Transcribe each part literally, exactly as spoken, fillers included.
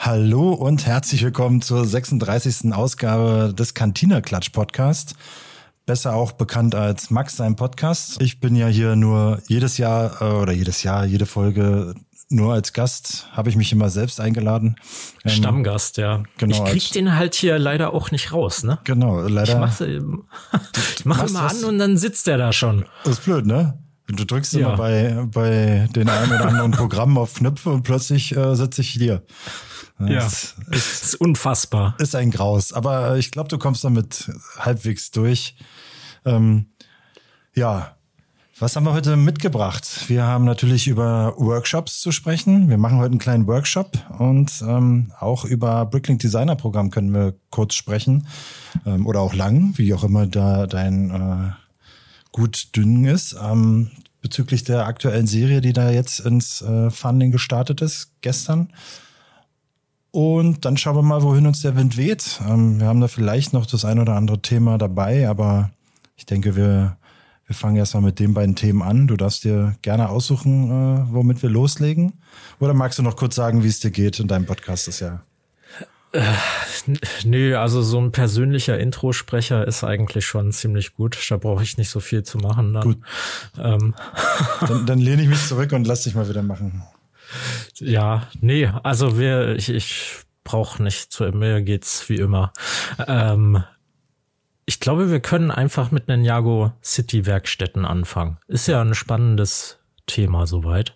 Hallo und herzlich willkommen zur sechsunddreißigsten Ausgabe des Cantina-Klatsch-Podcast. Besser auch bekannt als Max, sein Podcast. Ich bin ja hier nur jedes Jahr äh, oder jedes Jahr, jede Folge nur als Gast, habe ich mich immer selbst eingeladen. Ähm, Stammgast, ja. Genau, ich krieg den halt hier leider auch nicht raus, ne? Genau, leider. Ich mache ich mach immer an und dann sitzt der da schon. Das ist blöd, ne? Du drückst ja. immer bei, bei den einen oder anderen Programmen auf Knöpfe und plötzlich äh, sitze ich hier. Das ja, ist, ist, ist unfassbar. Ist ein Graus, aber ich glaube, du kommst damit halbwegs durch. Ähm, ja, was haben wir heute mitgebracht? Wir haben natürlich über Workshops zu sprechen. Wir machen heute einen kleinen Workshop und ähm, auch über Bricklink Designer Programm können wir kurz sprechen ähm, oder auch lang, wie auch immer da dein äh, gut dünn ist. Ähm, bezüglich der aktuellen Serie, die da jetzt ins äh, Funding gestartet ist, gestern. Und dann schauen wir mal, wohin uns der Wind weht. Ähm, wir haben da vielleicht noch das ein oder andere Thema dabei, aber ich denke, wir, wir fangen erstmal mit den beiden Themen an. Du darfst dir gerne aussuchen, äh, womit wir loslegen. Oder magst du noch kurz sagen, wie es dir geht in deinem Podcast das Jahr? Äh, nö, also so ein persönlicher Introsprecher ist eigentlich schon ziemlich gut. Da brauche ich nicht so viel zu machen. Dann. Gut. Ähm. Dann, dann lehne ich mich zurück und lass dich mal wieder machen. Ja, nee, also wir, ich, ich brauche nicht zu mir geht's wie immer. Ähm, ich glaube, wir können einfach mit Ninjago City Werkstätten anfangen. Ist ja ein spannendes Thema soweit.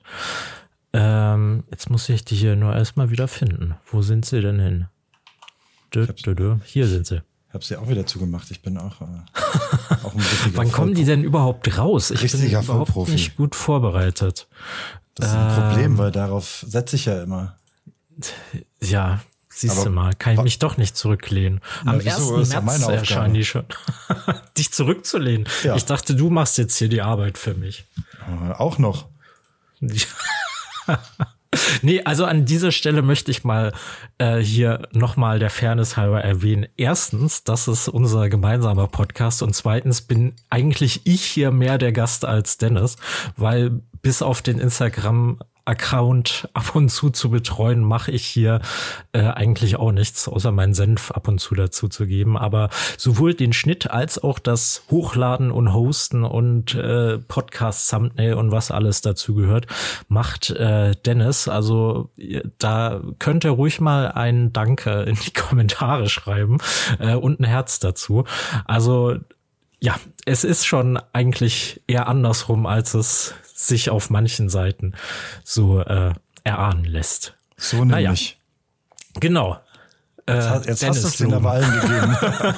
Ähm, jetzt muss ich die hier nur erstmal wieder finden. Wo sind sie denn hin? Dö, dö, dö. Hier sind sie. Ich habe sie auch wieder zugemacht. Ich bin auch, äh, auch ein richtiger Wann kommen die denn überhaupt raus? Ich richtiger bin überhaupt Vollprofi. Nicht gut vorbereitet. Das ist ein ähm, Problem, weil darauf setze ich ja immer. Ja, siehst Aber, du mal, kann ich mich doch nicht zurücklehnen. Am na, ersten März erscheinen die schon. Dich zurückzulehnen. Ja. Ich dachte, du machst jetzt hier die Arbeit für mich. Äh, auch noch. Nee, also an dieser Stelle möchte ich mal äh, hier nochmal der Fairness halber erwähnen. Erstens, das ist unser gemeinsamer Podcast und zweitens bin eigentlich ich hier mehr der Gast als Dennis, weil bis auf den Instagram-Account ab und zu zu betreuen, mache ich hier äh, eigentlich auch nichts, außer meinen Senf ab und zu dazu zu geben. Aber sowohl den Schnitt als auch das Hochladen und Hosten und äh, Podcast-Thumbnail und was alles dazu gehört, macht äh, Dennis. Also da könnt ihr ruhig mal ein Danke in die Kommentare schreiben äh, und ein Herz dazu. Also ja, es ist schon eigentlich eher andersrum, als es sich auf manchen Seiten so äh, erahnen lässt. So nämlich. Naja, genau. Jetzt, äh, jetzt hast du es den aber allen gegeben.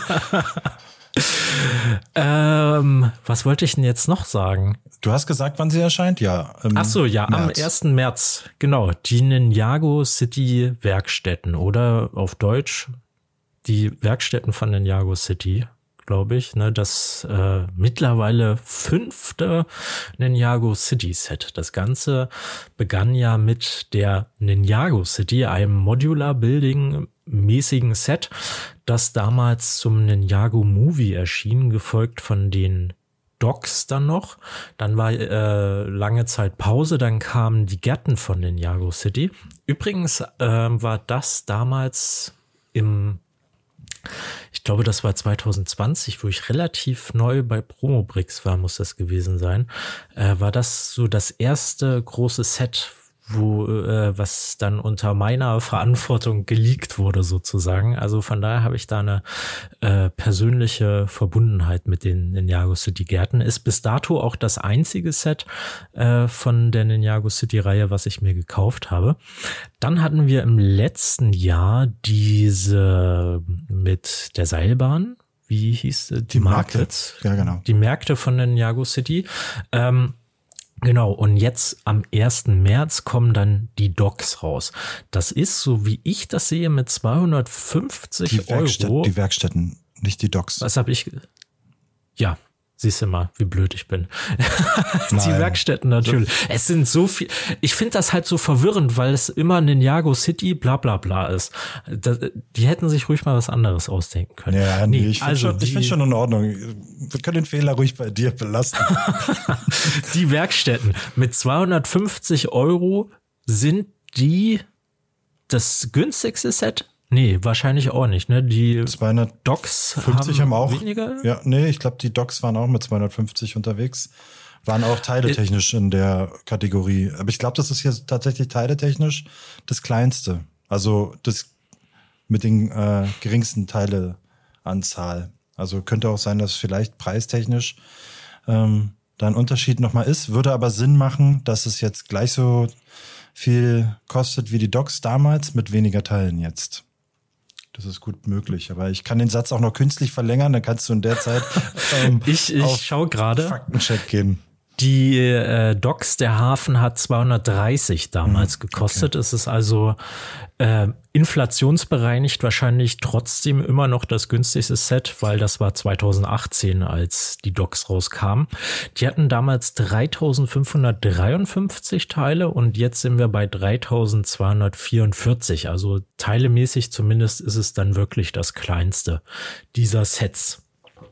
ähm, was wollte ich denn jetzt noch sagen? Du hast gesagt, wann sie erscheint? Ja. Ach so, ja, März. Am ersten März. Genau, die Ninjago City Werkstätten oder auf Deutsch die Werkstätten von Ninjago City, glaube ich, ne, das äh, mittlerweile fünfte Ninjago City Set. Das Ganze begann ja mit der Ninjago City, einem Modular Building mäßigen Set, das damals zum Ninjago Movie erschien, gefolgt von den Docks dann noch. Dann war äh, lange Zeit Pause, dann kamen die Gärten von Ninjago City. Übrigens äh, war das damals im Ich glaube, das war zwanzig zwanzig, wo ich relativ neu bei Promobricks war, muss das gewesen sein. Äh, war das so das erste große Set, wo äh, was dann unter meiner Verantwortung geleakt wurde sozusagen. Also von daher habe ich da eine äh, persönliche Verbundenheit mit den Ninjago City Gärten. Ist bis dato auch das einzige Set äh, von der Ninjago City Reihe, was ich mir gekauft habe. Dann hatten wir im letzten Jahr diese mit der Seilbahn. Wie hieß die, die Markets? Ja, genau. Die Märkte von der Ninjago City. Ähm, Genau, und jetzt am ersten März kommen dann die Docks raus. Das ist, so wie ich das sehe, mit zweihundertfünfzig die Werkstätten, Euro. Die Werkstätten, nicht die Docks. Was habe ich? Ja, siehst du mal, wie blöd ich bin. Die Nein. Werkstätten natürlich. Es sind so viel. Ich finde das halt so verwirrend, weil es immer Ninjago City bla bla bla ist. Das, die hätten sich ruhig mal was anderes ausdenken können. Ja, nee, ich finde also schon, find schon in Ordnung. Wir können den Fehler ruhig bei dir belassen. Die Werkstätten mit zweihundertfünfzig Euro sind die das günstigste Set? Nee, wahrscheinlich auch nicht, ne? Die Docks haben, haben auch weniger? Ja, nee, ich glaube, die Docks waren auch mit zweihundertfünfzig unterwegs. Waren auch teiletechnisch in der Kategorie. Aber ich glaube, das ist hier tatsächlich teiletechnisch das kleinste. Also das mit den äh, geringsten Teileanzahl. Also könnte auch sein, dass vielleicht preistechnisch ähm, da ein Unterschied nochmal ist. Würde aber Sinn machen, dass es jetzt gleich so viel kostet wie die Docks damals mit weniger Teilen jetzt. Das ist gut möglich, aber ich kann den Satz auch noch künstlich verlängern, dann kannst du in der Zeit ähm, ich, ich schau gerade Faktencheck gehen. Die äh, Docks, der Hafen hat zweihundertdreißig damals mhm, gekostet. Okay. Es ist also äh, inflationsbereinigt wahrscheinlich trotzdem immer noch das günstigste Set, weil das war zweitausendachtzehn, als die Docks rauskamen. Die hatten damals dreitausendfünfhundertdreiundfünfzig Teile und jetzt sind wir bei dreitausendzweihundertvierundvierzig. Also teilemäßig zumindest ist es dann wirklich das kleinste dieser Sets.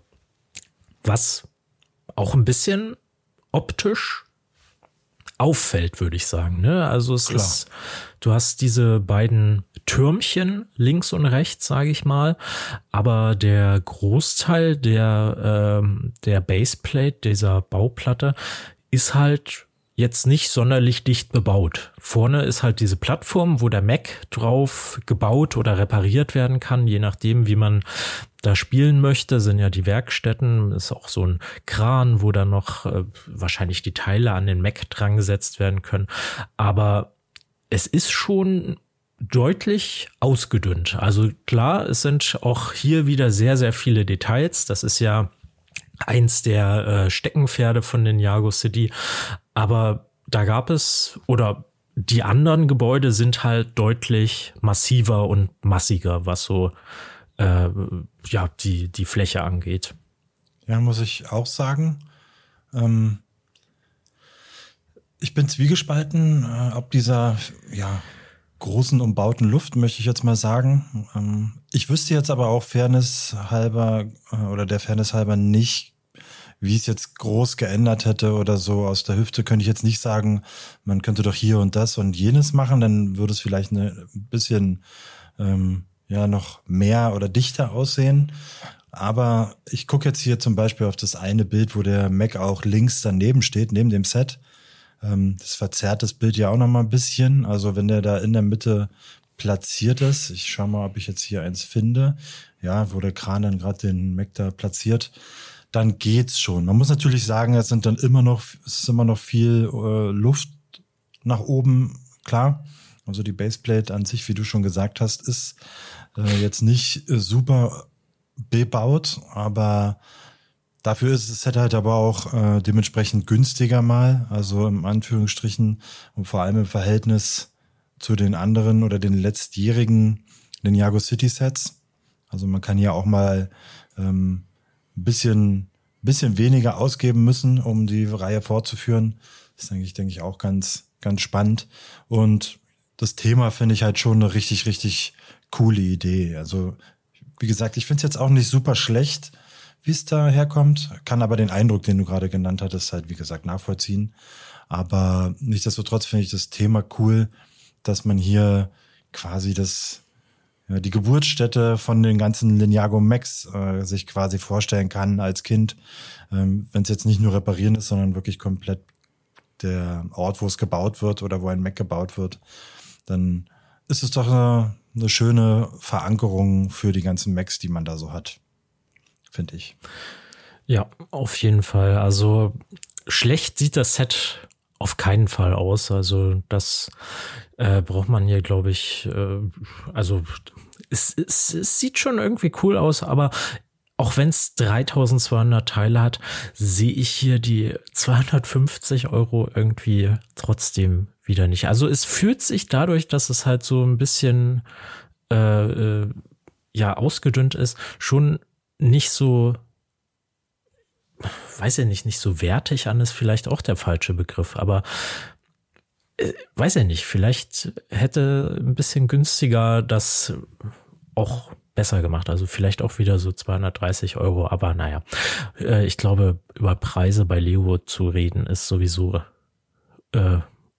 Was auch ein bisschen optisch auffällt, würde ich sagen. Ne? Also es Klar. ist, du hast diese beiden Türmchen links und rechts, sage ich mal, aber der Großteil der ähm, der Baseplate, dieser Bauplatte, ist halt jetzt nicht sonderlich dicht bebaut. Vorne ist halt diese Plattform, wo der Mac drauf gebaut oder repariert werden kann, je nachdem, wie man da spielen möchte, sind ja die Werkstätten, ist auch so ein Kran, wo dann noch äh, wahrscheinlich die Teile an den Mac dran gesetzt werden können. Aber es ist schon deutlich ausgedünnt. Also klar, es sind auch hier wieder sehr, sehr viele Details. Das ist ja eins der äh, Steckenpferde von den Ninjago City. Aber da gab es, oder die anderen Gebäude sind halt deutlich massiver und massiger, was so äh, ja die die Fläche angeht. Ja, muss ich auch sagen. Ähm, ich bin zwiegespalten, äh, ob dieser ja großen umbauten Luft, möchte ich jetzt mal sagen. Ähm, ich wüsste jetzt aber auch Fairness halber äh, oder der Fairness halber nicht, wie es jetzt groß geändert hätte oder so. Aus der Hüfte könnte ich jetzt nicht sagen, man könnte doch hier und das und jenes machen, dann würde es vielleicht eine, ein bisschen ähm, ja noch mehr oder dichter aussehen. Aber ich gucke jetzt hier zum Beispiel auf das eine Bild, wo der Mac auch links daneben steht, neben dem Set. Ähm, das verzerrt das Bild ja auch noch mal ein bisschen. Also wenn der da in der Mitte platziert ist, ich schaue mal, ob ich jetzt hier eins finde, ja, wo der Kran dann gerade den Mac da platziert, dann geht's schon. Man muss natürlich sagen, es sind dann immer noch, es ist immer noch viel äh, Luft nach oben, klar. Also die Baseplate an sich, wie du schon gesagt hast, ist äh, jetzt nicht äh, super bebaut, aber dafür ist das Set halt aber auch äh, dementsprechend günstiger mal, also im Anführungsstrichen und vor allem im Verhältnis zu den anderen oder den letztjährigen Ninjago City Sets. Also man kann hier auch mal ähm, ein bisschen, bisschen weniger ausgeben müssen, um die Reihe fortzuführen. Das ist eigentlich, denke ich, auch ganz, ganz spannend. Und das Thema finde ich halt schon eine richtig, richtig coole Idee. Also, wie gesagt, ich finde es jetzt auch nicht super schlecht, wie es da herkommt, kann aber den Eindruck, den du gerade genannt hattest, halt, wie gesagt, nachvollziehen. Aber nichtsdestotrotz finde ich das Thema cool, dass man hier quasi das, ja, die Geburtsstätte von den ganzen Ninjago Macs äh, sich quasi vorstellen kann als Kind, ähm, wenn es jetzt nicht nur reparieren ist, sondern wirklich komplett der Ort, wo es gebaut wird oder wo ein Mac gebaut wird, dann ist es doch eine, eine schöne Verankerung für die ganzen Macs, die man da so hat, finde ich. Ja, auf jeden Fall. Also schlecht sieht das Set auf keinen Fall aus. Also das äh, braucht man hier, glaube ich, äh, also es, es, es sieht schon irgendwie cool aus, aber auch wenn es dreitausendzweihundert Teile hat, sehe ich hier die zweihundertfünfzig Euro irgendwie trotzdem wieder nicht. Also es fühlt sich dadurch, dass es halt so ein bisschen äh, äh, ja ausgedünnt ist, schon nicht so, weiß ich nicht, nicht so wertig an, ist vielleicht auch der falsche Begriff, aber äh, weiß ich nicht, vielleicht hätte ein bisschen günstiger das auch besser gemacht, also vielleicht auch wieder so zweihundertdreißig Euro, aber naja, äh, ich glaube, über Preise bei Lego zu reden ist sowieso äh,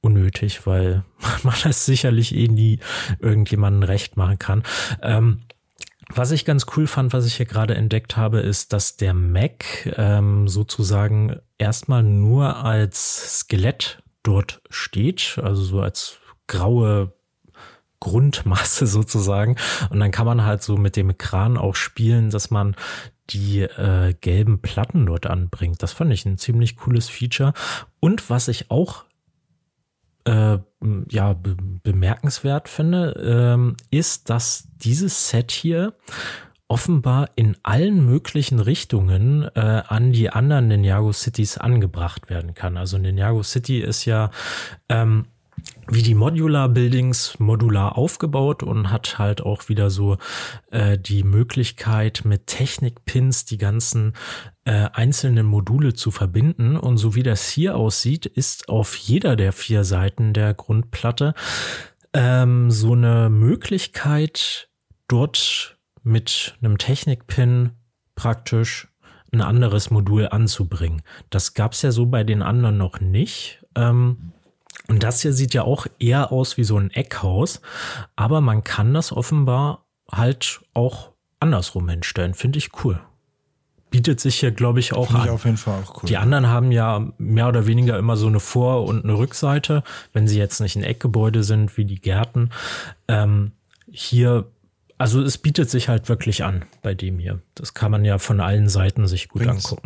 unnötig, weil man das sicherlich eh nie irgendjemandem recht machen kann. Ähm, was ich ganz cool fand, was ich hier gerade entdeckt habe, ist, dass der Mac ähm, sozusagen erstmal nur als Skelett dort steht, also so als graue Grundmasse sozusagen. Und dann kann man halt so mit dem Ekran auch spielen, dass man die äh, gelben Platten dort anbringt. Das fand ich ein ziemlich cooles Feature. Und was ich auch äh, ja be- bemerkenswert finde, ähm, ist, dass dieses Set hier offenbar in allen möglichen Richtungen äh, an die anderen Ninjago Cities angebracht werden kann. Also Ninjago City ist ja ähm, wie die Modular Buildings modular aufgebaut und hat halt auch wieder so äh, die Möglichkeit, mit Technikpins die ganzen äh, einzelnen Module zu verbinden. Und so wie das hier aussieht, ist auf jeder der vier Seiten der Grundplatte ähm, so eine Möglichkeit, dort mit einem Technikpin praktisch ein anderes Modul anzubringen. Das gab's ja so bei den anderen noch nicht. Ähm, Und das hier sieht ja auch eher aus wie so ein Eckhaus, aber man kann das offenbar halt auch andersrum hinstellen. Finde ich cool. Bietet sich hier, glaube ich, auch Finde an. ich auf jeden Fall auch cool. Die anderen haben ja mehr oder weniger immer so eine Vor- und eine Rückseite, wenn sie jetzt nicht ein Eckgebäude sind wie die Gärten. Ähm, hier, also es bietet sich halt wirklich an bei dem hier. Das kann man ja von allen Seiten sich gut Bringt's, angucken.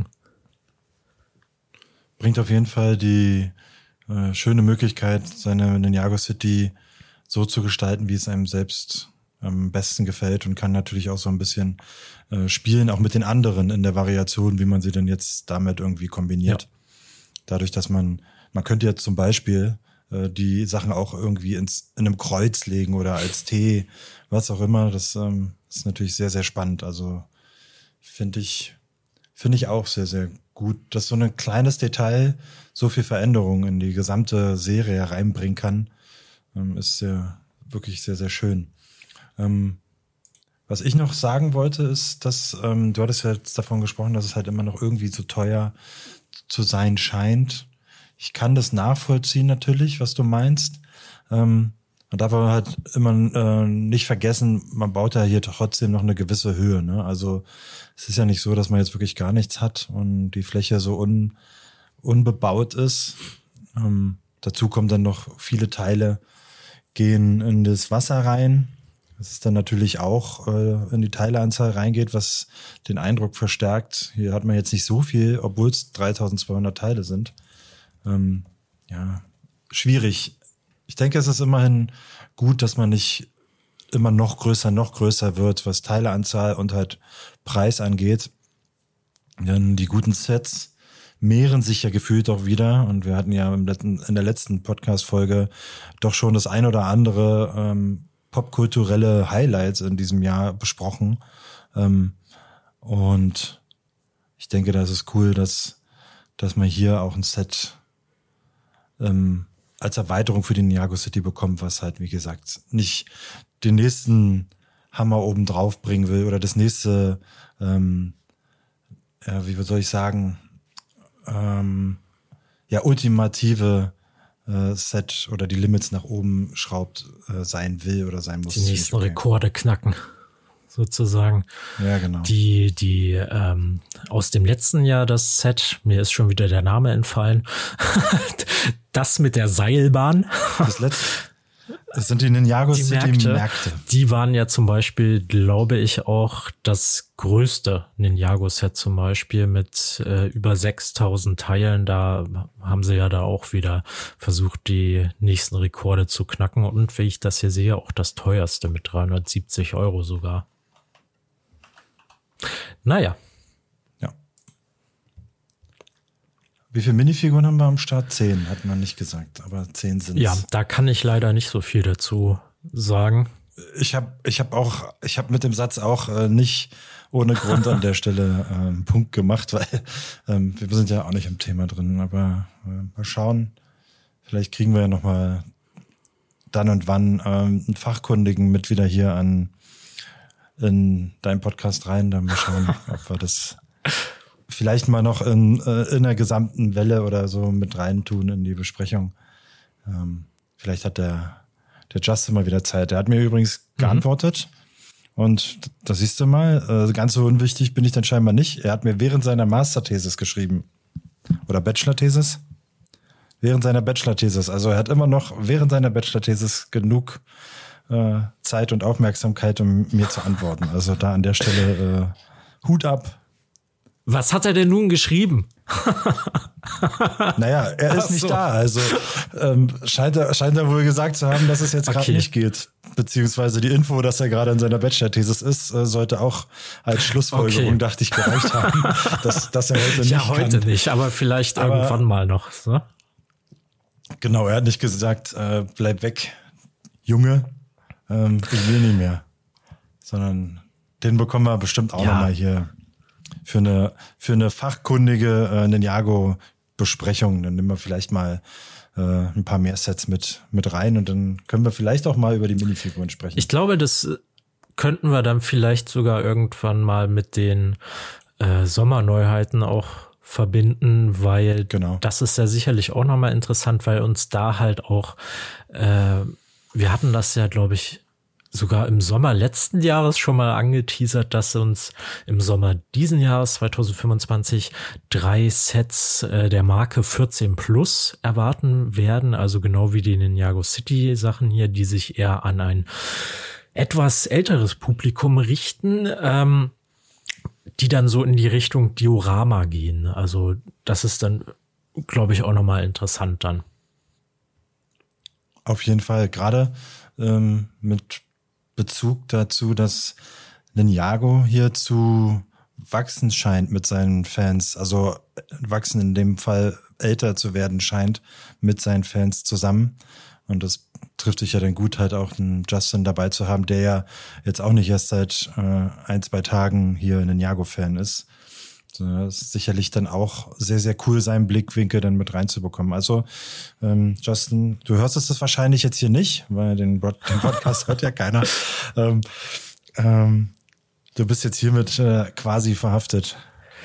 Bringt auf jeden Fall die Äh, schöne Möglichkeit, seine Ninjago City so zu gestalten, wie es einem selbst am besten gefällt, und kann natürlich auch so ein bisschen äh, spielen, auch mit den anderen in der Variation, wie man sie denn jetzt damit irgendwie kombiniert. Ja. Dadurch, dass man, man könnte jetzt zum Beispiel äh, die Sachen auch irgendwie ins, in einem Kreuz legen oder als T, was auch immer. Das ähm, ist natürlich sehr, sehr spannend. Also finde ich, finde ich auch sehr, sehr gut, dass so ein kleines Detail so viel Veränderung in die gesamte Serie reinbringen kann, ähm, ist sehr, wirklich sehr, sehr schön. Ähm, was ich noch sagen wollte, ist, dass ähm, du hattest ja jetzt davon gesprochen, dass es halt immer noch irgendwie zu teuer zu sein scheint. Ich kann das nachvollziehen natürlich, was du meinst. Ähm, man darf aber halt immer äh, nicht vergessen, man baut ja hier trotzdem noch eine gewisse Höhe, ne? Also es ist ja nicht so, dass man jetzt wirklich gar nichts hat und die Fläche so un, unbebaut ist. Ähm, dazu kommen dann noch viele Teile, gehen in das Wasser rein. Das ist dann natürlich auch äh, in die Teileanzahl reingeht, was den Eindruck verstärkt. Hier hat man jetzt nicht so viel, obwohl es dreitausendzweihundert Teile sind. Ähm, ja, schwierig. Ich denke, es ist immerhin gut, dass man nicht immer noch größer, noch größer wird, was Teileanzahl und halt Preis angeht. Denn die guten Sets mehren sich ja gefühlt auch wieder. Und wir hatten ja im letzten, in der letzten Podcast-Folge doch schon das ein oder andere ähm, popkulturelle Highlights in diesem Jahr besprochen. Ähm, und ich denke, das ist cool, dass, dass man hier auch ein Set ähm, als Erweiterung für die Ninjago City bekommt, was halt, wie gesagt, nicht den nächsten Hammer oben drauf bringen will oder das nächste, ähm, ja, wie soll ich sagen, ähm, ja, ultimative äh, Set oder die Limits nach oben schraubt äh, sein will oder sein muss. Die nächsten okay. Rekorde knacken, sozusagen. Ja, genau. Die, die ähm, aus dem letzten Jahr das Set, mir ist schon wieder der Name entfallen, das mit der Seilbahn. Das letzte, das sind die Ninjago die City Märkte, Märkte. Die waren ja zum Beispiel, glaube ich, auch das größte Ninjago-Set zum Beispiel mit äh, über sechstausend Teilen. Da haben sie ja da auch wieder versucht, die nächsten Rekorde zu knacken. Und wie ich das hier sehe, auch das teuerste mit dreihundertsiebzig Euro sogar. Naja. Ja. Wie viele Minifiguren haben wir am Start? Zehn, hat man nicht gesagt, aber zehn sind es. Ja, da kann ich leider nicht so viel dazu sagen. Ich habe ich hab auch, ich habe mit dem Satz auch äh, nicht ohne Grund an der Stelle äh, einen Punkt gemacht, weil ähm, wir sind ja auch nicht im Thema drin, aber äh, mal schauen. Vielleicht kriegen wir ja nochmal dann und wann ähm, einen Fachkundigen mit wieder hier an in deinen Podcast rein, dann mal schauen, ob wir das vielleicht mal noch in, äh, in der gesamten Welle oder so mit reintun in die Besprechung. Ähm, vielleicht hat der, der Justin mal wieder Zeit. Der hat mir übrigens Mhm. geantwortet. Und das siehst du mal, äh, ganz so unwichtig bin ich dann scheinbar nicht. Er hat mir während seiner Masterthesis geschrieben. Oder Bachelor-Thesis. Während seiner Bachelor-Thesis. Also er hat immer noch während seiner Bachelor-Thesis genug äh, Zeit und Aufmerksamkeit, um mir zu antworten. Also da an der Stelle äh, Hut ab. Was hat er denn nun geschrieben? Naja, er ist Ach nicht so. da. Also ähm, scheint, er, scheint er wohl gesagt zu haben, dass es jetzt gerade Okay. nicht geht. Beziehungsweise die Info, dass er gerade in seiner Bachelor-Thesis ist, äh, sollte auch als Schlussfolgerung, Okay. dachte ich, gereicht haben, dass, dass er heute nicht Ja, heute kann. nicht, aber vielleicht Aber- irgendwann mal noch. Ne? Genau, er hat nicht gesagt, äh, bleib weg, Junge, ähm, ich will nicht mehr. Sondern den bekommen wir bestimmt auch Ja. nochmal hier für eine, für eine fachkundige äh, Ninjago-Besprechung. Dann nehmen wir vielleicht mal äh, ein paar mehr Sets mit, mit rein und dann können wir vielleicht auch mal über die Minifiguren sprechen. Ich glaube, das könnten wir dann vielleicht sogar irgendwann mal mit den äh, Sommerneuheiten auch verbinden, weil Genau. das ist ja sicherlich auch nochmal interessant, weil uns da halt auch, äh, wir hatten das ja, glaube ich, sogar im Sommer letzten Jahres schon mal angeteasert, dass uns im Sommer diesen Jahres zwanzig fünfundzwanzig drei Sets äh, der Marke vierzehn plus erwarten werden, also genau wie die Ninjago City Sachen hier, die sich eher an ein etwas älteres Publikum richten, ähm, die dann so in die Richtung Diorama gehen. Also das ist dann, glaube ich, auch nochmal interessant dann. Auf jeden Fall, gerade ähm, mit Bezug dazu, dass Ninjago hier zu wachsen scheint mit seinen Fans, also wachsen in dem Fall älter zu werden scheint mit seinen Fans zusammen. Und das trifft sich ja dann gut, halt auch einen Justin dabei zu haben, der ja jetzt auch nicht erst seit äh, ein, zwei Tagen hier ein Ninjago-Fan ist. Das ist sicherlich dann auch sehr, sehr cool, seinen Blickwinkel dann mit reinzubekommen. Also, ähm, Justin, du hörst es das wahrscheinlich jetzt hier nicht, weil den, Broad- den Podcast hört ja keiner. Ähm, ähm, du bist jetzt hiermit äh, quasi verhaftet.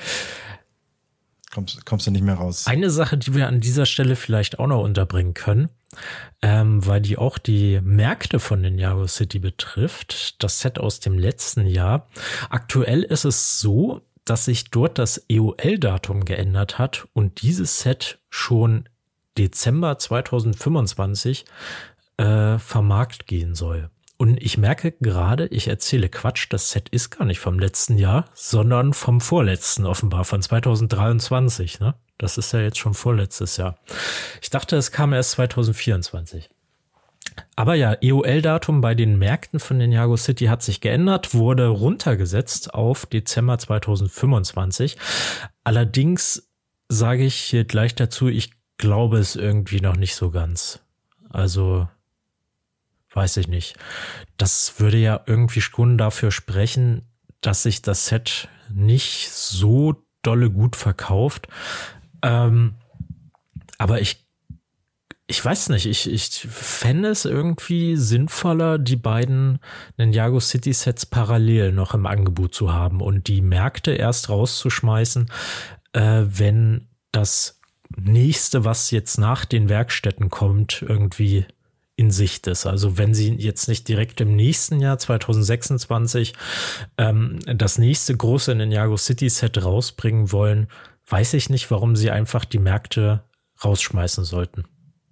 Kommst, kommst du nicht mehr raus. Eine Sache, die wir an dieser Stelle vielleicht auch noch unterbringen können, ähm, weil die auch die Märkte von Ninjago City betrifft, das Set aus dem letzten Jahr. Aktuell ist es so, dass sich dort das E O L-Datum geändert hat und dieses Set schon Dezember zwanzig fünfundzwanzig äh, vermarkt gehen soll. Und ich merke gerade, ich erzähle Quatsch, das Set ist gar nicht vom letzten Jahr, sondern vom vorletzten offenbar, von zwanzig dreiundzwanzig. Ne? Das ist ja jetzt schon vorletztes Jahr. Ich dachte, es kam erst zwanzig vierundzwanzig. Aber ja, E O L-Datum bei den Märkten von Ninjago City hat sich geändert, wurde runtergesetzt auf Dezember zwanzig fünfundzwanzig. Allerdings sage ich hier gleich dazu, ich glaube es irgendwie noch nicht so ganz. Also, weiß ich nicht. Das würde ja irgendwie schon dafür sprechen, dass sich das Set nicht so dolle gut verkauft. Ähm, aber ich Ich weiß nicht, ich, ich fände es irgendwie sinnvoller, die beiden Ninjago City Sets parallel noch im Angebot zu haben und die Märkte erst rauszuschmeißen, äh, wenn das nächste, was jetzt nach den Werkstätten kommt, irgendwie in Sicht ist. Also wenn sie jetzt nicht direkt im nächsten Jahr zwanzig sechsundzwanzig ähm, das nächste große Ninjago City Set rausbringen wollen, weiß ich nicht, warum sie einfach die Märkte rausschmeißen sollten.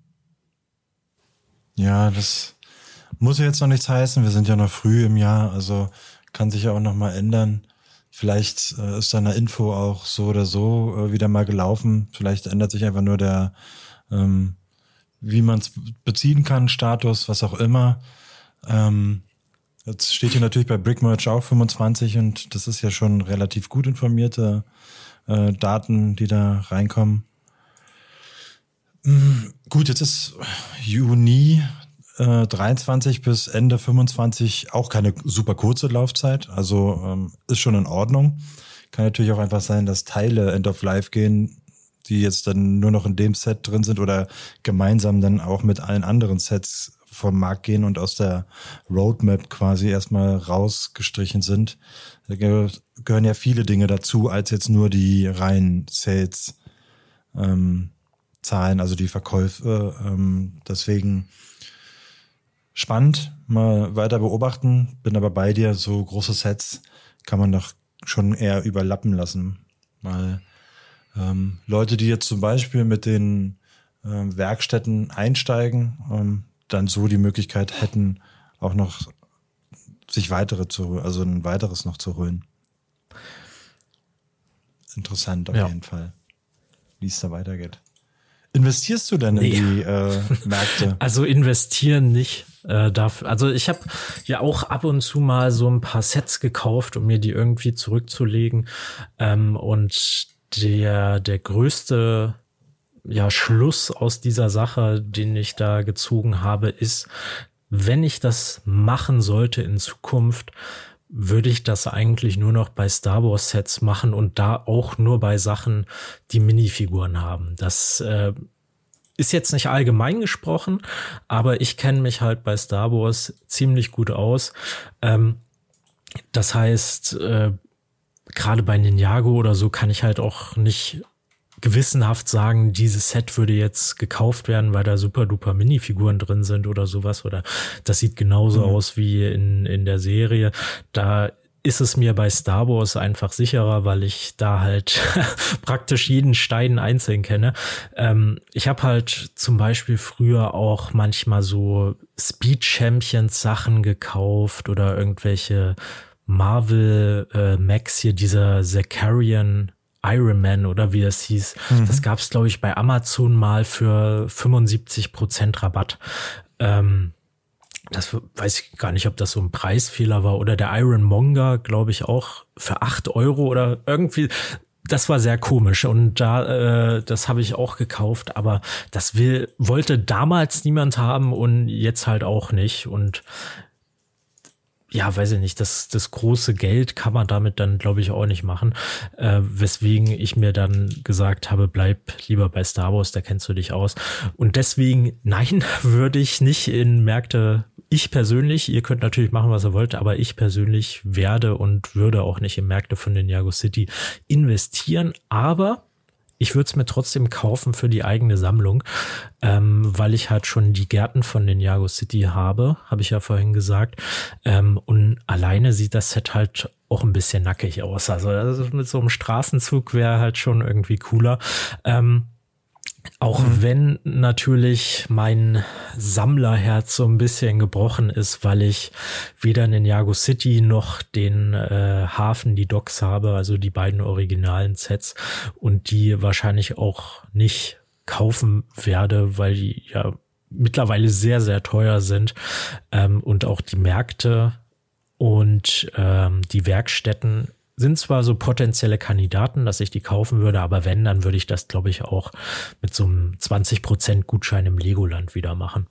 Ja, das muss ja jetzt noch nichts heißen. Wir sind ja noch früh im Jahr, also kann sich ja auch noch mal ändern. Vielleicht äh, ist da eine Info auch so oder so äh, wieder mal gelaufen. Vielleicht ändert sich einfach nur der, ähm, wie man es beziehen kann, Status, was auch immer. Ähm, jetzt steht hier natürlich bei Brickmerch auch fünfundzwanzig und das ist ja schon relativ gut informierte äh, Daten, die da reinkommen. Gut, jetzt ist Juni äh, dreiundzwanzig bis Ende fünfundzwanzig auch keine super kurze Laufzeit, also ähm, ist schon in Ordnung. Kann natürlich auch einfach sein, dass Teile End of Life gehen, die jetzt dann nur noch in dem Set drin sind oder gemeinsam dann auch mit allen anderen Sets vom Markt gehen und aus der Roadmap quasi erstmal rausgestrichen sind. Da geh- gehören ja viele Dinge dazu, als jetzt nur die reinen Sales. Ähm, Zahlen, also die Verkäufe. Ähm, deswegen spannend, mal weiter beobachten. Bin aber bei dir, so große Sets kann man doch schon eher überlappen lassen. Mal ähm, Leute, die jetzt zum Beispiel mit den ähm, Werkstätten einsteigen, ähm, dann so die Möglichkeit hätten, auch noch sich weitere zu, also ein weiteres noch zu holen. Interessant auf ja. jeden Fall, wie es da weitergeht. Investierst du denn nee. in die äh, Märkte? Also investieren nicht. Äh, darf, also ich habe ja auch ab und zu mal so ein paar Sets gekauft, um mir die irgendwie zurückzulegen. Ähm, und der der größte ja Schluss aus dieser Sache, den ich da gezogen habe, ist, wenn ich das machen sollte in Zukunft, würde ich das eigentlich nur noch bei Star Wars Sets machen und da auch nur bei Sachen, die Minifiguren haben. Das äh, ist jetzt nicht allgemein gesprochen, aber ich kenne mich halt bei Star Wars ziemlich gut aus. Ähm, das heißt, äh, gerade bei Ninjago oder so kann ich halt auch nicht gewissenhaft sagen, dieses Set würde jetzt gekauft werden, weil da super duper Minifiguren drin sind oder sowas, oder das sieht genauso mhm. aus wie in in der Serie. Da ist es mir bei Star Wars einfach sicherer, weil ich da halt praktisch jeden Stein einzeln kenne. Ähm, ich habe halt zum Beispiel früher auch manchmal so Speed Champions Sachen gekauft oder irgendwelche Marvel äh, Max hier, dieser Zakarian Iron Man oder wie es hieß. Mhm. Das gab es, glaube ich, bei Amazon mal für fünfundsiebzig Prozent Rabatt. Ähm, das weiß ich gar nicht, ob das so ein Preisfehler war. Oder der Iron Monger, glaube ich, auch für acht Euro oder irgendwie. Das war sehr komisch und da äh, das habe ich auch gekauft, aber das will wollte damals niemand haben und jetzt halt auch nicht. Und ja, weiß ich nicht, das, das große Geld kann man damit dann, glaube ich, auch nicht machen. Äh, weswegen ich mir dann gesagt habe, bleib lieber bei Star Wars, da kennst du dich aus. Und deswegen, nein, würde ich nicht in Märkte, ich persönlich, ihr könnt natürlich machen, was ihr wollt, aber ich persönlich werde und würde auch nicht in Märkte von Ninjago City investieren. Aber ich würde es mir trotzdem kaufen für die eigene Sammlung, ähm, weil ich halt schon die Gärten von Ninjago City habe, habe ich ja vorhin gesagt. Ähm, und alleine sieht das Set halt auch ein bisschen nackig aus. Also, also mit so einem Straßenzug wäre halt schon irgendwie cooler. Ähm, Auch mhm. wenn natürlich mein Sammlerherz so ein bisschen gebrochen ist, weil ich weder Ninjago City noch den äh, Hafen, die Docks habe, also die beiden originalen Sets, und die wahrscheinlich auch nicht kaufen werde, weil die ja mittlerweile sehr, sehr teuer sind, ähm, und auch die Märkte und ähm, die Werkstätten sind zwar so potenzielle Kandidaten, dass ich die kaufen würde, aber wenn, dann würde ich das, glaube ich, auch mit so einem zwanzig Prozent Gutschein im Legoland wieder machen.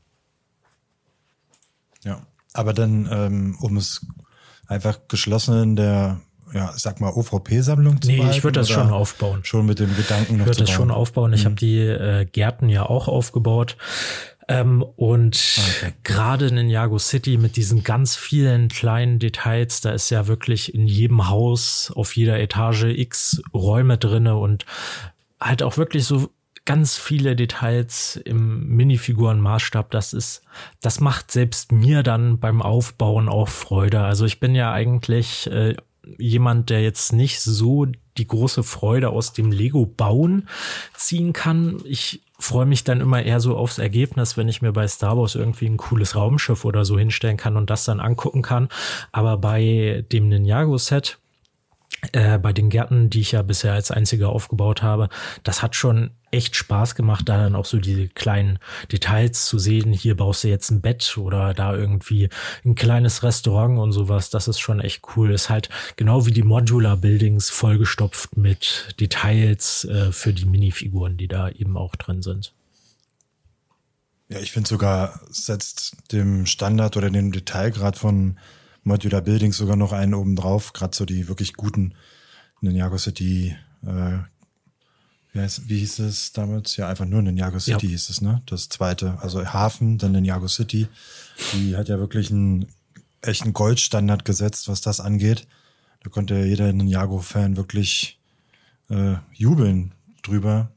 Ja, aber dann, ähm, um es einfach geschlossen in der, ja, sag mal, O V P-Sammlung zu Nee, behalten, ich würde das schon aufbauen. Schon mit dem Gedanken noch Ich würde das bauen. schon aufbauen. Ich mhm. habe die äh, Gärten ja auch aufgebaut. Ähm, und okay. gerade Ninjago City mit diesen ganz vielen kleinen Details, da ist ja wirklich in jedem Haus auf jeder Etage x Räume drinne und halt auch wirklich so ganz viele Details im Minifigurenmaßstab. Das ist, das macht selbst mir dann beim Aufbauen auch Freude. Also ich bin ja eigentlich äh, jemand, der jetzt nicht so die große Freude aus dem Lego-Bauen ziehen kann. Ich freue mich dann immer eher so aufs Ergebnis, wenn ich mir bei Star Wars irgendwie ein cooles Raumschiff oder so hinstellen kann und das dann angucken kann. Aber bei dem Ninjago-Set, äh, bei den Gärten, die ich ja bisher als einziger aufgebaut habe, das hat schon echt Spaß gemacht, da dann auch so diese kleinen Details zu sehen. Hier baust du jetzt ein Bett oder da irgendwie ein kleines Restaurant und sowas. Das ist schon echt cool. Ist halt genau wie die Modular Buildings vollgestopft mit Details äh, für die Minifiguren, die da eben auch drin sind. Ja, ich finde sogar, setzt dem Standard oder dem Detailgrad von Modular Buildings sogar noch einen oben drauf. Gerade so die wirklich guten Ninjago City äh, Wie, heißt, wie hieß es damals? Ja, einfach nur Ninjago City ja. hieß es, ne? Das zweite, also Hafen, dann Ninjago City. Die hat ja wirklich einen echten Goldstandard gesetzt, was das angeht. Da konnte jeder Ninjago-Fan wirklich äh, jubeln drüber.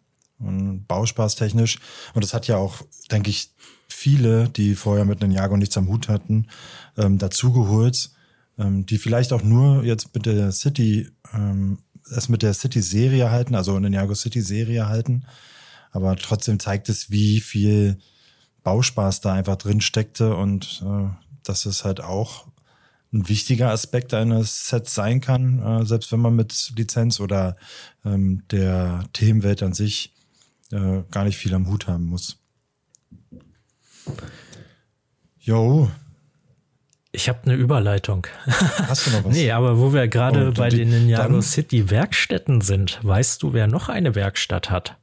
und bauspaßtechnisch. Und das hat ja auch, denke ich, viele, die vorher mit Ninjago nichts am Hut hatten, ähm, dazugeholt, ähm, die vielleicht auch nur jetzt mit der City, ähm, es mit der City-Serie halten, also Ninjago City-Serie halten. Aber trotzdem zeigt es, wie viel Bauspaß da einfach drin steckte und äh, dass es halt auch ein wichtiger Aspekt eines Sets sein kann, äh, selbst wenn man mit Lizenz oder ähm, der Themenwelt an sich äh, gar nicht viel am Hut haben muss. Jo. Ich habe eine Überleitung. Hast du noch was? Nee, aber wo wir gerade oh, bei die, den Ninjago dann, City Werkstätten sind, weißt du, wer noch eine Werkstatt hat?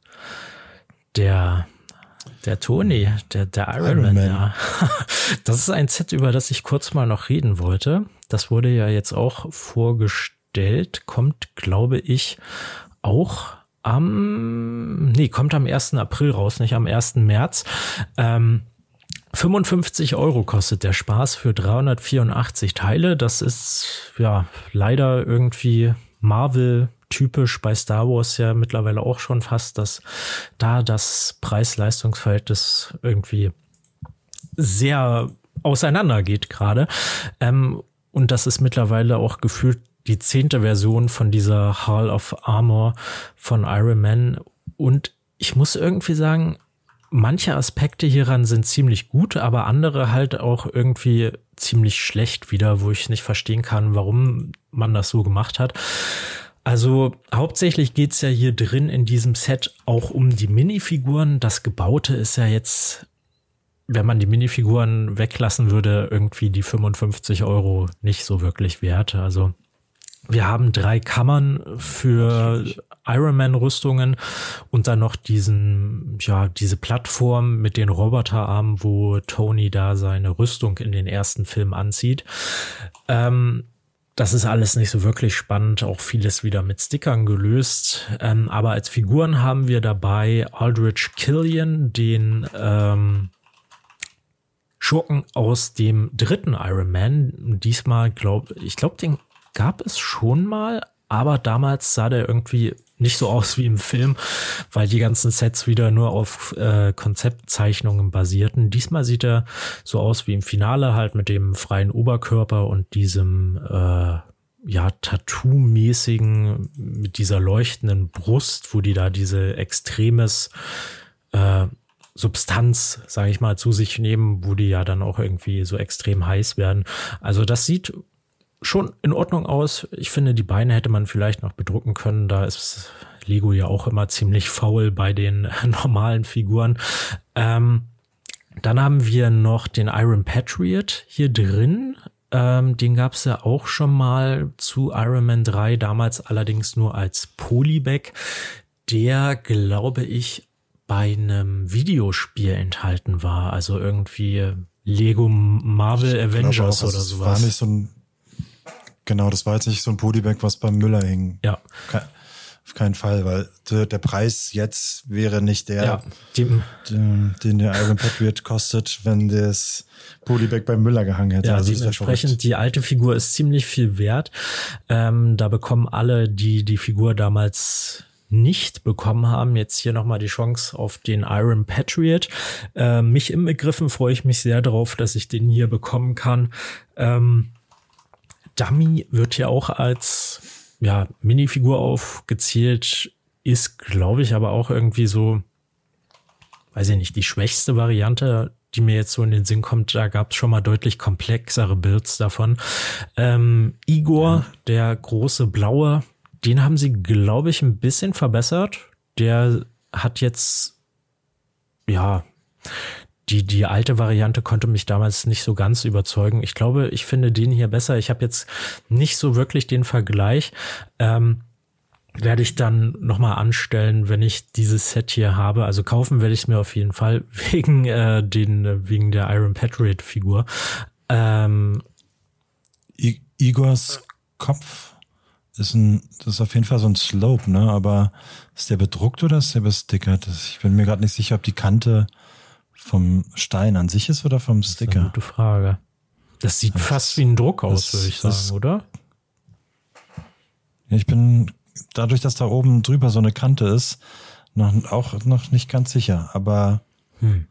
Der Der Tony, der, der Iron, Iron Man, Man, ja. Das ist ein Set, über das ich kurz mal noch reden wollte. Das wurde ja jetzt auch vorgestellt, kommt, glaube ich, auch am, nee, kommt am ersten April raus, nicht am ersten März. Ähm, fünfundfünfzig Euro kostet der Spaß für dreihundertvierundachtzig Teile. Das ist ja leider irgendwie Marvel typisch bei Star Wars ja mittlerweile auch schon fast, dass da das Preis-Leistungs-Verhältnis irgendwie sehr auseinander geht gerade. Ähm, und das ist mittlerweile auch gefühlt die zehnte Version von dieser Hall of Armor von Iron Man. Und ich muss irgendwie sagen, manche Aspekte hieran sind ziemlich gut, aber andere halt auch irgendwie ziemlich schlecht wieder, wo ich nicht verstehen kann, warum man das so gemacht hat. Also hauptsächlich geht's ja hier drin in diesem Set auch um die Minifiguren. Das Gebaute ist ja jetzt, wenn man die Minifiguren weglassen würde, irgendwie die fünfundfünfzig Euro nicht so wirklich wert. Also wir haben drei Kammern für Iron Man Rüstungen und dann noch diesen, ja, diese Plattform mit den Roboterarmen, wo Tony da seine Rüstung in den ersten Film anzieht. Ähm, Das ist alles nicht so wirklich spannend, auch vieles wieder mit Stickern gelöst. Ähm, aber als Figuren haben wir dabei Aldrich Killian, den ähm, Schurken aus dem dritten Iron Man. Diesmal, glaube ich, glaube, den gab es schon mal, aber damals sah der irgendwie nicht so aus wie im Film, weil die ganzen Sets wieder nur auf äh, Konzeptzeichnungen basierten. Diesmal sieht er so aus wie im Finale, halt mit dem freien Oberkörper und diesem äh, ja Tattoo-mäßigen, mit dieser leuchtenden Brust, wo die da diese extremes äh, Substanz, sage ich mal, zu sich nehmen, wo die ja dann auch irgendwie so extrem heiß werden. Also das sieht schon in Ordnung aus. Ich finde, die Beine hätte man vielleicht noch bedrucken können. Da ist Lego ja auch immer ziemlich faul bei den normalen Figuren. Ähm, dann haben wir noch den Iron Patriot hier drin. Ähm, den gab es ja auch schon mal zu Iron Man drei, damals allerdings nur als Polybag. Der, glaube ich, bei einem Videospiel enthalten war. Also irgendwie Lego Marvel ich Avengers auch, oder sowas. War nicht so ein Genau, das war jetzt nicht so ein Polybag, was beim Müller hing. Ja. Ke- auf keinen Fall, weil der, der Preis jetzt wäre nicht der, ja, den, den, den der Iron Patriot kostet, wenn das Polybag beim Müller gehangen hätte. Ja, also dementsprechend, die alte Figur ist ziemlich viel wert. Ähm, da bekommen alle, die die Figur damals nicht bekommen haben, jetzt hier nochmal die Chance auf den Iron Patriot. Äh, mich im Begriffen freue ich mich sehr drauf, dass ich den hier bekommen kann. Ähm, Dummy wird ja auch als ja, Minifigur aufgezählt, ist, glaube ich, aber auch irgendwie so, weiß ich nicht, die schwächste Variante, die mir jetzt so in den Sinn kommt. Da gab es schon mal deutlich komplexere Builds davon. Ähm, Igor, ja. Der große Blaue, den haben sie, glaube ich, ein bisschen verbessert. Der hat jetzt, ja, Die, die alte Variante konnte mich damals nicht so ganz überzeugen. Ich glaube, ich finde den hier besser. Ich habe jetzt nicht so wirklich den Vergleich. Ähm, werde ich dann nochmal anstellen, wenn ich dieses Set hier habe. Also kaufen werde ich es mir auf jeden Fall wegen äh, den wegen der Iron Patriot Figur. Ähm, I- Igors Kopf ist ein, das ist auf jeden Fall so ein Slope, ne? Aber ist der bedruckt oder ist der bestickert? Ich bin mir gerade nicht sicher, ob die Kante vom Stein an sich ist oder vom Sticker? Das ist eine gute Frage. Das sieht das, fast wie ein Druck aus, würde ich sagen, das, oder? Ja, ich bin, dadurch, dass da oben drüber so eine Kante ist, noch, auch noch nicht ganz sicher, aber hm.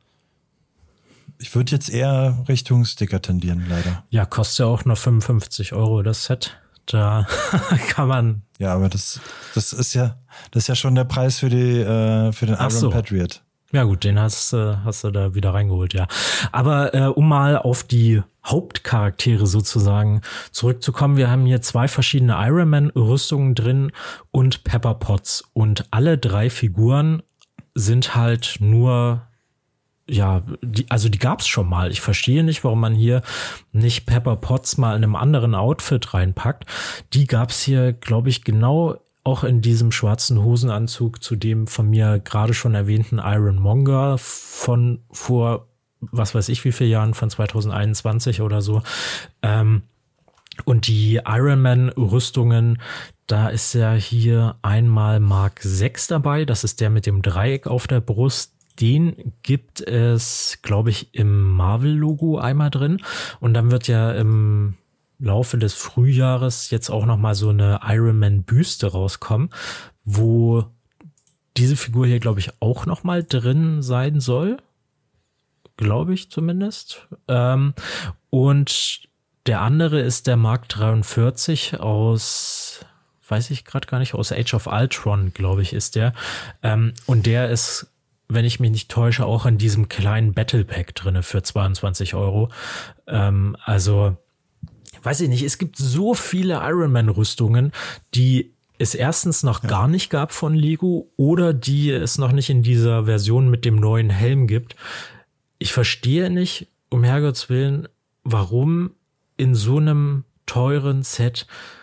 ich würde jetzt eher Richtung Sticker tendieren, leider. Ja, kostet ja auch nur fünfundfünfzig Euro das Set. Da kann man. Ja, aber das, das ist ja, das ist ja schon der Preis für die, äh, für den Iron so. Patriot. Ja gut, den hast, hast du da wieder reingeholt, ja. Aber äh, um mal auf die Hauptcharaktere sozusagen zurückzukommen, wir haben hier zwei verschiedene Iron Man-Rüstungen drin und Pepper Potts. Und alle drei Figuren sind halt nur, ja, die, also die gab's schon mal. Ich verstehe nicht, warum man hier nicht Pepper Potts mal in einem anderen Outfit reinpackt. Die gab's hier, glaube ich, genau auch in diesem schwarzen Hosenanzug zu dem von mir gerade schon erwähnten Ironmonger von vor, was weiß ich wie viele Jahren, von zwanzig einundzwanzig oder so. Ähm, und die Iron Man-Rüstungen, da ist ja hier einmal Mark sechs dabei. Das ist der mit dem Dreieck auf der Brust. Den gibt es, glaube ich, im Marvel-Logo einmal drin. Und dann wird ja im Laufe des Frühjahres jetzt auch noch mal so eine Iron Man Büste rauskommen, wo diese Figur hier, glaube ich, auch noch mal drin sein soll. Glaube ich zumindest. Ähm, und der andere ist der Mark dreiundvierzig aus, weiß ich gerade gar nicht, aus Age of Ultron, glaube ich, ist der. Ähm, und der ist, wenn ich mich nicht täusche, auch in diesem kleinen Battle Pack drinne für zweiundzwanzig Euro. Ähm, also weiß ich nicht, es gibt so viele Iron Man Rüstungen, die es erstens noch ja. gar nicht gab von Lego oder die es noch nicht in dieser Version mit dem neuen Helm gibt. Ich verstehe nicht, um Herrgotts Willen, warum in so einem teuren Set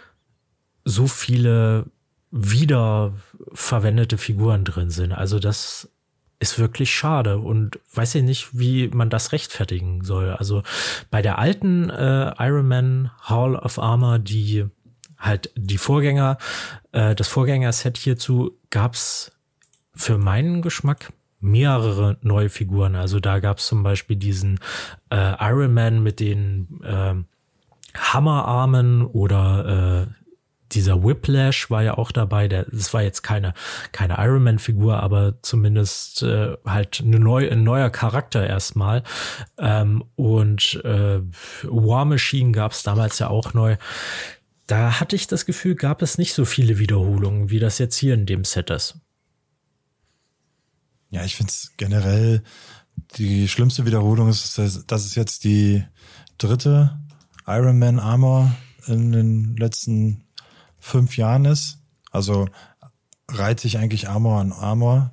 so viele wiederverwendete Figuren drin sind. Also das ist wirklich schade und weiß ich nicht, wie man das rechtfertigen soll. Also bei der alten äh, Iron Man Hall of Armor, die halt die Vorgänger, äh, das Vorgängerset hierzu, gab's für meinen Geschmack mehrere neue Figuren. Also da gab's zum Beispiel diesen äh, Iron Man mit den äh, Hammerarmen oder äh, dieser Whiplash war ja auch dabei. Der, das war jetzt keine keine Iron Man Figur, aber zumindest äh, halt eine neue, ein neuer Charakter erstmal. Ähm, und äh, War Machine gab es damals ja auch neu. Da hatte ich das Gefühl, gab es nicht so viele Wiederholungen, wie das jetzt hier in dem Set ist. Ja, ich finde es generell die schlimmste Wiederholung ist, dass es jetzt die dritte Iron Man Armor in den letzten fünf Jahren ist. Also reiht sich eigentlich Armor an Armor.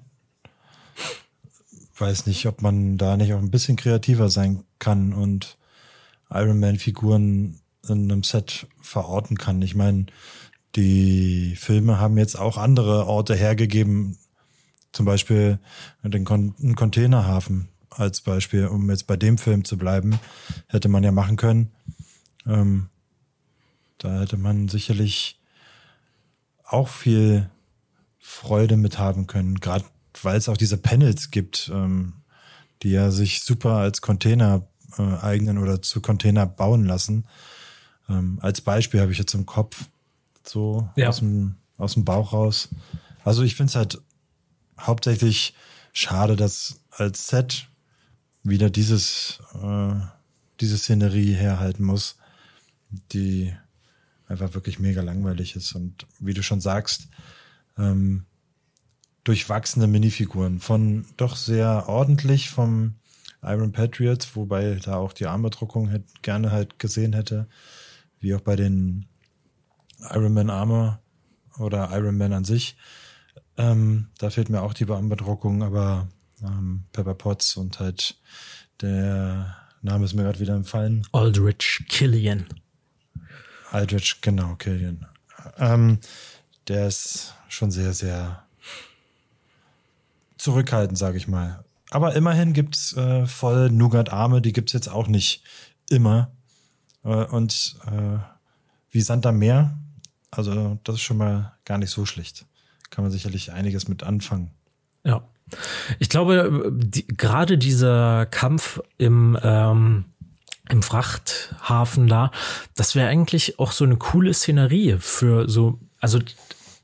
Weiß nicht, ob man da nicht auch ein bisschen kreativer sein kann und Iron Man Figuren in einem Set verorten kann. Ich meine, die Filme haben jetzt auch andere Orte hergegeben, zum Beispiel den Kon- einen Containerhafen als Beispiel, um jetzt bei dem Film zu bleiben, hätte man ja machen können. Ähm, da hätte man sicherlich auch viel Freude mit haben können, gerade weil es auch diese Panels gibt, ähm, die ja sich super als Container äh, eignen oder zu Container bauen lassen. Ähm, als Beispiel habe ich jetzt im Kopf, so ja. aus dem, aus dem Bauch raus. Also ich finde es halt hauptsächlich schade, dass als Set wieder dieses äh, diese Szenerie herhalten muss, die einfach wirklich mega langweilig ist und wie du schon sagst, ähm, durchwachsene Minifiguren von doch sehr ordentlich vom Iron Patriot, wobei da auch die Armbedruckung hätte, gerne halt gesehen hätte, wie auch bei den Iron Man Armor oder Iron Man an sich. Ähm, da fehlt mir auch die Armbedruckung, aber ähm, Pepper Potts und halt der Name ist mir gerade wieder entfallen. Aldrich Killian. Aldrich, genau, Killian. Ähm, der ist schon sehr, sehr zurückhaltend, sage ich mal. Aber immerhin gibt's äh, voll Nougat-Arme, die gibt's jetzt auch nicht immer. Äh, und äh, wie Sand am Meer, also das ist schon mal gar nicht so schlecht. Kann man sicherlich einiges mit anfangen. Ja, ich glaube, die, gerade dieser Kampf im ähm im Frachthafen da, das wäre eigentlich auch so eine coole Szenerie für so, also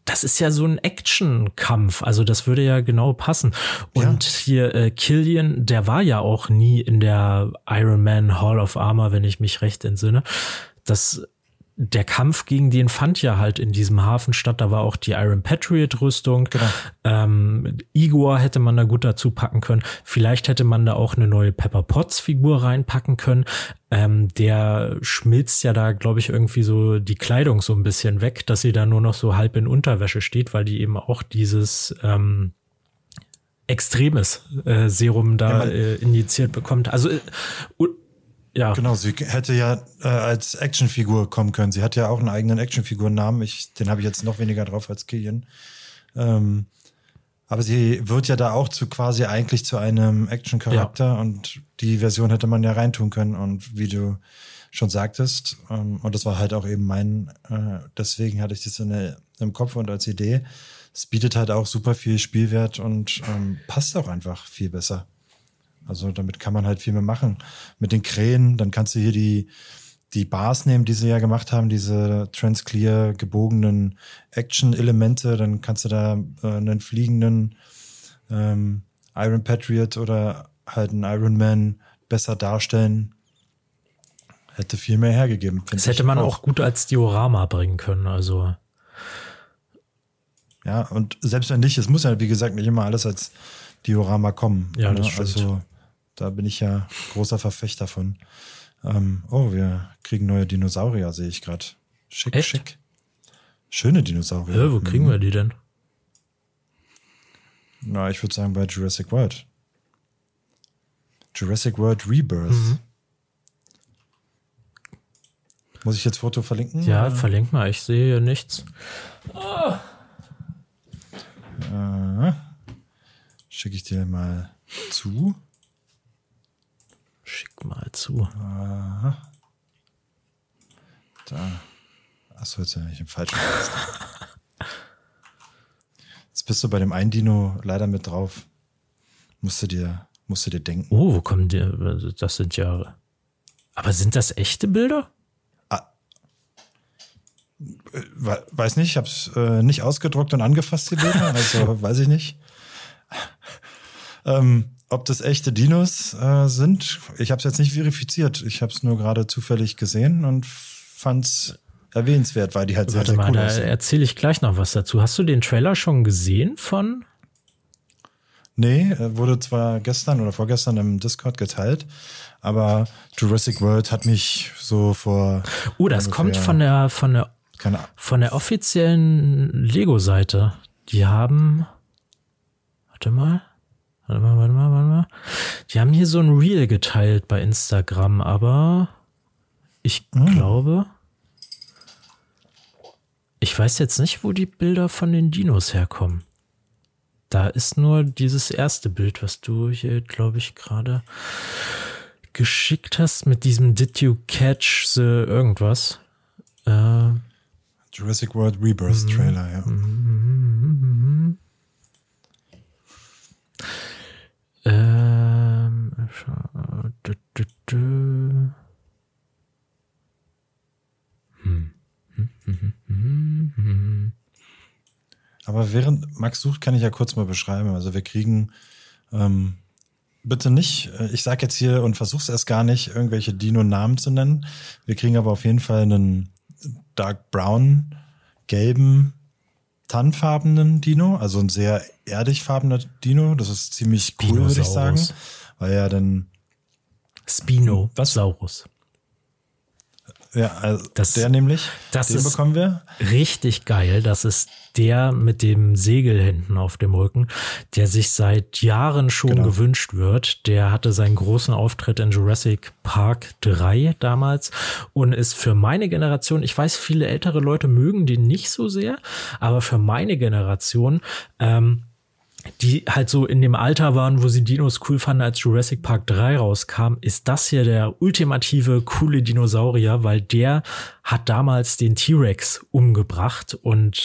das ist ja so ein Action-Kampf, also das würde ja genau passen. Und ja. hier äh, Killian, der war ja auch nie in der Iron Man Hall of Armor, wenn ich mich recht entsinne. Das Der Kampf gegen den fand ja halt in diesem Hafen statt. Da war auch die Iron Patriot Rüstung. Genau. Ähm, Igor hätte man da gut dazu packen können. Vielleicht hätte man da auch eine neue Pepper Potts Figur reinpacken können. Ähm, der schmilzt ja da, glaube ich, irgendwie so die Kleidung so ein bisschen weg, dass sie da nur noch so halb in Unterwäsche steht, weil die eben auch dieses ähm, extremes äh, Serum da ja, äh, injiziert bekommt. Also äh, ja. Genau, sie hätte ja äh, als Actionfigur kommen können. Sie hat ja auch einen eigenen Actionfigurennamen. Ich, den habe ich jetzt noch weniger drauf als Killian. Ähm, aber sie wird ja da auch zu quasi eigentlich zu einem Action-Charakter ja. und die Version hätte man ja reintun können. Und wie du schon sagtest, ähm, und das war halt auch eben mein, äh, deswegen hatte ich das in der, im Kopf und als Idee. Es bietet halt auch super viel Spielwert und ähm, passt auch einfach viel besser. Also damit kann man halt viel mehr machen. Mit den Krähen, dann kannst du hier die, die Bars nehmen, die sie ja gemacht haben, diese transclear gebogenen Action-Elemente. Dann kannst du da äh, einen fliegenden ähm, Iron Patriot oder halt einen Iron Man besser darstellen. Hätte viel mehr hergegeben. Das hätte man auch. auch gut als Diorama bringen können, also. Ja, und selbst wenn nicht, es muss ja, wie gesagt, nicht immer alles als Diorama kommen. Ja, das ne? stimmt. Also, da bin ich ja großer Verfechter von. Ähm, oh, wir kriegen neue Dinosaurier, sehe ich gerade. Schick, Echt? schick. Schöne Dinosaurier. Ja, wo kriegen mhm. wir die denn? Na, ich würde sagen bei Jurassic World. Jurassic World Rebirth. Mhm. Muss ich jetzt Foto verlinken? Ja, oder? Verlink mal. Ich sehe hier nichts. Oh. Äh, schicke ich dir mal zu. Schick mal zu. Aha. Da. Achso, jetzt bin ich im falschen Fenster. Jetzt bist du bei dem einen Dino leider mit drauf. Musst du dir, musst du dir denken. Oh, wo kommen die? Das sind ja. Aber sind das echte Bilder? Ah. Weiß nicht, ich habe es äh, nicht ausgedruckt und angefasst, die Bilder. Also weiß ich nicht. ähm, Ob das echte Dinos äh, sind, ich habe es jetzt nicht verifiziert. Ich habe es nur gerade zufällig gesehen und fand es erwähnenswert, weil die halt sehr, Warte sehr mal, cool da aussehen. erzähle ich gleich noch was dazu. Hast du den Trailer schon gesehen von? Nee, wurde zwar gestern oder vorgestern im Discord geteilt, aber Jurassic World hat mich so vor... Oh, das kommt von der, von der, keine von der offiziellen Lego-Seite. Die haben... Warte mal... Warte mal, warte mal, warte mal. Die haben hier so ein Reel geteilt bei Instagram, aber ich hm. glaube, ich weiß jetzt nicht, wo die Bilder von den Dinos herkommen. Da ist nur dieses erste Bild, was du hier, glaube ich, gerade geschickt hast mit diesem Did you catch the irgendwas? Äh, Jurassic World Rebirth mm, Trailer, ja. Mm, mm, Ähm, dü, dü, dü. Hm. Hm, hm, hm, hm. Aber während Max sucht, kann ich ja kurz mal beschreiben. Also wir kriegen ähm, bitte nicht, ich sag jetzt hier und versuch's erst gar nicht, irgendwelche Dino-Namen zu nennen. Wir kriegen aber auf jeden Fall einen Dark Brown, gelben, tannfarbenen Dino, also ein sehr erdigfarbener Dino. Das ist ziemlich cool, würde ich sagen. Weil ja dann Spinosaurus. Ja, also das, der nämlich, das den ist bekommen wir. Richtig geil. Das ist der mit dem Segel hinten auf dem Rücken, der sich seit Jahren schon genau. gewünscht wird. Der hatte seinen großen Auftritt in Jurassic Park drei damals und ist für meine Generation, ich weiß, viele ältere Leute mögen den nicht so sehr, aber für meine Generation, ähm, die halt so in dem Alter waren, wo sie Dinos cool fanden, als Jurassic Park drei rauskam, ist das hier der ultimative coole Dinosaurier, weil der hat damals den T-Rex umgebracht und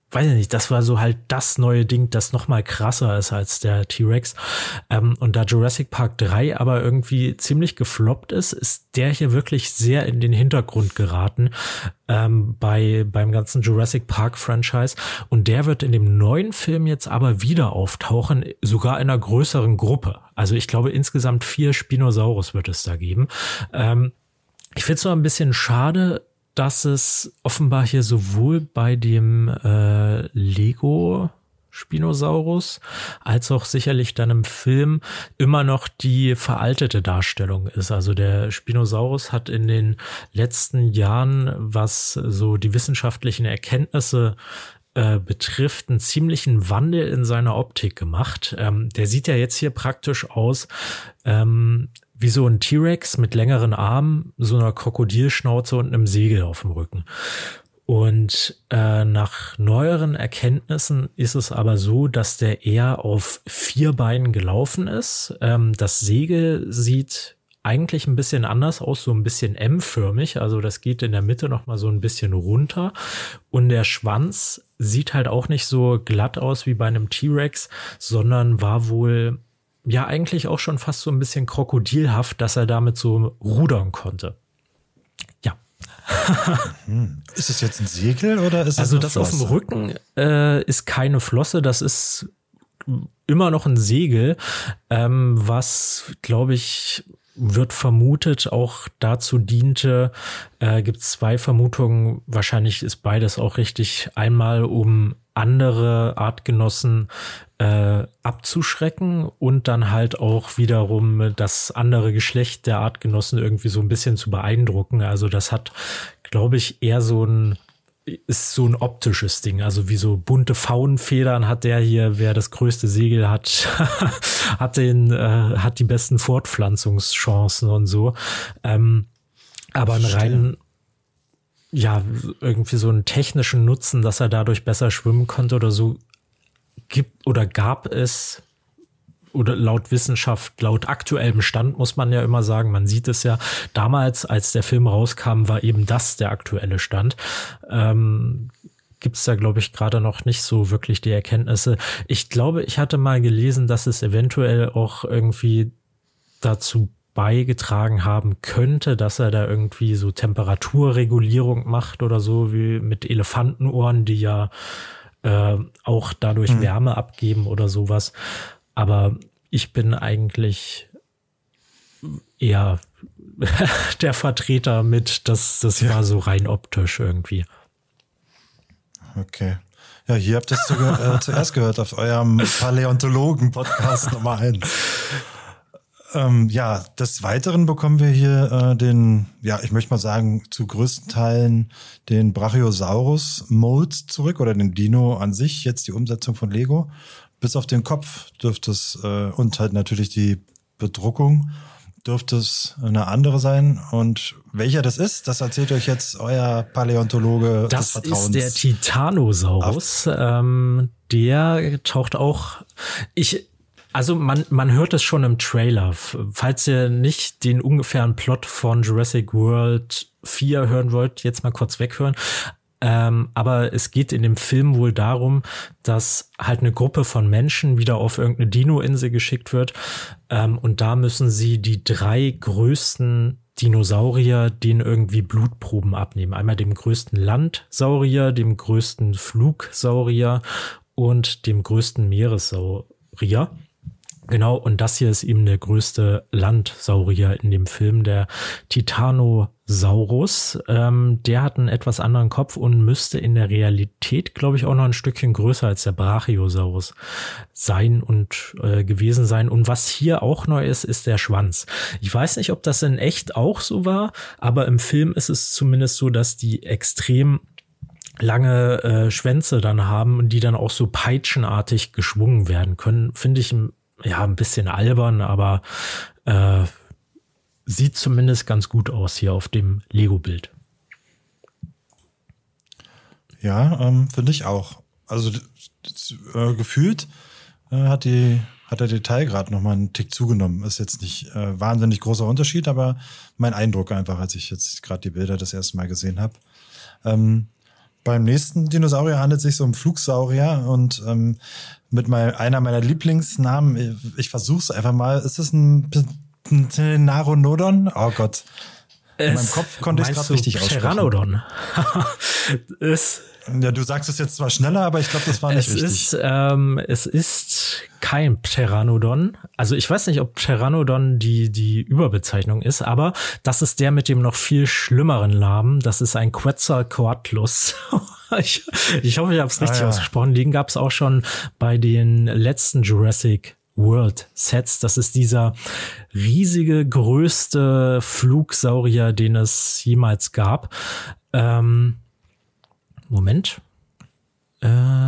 weiß ich nicht, das war so halt das neue Ding, das noch mal krasser ist als der T-Rex. Ähm, und da Jurassic Park drei aber irgendwie ziemlich gefloppt ist, ist der hier wirklich sehr in den Hintergrund geraten ähm, bei beim ganzen Jurassic Park Franchise. Und der wird in dem neuen Film jetzt aber wieder auftauchen, sogar in einer größeren Gruppe. Also ich glaube, insgesamt vier Spinosaurus wird es da geben. Ähm, ich finde es so ein bisschen schade, dass es offenbar hier sowohl bei dem äh, Lego Spinosaurus als auch sicherlich dann im Film immer noch die veraltete Darstellung ist. Also der Spinosaurus hat in den letzten Jahren, was so die wissenschaftlichen Erkenntnisse äh, betrifft, einen ziemlichen Wandel in seiner Optik gemacht. Ähm, der sieht ja jetzt hier praktisch aus, ähm, wie so ein T-Rex mit längeren Armen, so einer Krokodilschnauze und einem Segel auf dem Rücken. Und äh, nach neueren Erkenntnissen ist es aber so, dass der eher auf vier Beinen gelaufen ist. Ähm, das Segel sieht eigentlich ein bisschen anders aus, so ein bisschen M-förmig. Also das geht in der Mitte noch mal so ein bisschen runter. Und der Schwanz sieht halt auch nicht so glatt aus wie bei einem T-Rex, sondern war wohl ja eigentlich auch schon fast so ein bisschen krokodilhaft, dass er damit so rudern konnte. Ja. Hm. Ist es jetzt ein Segel oder ist es also eine das Flosse? auf dem Rücken äh, ist keine Flosse, das ist immer noch ein Segel, ähm, was, glaube ich, wird vermutet auch dazu diente, äh, gibt es zwei Vermutungen, wahrscheinlich ist beides auch richtig, einmal um andere Artgenossen äh, abzuschrecken und dann halt auch wiederum das andere Geschlecht der Artgenossen irgendwie so ein bisschen zu beeindrucken. Also das hat, glaube ich, eher so ein ist so ein optisches Ding, also wie so bunte Faunenfedern hat der hier, wer das größte Segel hat, hat den, äh, hat die besten Fortpflanzungschancen und so. Ähm, aber einen reinen, ja, irgendwie so einen technischen Nutzen, dass er dadurch besser schwimmen konnte oder so, gibt oder gab es, oder laut Wissenschaft, laut aktuellem Stand muss man ja immer sagen, man sieht es ja, damals, als der Film rauskam, war eben das der aktuelle Stand. Ähm, gibt es da, glaube ich, gerade noch nicht so wirklich die Erkenntnisse. Ich glaube, ich hatte mal gelesen, dass es eventuell auch irgendwie dazu beigetragen haben könnte, dass er da irgendwie so Temperaturregulierung macht oder so, wie mit Elefantenohren, die ja äh, auch dadurch hm. Wärme abgeben oder sowas. Aber ich bin eigentlich eher der Vertreter mit, das, das ja. war so rein optisch irgendwie. Okay. Ja, hier habt ihr es sogar, äh, zuerst gehört auf eurem Paläontologen-Podcast Nummer eins. Ähm, ja, des Weiteren bekommen wir hier äh, den, ja, ich möchte mal sagen, zu größten Teilen den Brachiosaurus-Mold zurück oder den Dino an sich, jetzt die Umsetzung von Lego. Bis auf den Kopf dürfte es, äh, und halt natürlich die Bedruckung, dürfte es eine andere sein. Und welcher das ist, das erzählt euch jetzt euer Paläontologe das des Vertrauens. Das ist der Titanosaurus. Ähm, der taucht auch, ich, also man, man hört es schon im Trailer. Falls ihr nicht den ungefähren Plot von Jurassic World vier hören wollt, jetzt mal kurz weghören. Ähm, aber es geht in dem Film wohl darum, dass halt eine Gruppe von Menschen wieder auf irgendeine Dino-Insel geschickt wird. Ähm, und da müssen sie die drei größten Dinosaurier, denen irgendwie Blutproben abnehmen. Einmal dem größten Landsaurier, dem größten Flugsaurier und dem größten Meeressaurier. Genau, und das hier ist eben der größte Landsaurier in dem Film, der Titanosaurus. Ähm, der hat einen etwas anderen Kopf und müsste in der Realität, glaube ich, auch noch ein Stückchen größer als der Brachiosaurus sein und äh, gewesen sein. Und was hier auch neu ist, ist der Schwanz. Ich weiß nicht, ob das in echt auch so war, aber im Film ist es zumindest so, dass die extrem lange äh, Schwänze dann haben und die dann auch so peitschenartig geschwungen werden können. Finde ich ja ein bisschen albern, aber äh, sieht zumindest ganz gut aus hier auf dem Lego-Bild. Ja, ähm, finde ich auch. Also äh, gefühlt äh, hat die hat der Detailgrad noch mal einen Tick zugenommen. Ist jetzt nicht äh, wahnsinnig großer Unterschied, aber mein Eindruck einfach, als ich jetzt gerade die Bilder das erste Mal gesehen habe. Ähm, beim nächsten Dinosaurier handelt es sich so um Flugsaurier und ähm, mit mein, einer meiner Lieblingsnamen, ich versuche es einfach mal, ist es ein, ein Pteranodon? Oh Gott. In meinem Kopf konnte ich es gerade richtig aussprechen. Pteranodon. ist, ja, du sagst es jetzt zwar schneller, aber ich glaube, das war nicht es richtig. Ist, ähm, es ist kein Pteranodon. Also ich weiß nicht, ob Pteranodon die, die Überbezeichnung ist, aber das ist der mit dem noch viel schlimmeren Namen. Das ist ein Quetzalcoatlus. ich, ich hoffe, ich habe es richtig ah, ja. ausgesprochen. Den gab es auch schon bei den letzten Jurassic World Sets. Das ist dieser riesige, größte Flugsaurier, den es jemals gab. Ähm, Moment. Äh,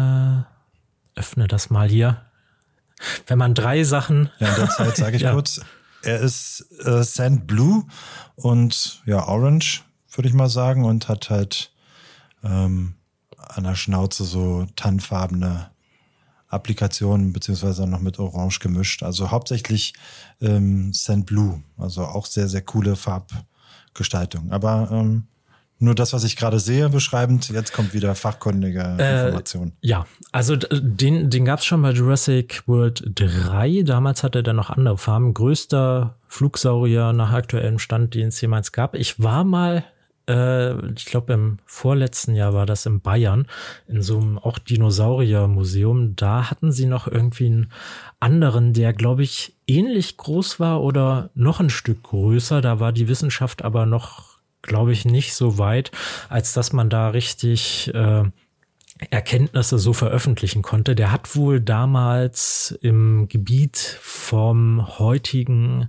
öffne das mal hier. Wenn man drei Sachen... Ja, in der Zeit sage ich ja. kurz, er ist äh, Sand Blue und ja, Orange, würde ich mal sagen, und hat halt ähm, an der Schnauze so tannfarbene Applikationen, beziehungsweise noch mit Orange gemischt. Also hauptsächlich ähm, Sand Blue, also auch sehr, sehr coole Farbgestaltung. Aber ähm, nur das, was ich gerade sehe, beschreibend, jetzt kommt wieder fachkundige äh, Information. Ja, also den, den gab es schon bei Jurassic World drei. Damals hatte der noch andere Farben. Größter Flugsaurier nach aktuellem Stand, den es jemals gab. Ich war mal ich glaube im vorletzten Jahr war das in Bayern, in so einem auch Dinosaurier-Museum. Da hatten sie noch irgendwie einen anderen, der, glaube ich, ähnlich groß war oder noch ein Stück größer. Da war die Wissenschaft aber noch, glaube ich, nicht so weit, als dass man da richtig äh, Erkenntnisse so veröffentlichen konnte. Der hat wohl damals im Gebiet vom heutigen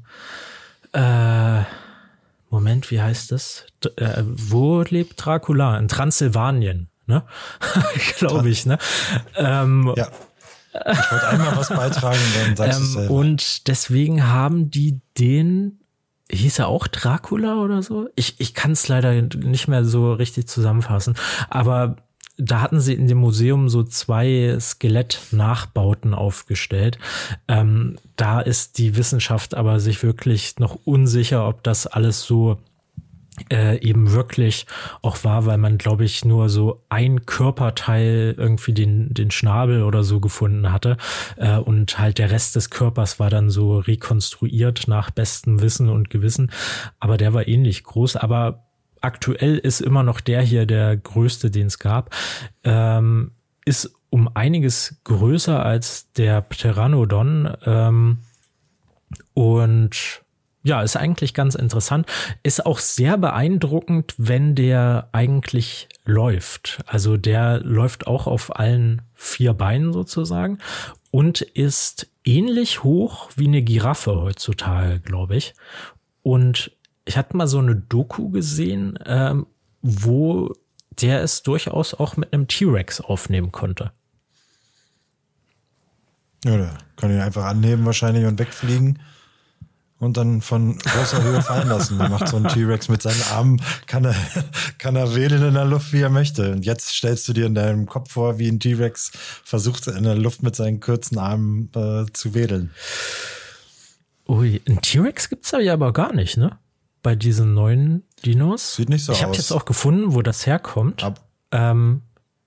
äh, Moment, wie heißt das? D- äh, wo lebt Dracula? In Transsilvanien, ne? Glaube ich, ne? Ähm, ja. Ich wollte einmal was beitragen, dann sagst du es selber. Und deswegen haben die den, hieß er auch Dracula oder so? Ich, ich kann es leider nicht mehr so richtig zusammenfassen, aber da hatten sie in dem Museum so zwei Skelettnachbauten aufgestellt. Ähm, da ist die Wissenschaft aber sich wirklich noch unsicher, ob das alles so äh, eben wirklich auch war, weil man, glaube ich, nur so ein Körperteil, irgendwie den, den Schnabel oder so gefunden hatte. Äh, und halt der Rest des Körpers war dann so rekonstruiert nach bestem Wissen und Gewissen. Aber der war ähnlich groß, aber aktuell ist immer noch der hier der größte, den es gab. Ähm, ist um einiges größer als der Pteranodon. Ähm, und ja, ist eigentlich ganz interessant. Ist auch sehr beeindruckend, wenn der eigentlich läuft. Also der läuft auch auf allen vier Beinen sozusagen und ist ähnlich hoch wie eine Giraffe heutzutage, glaube ich. Und ich hatte mal so eine Doku gesehen, ähm, wo der es durchaus auch mit einem T-Rex aufnehmen konnte. Ja, der kann ihn einfach annehmen wahrscheinlich und wegfliegen und dann von großer Höhe fallen lassen. Dann macht so ein T-Rex mit seinen Armen, kann er, kann er wedeln in der Luft, wie er möchte. Und jetzt stellst du dir in deinem Kopf vor, wie ein T-Rex versucht in der Luft mit seinen kurzen Armen äh, zu wedeln. Ui, ein T-Rex gibt's da ja aber gar nicht, ne? Bei diesen neuen Dinos. Sieht nicht so ich aus. Ich habe jetzt auch gefunden, wo das herkommt. Ab. Ähm,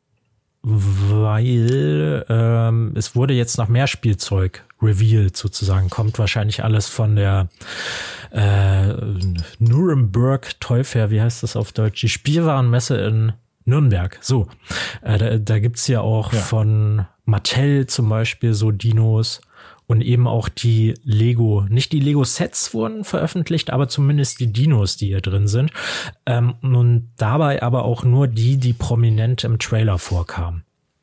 weil ähm, es wurde jetzt noch mehr Spielzeug revealed sozusagen. Kommt wahrscheinlich alles von der äh, Nuremberg Toy Fair, wie heißt das auf Deutsch? Die Spielwarenmesse in Nürnberg. So, äh, da, da gibt's ja auch ja. von Mattel zum Beispiel so Dinos. Und eben auch die Lego, nicht die Lego-Sets wurden veröffentlicht, aber zumindest die Dinos, die hier drin sind. Ähm, und dabei aber auch nur die, die prominent im Trailer vorkamen.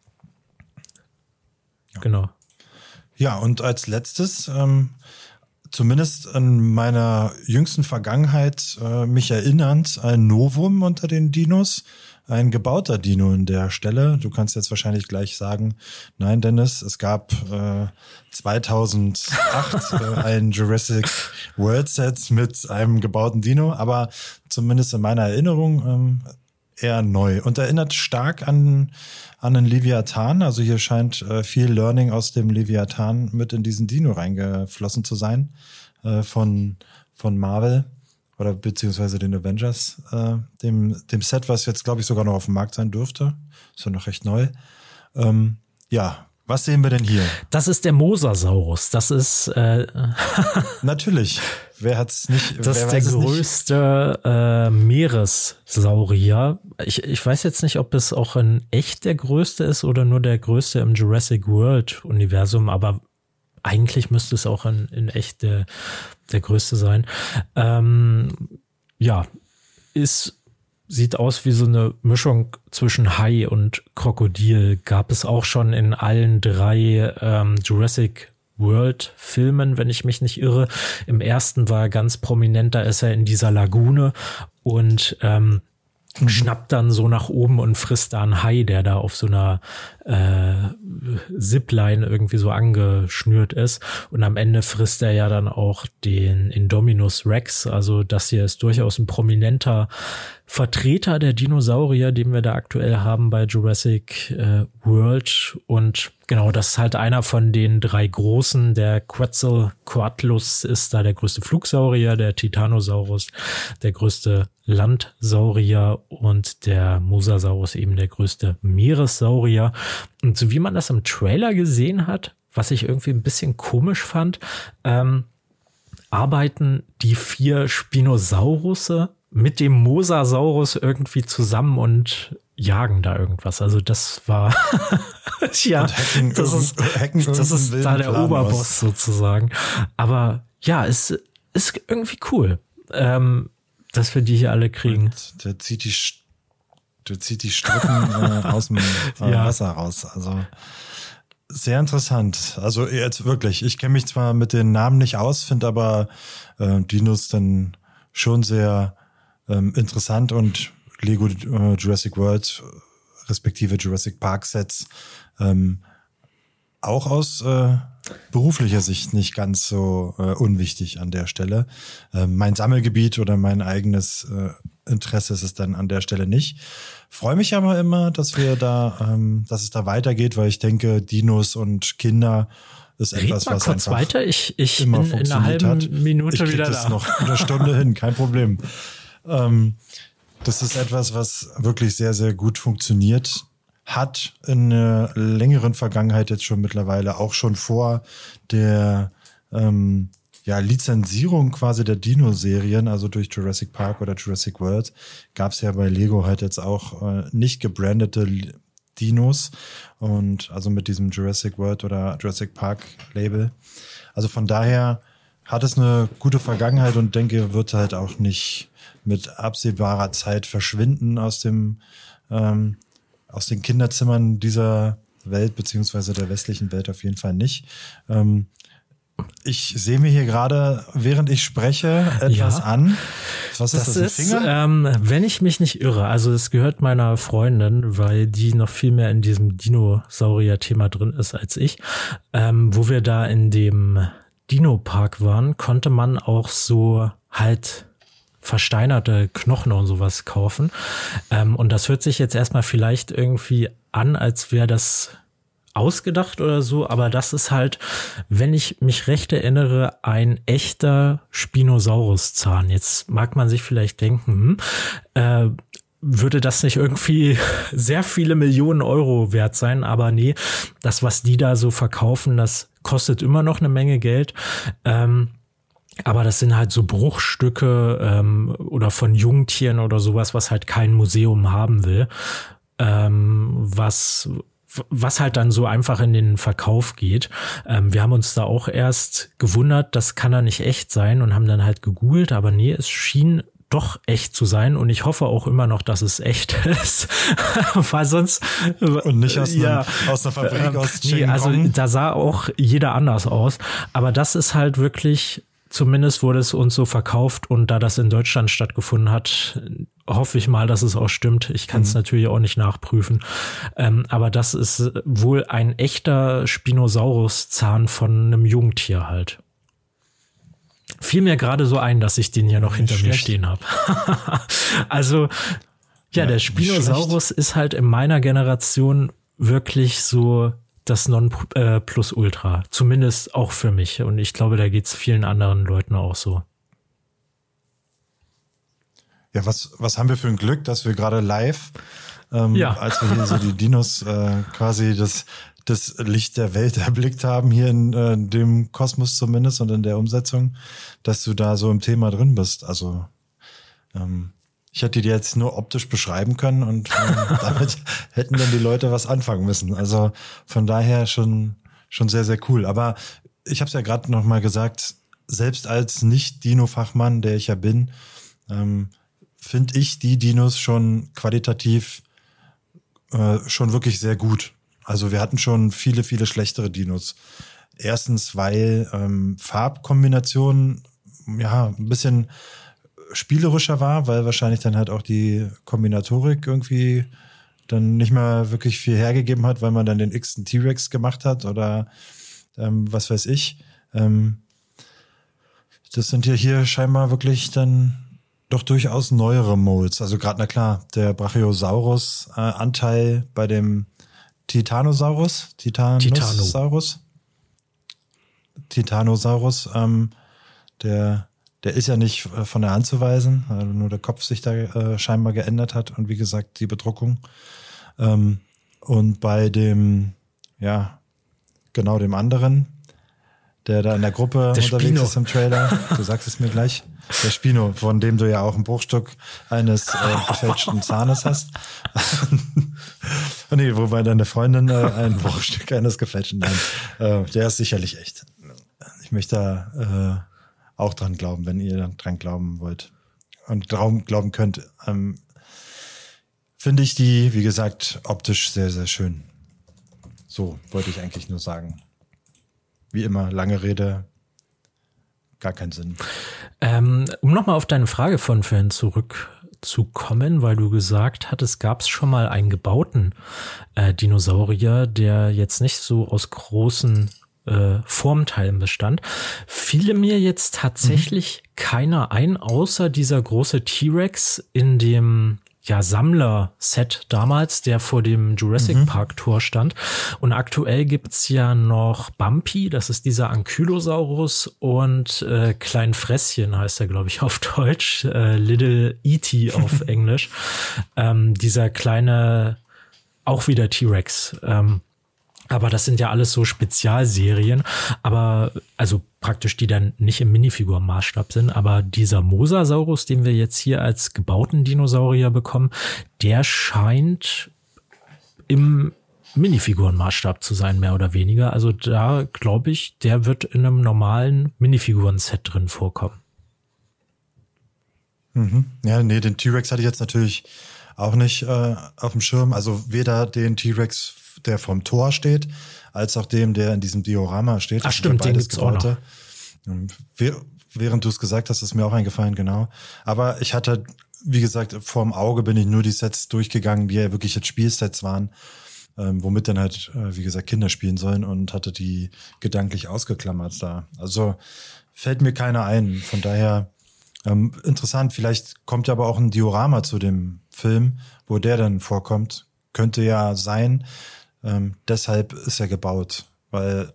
Ja. Genau. Ja, und als letztes, ähm, zumindest in meiner jüngsten Vergangenheit äh, mich erinnernd, ein Novum unter den Dinos. Ein gebauter Dino in der Stelle. Du kannst jetzt wahrscheinlich gleich sagen, nein, Dennis, es gab äh, zweitausendacht äh, ein Jurassic World Set mit einem gebauten Dino, aber zumindest in meiner Erinnerung ähm, eher neu und erinnert stark an an den Leviathan. Also hier scheint äh, viel Learning aus dem Leviathan mit in diesen Dino reingeflossen zu sein äh, von von Marvel. oder beziehungsweise den Avengers, äh, dem, dem Set, was jetzt, glaube ich, sogar noch auf dem Markt sein dürfte. Ist ja noch recht neu. Ähm, ja, was sehen wir denn hier? Das ist der Mosasaurus. Das ist äh, natürlich. Wer hat's nicht? Das wer ist der größte äh, Meeressaurier. Ich, ich weiß jetzt nicht, ob es auch in echt der größte ist oder nur der größte im Jurassic World Universum, aber eigentlich müsste es auch in, in echt der, der größte sein. Ähm, ja, ist sieht aus wie so eine Mischung zwischen Hai und Krokodil. Gab es auch schon in allen drei ähm, Jurassic World Filmen, wenn ich mich nicht irre. Im ersten war er ganz prominent, da ist er in dieser Lagune und ähm, mhm. schnappt dann so nach oben und frisst da einen Hai, der da auf so einer äh, Zipline irgendwie so angeschnürt ist. Und am Ende frisst er ja dann auch den Indominus Rex. Also das hier ist durchaus ein prominenter Vertreter der Dinosaurier, den wir da aktuell haben bei Jurassic äh, World. Und genau, das ist halt einer von den drei großen. Der Quetzalcoatlus ist da der größte Flugsaurier, der Titanosaurus der größte Landsaurier und der Mosasaurus eben der größte Meeressaurier. Und so wie man das im Trailer gesehen hat, was ich irgendwie ein bisschen komisch fand, ähm, arbeiten die vier Spinosaurusse mit dem Mosasaurus irgendwie zusammen und jagen da irgendwas. Also das war ja, hacken, das ist, hacken das ist da der Plan Oberboss aus. sozusagen. Aber ja, es ist irgendwie cool, ähm, dass wir die hier alle kriegen. Und der zieht die, der zieht die Strippen äh, aus dem äh, Ja. Wasser raus. Also sehr interessant. Also jetzt wirklich, ich kenne mich zwar mit den Namen nicht aus, finde aber äh, Dinos dann schon sehr ähm, interessant und Lego äh, Jurassic World respektive Jurassic Park Sets ähm, auch aus äh, beruflicher Sicht nicht ganz so äh, unwichtig an der Stelle. Äh, mein Sammelgebiet oder mein eigenes äh, Interesse ist es dann an der Stelle nicht. Freue mich aber immer, dass wir da, ähm, dass es da weitergeht, weil ich denke, Dinos und Kinder ist Red etwas, mal was kurz einfach weiter. Ich, ich immer bin in einer funktioniert halben hat. Minute ich krieg wieder das da. noch eine Stunde hin, kein Problem. Ähm, das ist etwas, was wirklich sehr, sehr gut funktioniert hat in der längeren Vergangenheit jetzt schon mittlerweile, auch schon vor der ähm, ja, Lizenzierung quasi der Dino-Serien, also durch Jurassic Park oder Jurassic World, gab es ja bei Lego halt jetzt auch äh, nicht gebrandete Dinos und also mit diesem Jurassic World oder Jurassic Park Label. Also von daher hat es eine gute Vergangenheit und denke, wird halt auch nicht mit absehbarer Zeit verschwinden aus dem ähm, aus den Kinderzimmern dieser Welt, beziehungsweise der westlichen Welt auf jeden Fall nicht. Ähm, ich sehe mir hier gerade, während ich spreche, etwas Ja. an. Was ist das, Das ein ist, Finger? ähm, wenn ich mich nicht irre, also es gehört meiner Freundin, weil die noch viel mehr in diesem Dinosaurier-Thema drin ist als ich. Ähm, wo wir da in dem Dino-Park waren, konnte man auch so halt versteinerte Knochen und sowas kaufen. Ähm, und das hört sich jetzt erstmal vielleicht irgendwie an, als wäre das ausgedacht oder so, aber das ist halt, wenn ich mich recht erinnere, ein echter Spinosaurus-Zahn. Jetzt mag man sich vielleicht denken, hm, äh, würde das nicht irgendwie sehr viele Millionen Euro wert sein, aber nee, das, was die da so verkaufen, das kostet immer noch eine Menge Geld. Ähm, Aber das sind halt so Bruchstücke ähm, oder von Jungtieren oder sowas, was halt kein Museum haben will, ähm, was was halt dann so einfach in den Verkauf geht. Ähm, wir haben uns da auch erst gewundert, das kann ja nicht echt sein und haben dann halt gegoogelt, aber nee, es schien doch echt zu sein und ich hoffe auch immer noch, dass es echt ist, weil sonst Und nicht aus, einem, ja, aus einer Fabrik ähm, aus nee, also Qingdong. da sah auch jeder anders aus, aber das ist halt wirklich, zumindest wurde es uns so verkauft und da das in Deutschland stattgefunden hat, hoffe ich mal, dass es auch stimmt. Ich kann es mhm. natürlich auch nicht nachprüfen. Ähm, aber das ist wohl ein echter Spinosaurus-Zahn von einem Jungtier halt. Fiel mir gerade so ein, dass ich den ja noch Nicht hinter mir schlecht. stehen habe. Also, ja, Ja, der nicht Spinosaurus ist halt in meiner Generation wirklich so das Non-Plus-Ultra. Zumindest auch für mich. Und ich glaube, da geht's vielen anderen Leuten auch so. Ja, was, was haben wir für ein Glück, dass wir gerade live, ähm, ja. als wir hier so die Dinos äh, quasi das, das Licht der Welt erblickt haben, hier in äh, dem Kosmos zumindest und in der Umsetzung, dass du da so im Thema drin bist. Also ähm, ich hätte dir jetzt nur optisch beschreiben können und ähm, damit hätten dann die Leute was anfangen müssen. Also von daher schon, schon sehr, sehr cool. Aber ich habe es ja gerade noch mal gesagt, selbst als Nicht-Dino-Fachmann, der ich ja bin, ähm, finde ich die Dinos schon qualitativ äh, schon wirklich sehr gut. Also wir hatten schon viele, viele schlechtere Dinos. Erstens, weil ähm, Farbkombinationen ja ein bisschen spielerischer war, weil wahrscheinlich dann halt auch die Kombinatorik irgendwie dann nicht mehr wirklich viel hergegeben hat, weil man dann den x-ten T-Rex gemacht hat oder ähm, was weiß ich. Ähm, das sind ja hier scheinbar wirklich dann doch durchaus neuere Molds. Also gerade, na klar, der Brachiosaurus-Anteil äh, bei dem Titanosaurus, Titanosaurus, Titanosaurus, ähm, der, der ist ja nicht äh, von der Hand zu weisen, also nur der Kopf sich da äh, scheinbar geändert hat und wie gesagt die Bedruckung. Ähm, und bei dem, ja, genau dem anderen, der da in der Gruppe der unterwegs Spino. ist im Trailer, du sagst es mir gleich, der Spino, von dem du ja auch ein Bruchstück eines äh, gefälschten Zahnes hast. Nee, wobei deine Freundin äh, ein Bruchstück eines gefälschten, nein, äh, der ist sicherlich echt. Ich möchte da äh, auch dran glauben, wenn ihr dran glauben wollt und dran glauben könnt. Ähm, finde ich die, wie gesagt, optisch sehr, sehr schön. So wollte ich eigentlich nur sagen. Wie immer, lange Rede, gar keinen Sinn. Ähm, um nochmal auf deine Frage von vorhin zurückzukommen, weil du gesagt hattest, gab es schon mal einen gebauten äh, Dinosaurier, der jetzt nicht so aus großen äh, Formteilen bestand. Fiel mir jetzt tatsächlich mhm. keiner ein, außer dieser große T-Rex in dem ja, Sammler-Set damals, der vor dem Jurassic mhm. Park Tor stand. Und aktuell gibt's ja noch Bumpy, das ist dieser Ankylosaurus, und äh, Klein Fresschen heißt er, glaube ich, auf Deutsch, äh, Little E T auf Englisch. Ähm, dieser kleine, auch wieder T-Rex. Ähm, aber das sind ja alles so Spezialserien, aber also praktisch, die dann nicht im Minifigurenmaßstab sind. Aber dieser Mosasaurus, den wir jetzt hier als gebauten Dinosaurier bekommen, der scheint im Minifigurenmaßstab zu sein, mehr oder weniger. Also da glaube ich, der wird in einem normalen Minifiguren-Set drin vorkommen. Mhm. Ja, nee, den T-Rex hatte ich jetzt natürlich auch nicht äh, auf dem Schirm. Also weder den T-Rex, der vom Tor steht, als auch dem, der in diesem Diorama steht. Ach stimmt, den gibt's auch noch. Während du es gesagt hast, ist mir auch eingefallen, genau. Aber ich hatte, wie gesagt, vorm Auge bin ich nur die Sets durchgegangen, die ja wirklich jetzt Spielsets waren, ähm, womit dann halt, äh, wie gesagt, Kinder spielen sollen und hatte die gedanklich ausgeklammert da. Also fällt mir keiner ein. Von daher ähm, interessant. Vielleicht kommt ja aber auch ein Diorama zu dem Film, wo der dann vorkommt. Könnte ja sein. Ähm, deshalb ist er gebaut, weil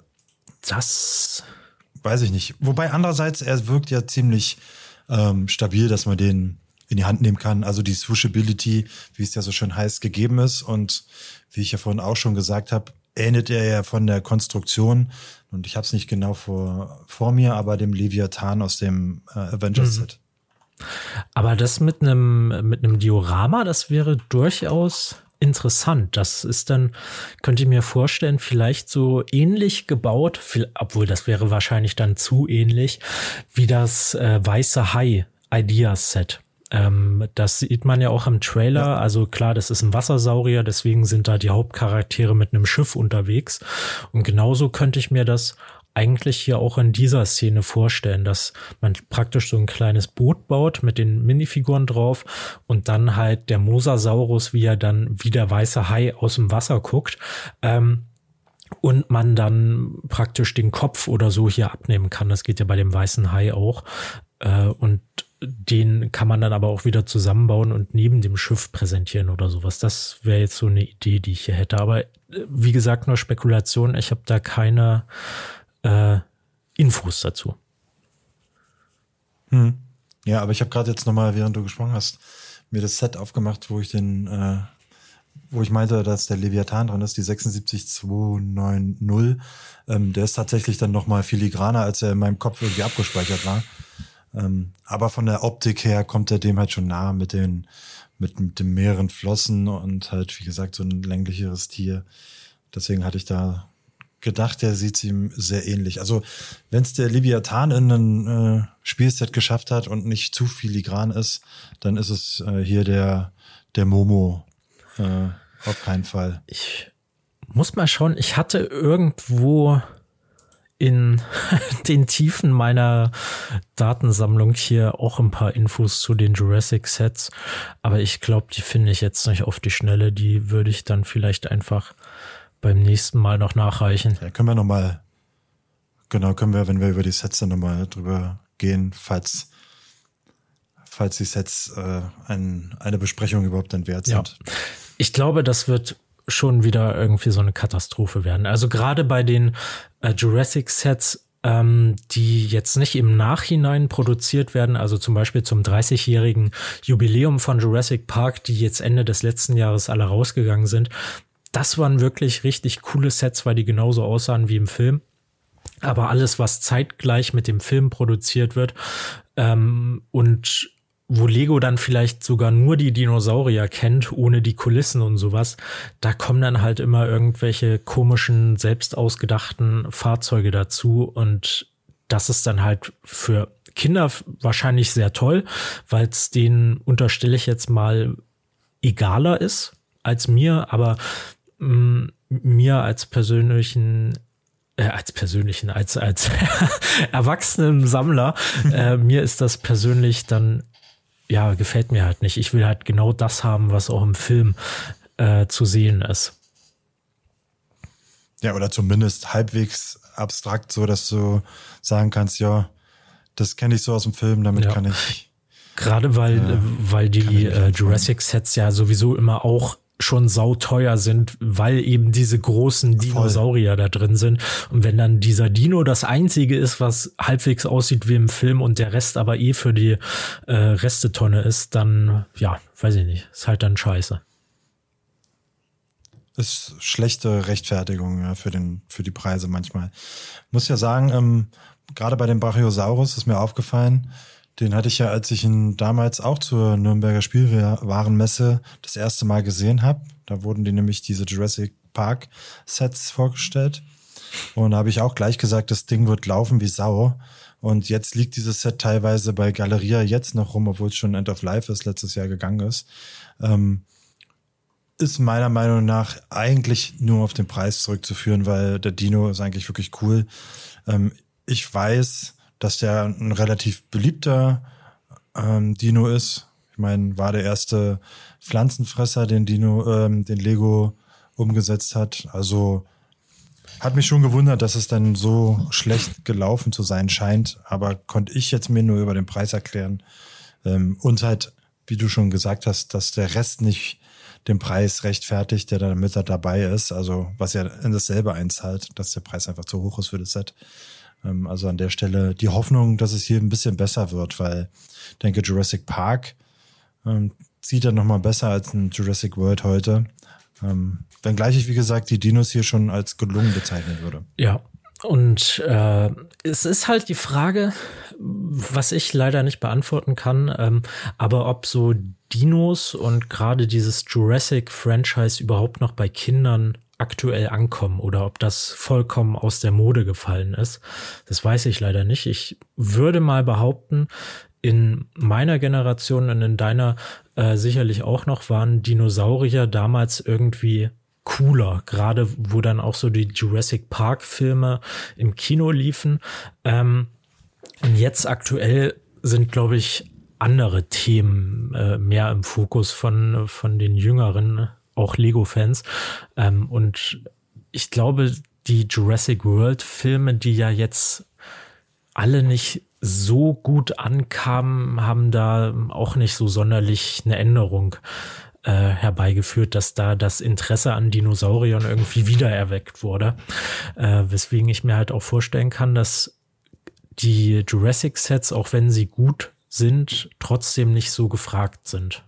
das weiß ich nicht. Wobei andererseits, er wirkt ja ziemlich ähm, stabil, dass man den in die Hand nehmen kann. Also die Swooshability, wie es ja so schön heißt, gegeben ist. Und wie ich ja vorhin auch schon gesagt habe, ähnelt er ja von der Konstruktion, und ich habe es nicht genau vor, vor mir, aber dem Leviathan aus dem äh, Avengers-Set. Mhm. Aber das mit einem mit einem Diorama, das wäre durchaus interessant. Das ist dann, könnte ich mir vorstellen, vielleicht so ähnlich gebaut, viel, obwohl das wäre wahrscheinlich dann zu ähnlich, wie das äh, Weiße Hai Ideas Set. Ähm, das sieht man ja auch im Trailer. Ja. Also klar, das ist ein Wassersaurier, deswegen sind da die Hauptcharaktere mit einem Schiff unterwegs. Und genauso könnte ich mir das eigentlich hier auch in dieser Szene vorstellen, dass man praktisch so ein kleines Boot baut mit den Minifiguren drauf und dann halt der Mosasaurus, wie er dann wie der weiße Hai aus dem Wasser guckt, ähm, und man dann praktisch den Kopf oder so hier abnehmen kann. Das geht ja bei dem weißen Hai auch. Äh, und den kann man dann aber auch wieder zusammenbauen und neben dem Schiff präsentieren oder sowas. Das wäre jetzt so eine Idee, die ich hier hätte. Aber wie gesagt, nur Spekulation. Ich habe da keine äh, Infos dazu. Hm. Ja, aber ich habe gerade jetzt nochmal, während du gesprochen hast, mir das Set aufgemacht, wo ich den, äh, wo ich meinte, dass der Leviathan drin ist, die sechsundsiebzig zweihundertneunzig. Ähm, der ist tatsächlich dann nochmal filigraner, als er in meinem Kopf irgendwie abgespeichert war. Ähm, aber von der Optik her kommt er dem halt schon nah mit den, mit, mit den mehreren Flossen und halt, wie gesagt, so ein länglicheres Tier. Deswegen hatte ich da gedacht, der sieht ihm sehr ähnlich. Also wenn es der Leviathan in ein äh, Spielset geschafft hat und nicht zu filigran ist, dann ist es äh, hier der der Momo äh, auf keinen Fall. Ich muss mal schauen, ich hatte irgendwo in den Tiefen meiner Datensammlung hier auch ein paar Infos zu den Jurassic Sets, aber ich glaube, die finde ich jetzt nicht auf die Schnelle. Die würde ich dann vielleicht einfach beim nächsten Mal noch nachreichen. Ja, können wir nochmal, genau, können wir, wenn wir über die Sets dann nochmal drüber gehen, falls, falls die Sets äh, ein, eine Besprechung überhaupt dann wert sind. Ja. Ich glaube, das wird schon wieder irgendwie so eine Katastrophe werden. Also gerade bei den äh, Jurassic Sets, ähm, die jetzt nicht im Nachhinein produziert werden, also zum Beispiel zum dreißigjährigen Jubiläum von Jurassic Park, die jetzt Ende des letzten Jahres alle rausgegangen sind. Das waren wirklich richtig coole Sets, weil die genauso aussahen wie im Film. Aber alles, was zeitgleich mit dem Film produziert wird ähm, und wo Lego dann vielleicht sogar nur die Dinosaurier kennt, ohne die Kulissen und sowas, da kommen dann halt immer irgendwelche komischen, selbst ausgedachten Fahrzeuge dazu. Und das ist dann halt für Kinder wahrscheinlich sehr toll, weil es denen, unterstelle ich jetzt mal, egaler ist als mir, aber mh, mir als persönlichen äh, als persönlichen, als als erwachsenen Sammler, äh, mir ist das persönlich dann, ja, gefällt mir halt nicht. Ich will halt genau das haben, was auch im Film äh, zu sehen ist. Ja, oder zumindest halbwegs abstrakt, so dass du sagen kannst, ja, das kenne ich so aus dem Film, damit ja. kann ich. Gerade weil, äh, weil die äh, Jurassic-Sets ja sowieso immer auch schon sauteuer sind, weil eben diese großen Dinosaurier Voll. da drin sind. Und wenn dann dieser Dino das einzige ist, was halbwegs aussieht wie im Film und der Rest aber eh für die äh, Restetonne ist, dann, ja, weiß ich nicht, ist halt dann scheiße. Ist schlechte Rechtfertigung ja, für den für die Preise manchmal. Muss ja sagen, ähm, gerade bei dem Brachiosaurus ist mir aufgefallen, den hatte ich ja, als ich ihn damals auch zur Nürnberger Spielwarenmesse das erste Mal gesehen habe. Da wurden die nämlich diese Jurassic Park Sets vorgestellt. Und da habe ich auch gleich gesagt, das Ding wird laufen wie Sau. Und jetzt liegt dieses Set teilweise bei Galeria jetzt noch rum, obwohl es schon End of Life ist, letztes Jahr gegangen ist. Ähm, ist meiner Meinung nach eigentlich nur auf den Preis zurückzuführen, weil der Dino ist eigentlich wirklich cool. Ähm, ich weiß, dass der ein relativ beliebter ähm, Dino ist. Ich meine, war der erste Pflanzenfresser, den Dino, ähm, den Lego umgesetzt hat. Also hat mich schon gewundert, dass es dann so schlecht gelaufen zu sein scheint. Aber konnte ich jetzt mir nur über den Preis erklären. Ähm, und halt, wie du schon gesagt hast, dass der Rest nicht den Preis rechtfertigt, der damit da dabei ist. Also was ja in dasselbe einzahlt, dass der Preis einfach zu hoch ist für das Set. Also an der Stelle die Hoffnung, dass es hier ein bisschen besser wird, weil ich denke, Jurassic Park ähm, zieht dann nochmal besser als ein Jurassic World heute. Ähm, wenngleich ich, wie gesagt, die Dinos hier schon als gelungen bezeichnen würde. Ja, und äh, es ist halt die Frage, was ich leider nicht beantworten kann, ähm, aber ob so Dinos und gerade dieses Jurassic-Franchise überhaupt noch bei Kindern aktuell ankommen oder ob das vollkommen aus der Mode gefallen ist. Das weiß ich leider nicht. Ich würde mal behaupten, in meiner Generation und in deiner äh, sicherlich auch noch waren Dinosaurier damals irgendwie cooler, gerade wo dann auch so die Jurassic Park Filme im Kino liefen. Ähm, und jetzt aktuell sind, glaube ich, andere Themen äh, mehr im Fokus von, von den Jüngeren, auch Lego-Fans. Ähm, und ich glaube, die Jurassic World-Filme, die ja jetzt alle nicht so gut ankamen, haben da auch nicht so sonderlich eine Änderung äh, herbeigeführt, dass da das Interesse an Dinosauriern irgendwie wiedererweckt wurde. Äh, weswegen ich mir halt auch vorstellen kann, dass die Jurassic-Sets, auch wenn sie gut sind, trotzdem nicht so gefragt sind.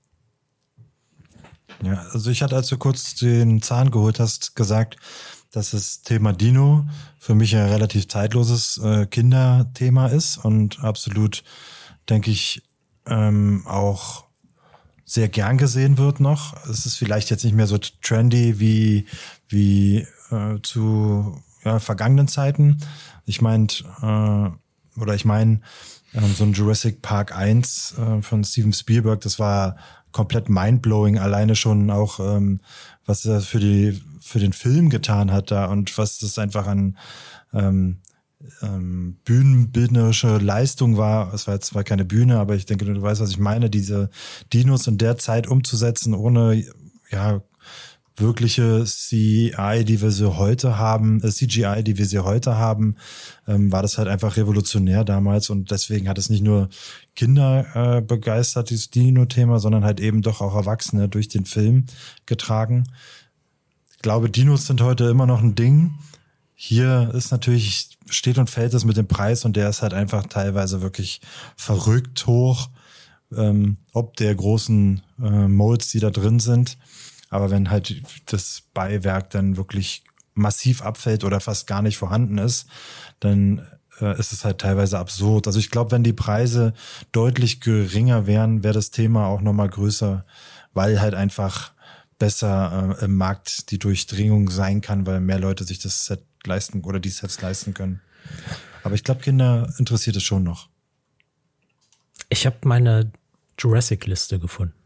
Ja, also ich hatte, als du kurz den Zahn geholt hast, gesagt, dass das Thema Dino für mich ein relativ zeitloses äh, Kinderthema ist und absolut, denke ich, ähm, auch sehr gern gesehen wird noch. Es ist vielleicht jetzt nicht mehr so trendy wie wie äh, zu ja, vergangenen Zeiten. Ich meint äh, oder ich meine äh, so ein Jurassic Park eins äh, von Steven Spielberg, das war komplett mindblowing, alleine schon auch ähm, was er für die für den Film getan hat da und was das einfach an ähm, ähm, bühnenbildnerische Leistung war. Es war jetzt zwar keine Bühne, aber ich denke, du weißt, was ich meine, diese Dinos in der Zeit umzusetzen, ohne ja wirkliche C I, die wir sie heute haben, äh, C G I, die wir sie heute haben, ähm, war das halt einfach revolutionär damals und deswegen hat es nicht nur Kinder äh, begeistert, dieses Dino-Thema, sondern halt eben doch auch Erwachsene durch den Film getragen. Ich glaube, Dinos sind heute immer noch ein Ding. Hier ist natürlich, steht und fällt es mit dem Preis und der ist halt einfach teilweise wirklich verrückt hoch, ähm, ob der großen äh, Molds, die da drin sind. Aber wenn halt das Beiwerk dann wirklich massiv abfällt oder fast gar nicht vorhanden ist, dann äh, ist es halt teilweise absurd. Also ich glaube, wenn die Preise deutlich geringer wären, wäre das Thema auch nochmal größer, weil halt einfach besser äh, im Markt die Durchdringung sein kann, weil mehr Leute sich das Set leisten oder die Sets leisten können. Aber ich glaube, Kinder interessiert es schon noch. Ich habe meine Jurassic-Liste gefunden.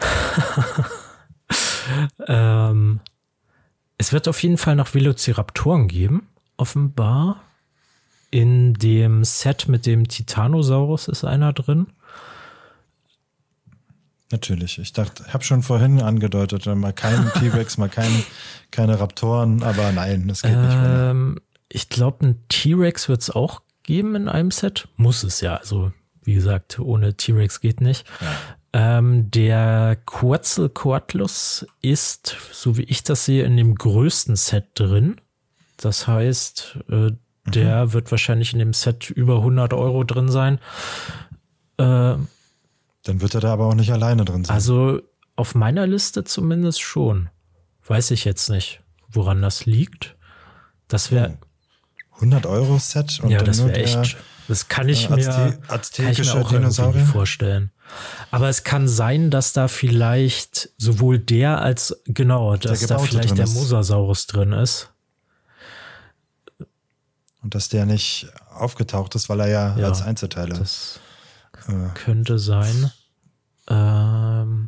ähm, es wird auf jeden Fall noch Velociraptoren geben, offenbar. In dem Set mit dem Titanosaurus ist einer drin. Natürlich. Ich dachte, ich habe schon vorhin angedeutet, mal keinen T-Rex, mal kein, keine Raptoren, aber nein, das geht nicht mehr. Ähm, ich glaube, ein T-Rex wird es auch geben in einem Set. Muss es ja. Also, wie gesagt, ohne T-Rex geht nicht. Ja. Ähm, der Quetzalcoatlus ist, so wie ich das sehe, in dem größten Set drin. Das heißt, äh, der mhm. wird wahrscheinlich in dem Set über hundert Euro drin sein. Äh, Dann wird er da aber auch nicht alleine drin sein. Also auf meiner Liste zumindest schon. Weiß ich jetzt nicht, woran das liegt. Das wäre hundert Euro Set und ja, dann das nur wäre echt. Das kann ich äh, mir, Azte- kann ich mir auch irgendwie nicht vorstellen. Aber es kann sein, dass da vielleicht sowohl der als genau, dass da vielleicht der Mosasaurus drin ist. Und dass der nicht aufgetaucht ist, weil er ja, ja als Einzelteile. Das äh. könnte sein. Ähm,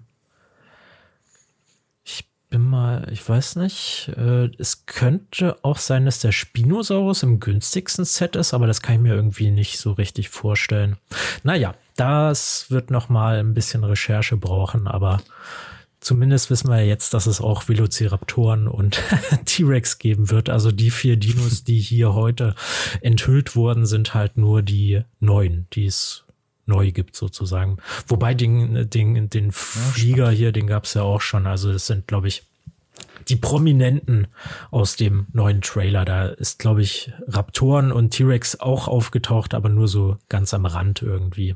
ich bin mal, ich weiß nicht. Äh, es könnte auch sein, dass der Spinosaurus im günstigsten Set ist, aber das kann ich mir irgendwie nicht so richtig vorstellen. Naja, das wird noch mal ein bisschen Recherche brauchen, aber zumindest wissen wir jetzt, dass es auch Velociraptoren und T-Rex geben wird. Also die vier Dinos, die hier heute enthüllt wurden, sind halt nur die neuen, die es neu gibt sozusagen. Wobei den, den, den Flieger hier, den gab es ja auch schon. Also das sind, glaube ich, die Prominenten aus dem neuen Trailer. Da ist, glaube ich, Raptoren und T-Rex auch aufgetaucht, aber nur so ganz am Rand irgendwie.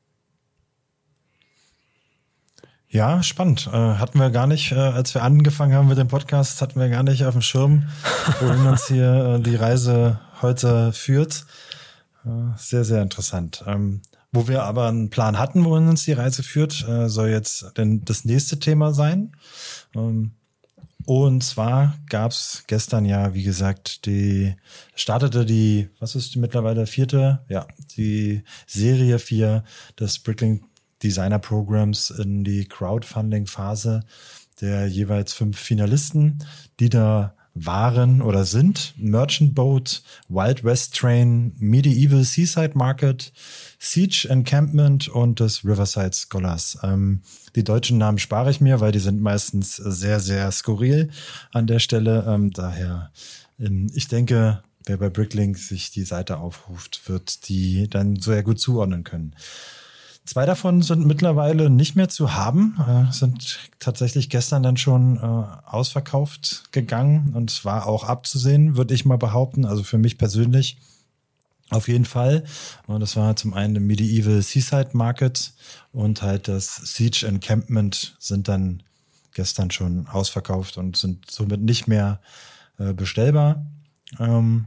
Ja, spannend. Äh, hatten wir gar nicht, äh, als wir angefangen haben mit dem Podcast, hatten wir gar nicht auf dem Schirm, wohin uns hier äh, die Reise heute führt. Äh, sehr, sehr interessant. Ähm, wo wir aber einen Plan hatten, wohin uns die Reise führt, äh, soll jetzt denn das nächste Thema sein. Ähm, und zwar gab's gestern ja, wie gesagt, die startete die, was ist die mittlerweile vierte? Ja, die Serie vier des Bricklink Designer Programs in die Crowdfunding-Phase der jeweils fünf Finalisten, die da waren oder sind: Merchant Boat, Wild West Train, Medieval Seaside Market, Siege Encampment und des Riverside Scholars. Ähm, die deutschen Namen spare ich mir, weil die sind meistens sehr, sehr skurril an der Stelle. Ähm, daher, ähm, ich denke, wer bei Bricklink sich die Seite aufruft, wird die dann sehr gut zuordnen können. Zwei davon sind mittlerweile nicht mehr zu haben, äh, sind tatsächlich gestern dann schon äh, ausverkauft gegangen und war auch abzusehen, würde ich mal behaupten, also für mich persönlich. Auf jeden Fall. Und das war zum einen Medieval Seaside Market und halt das Siege Encampment sind dann gestern schon ausverkauft und sind somit nicht mehr äh, bestellbar. Ähm,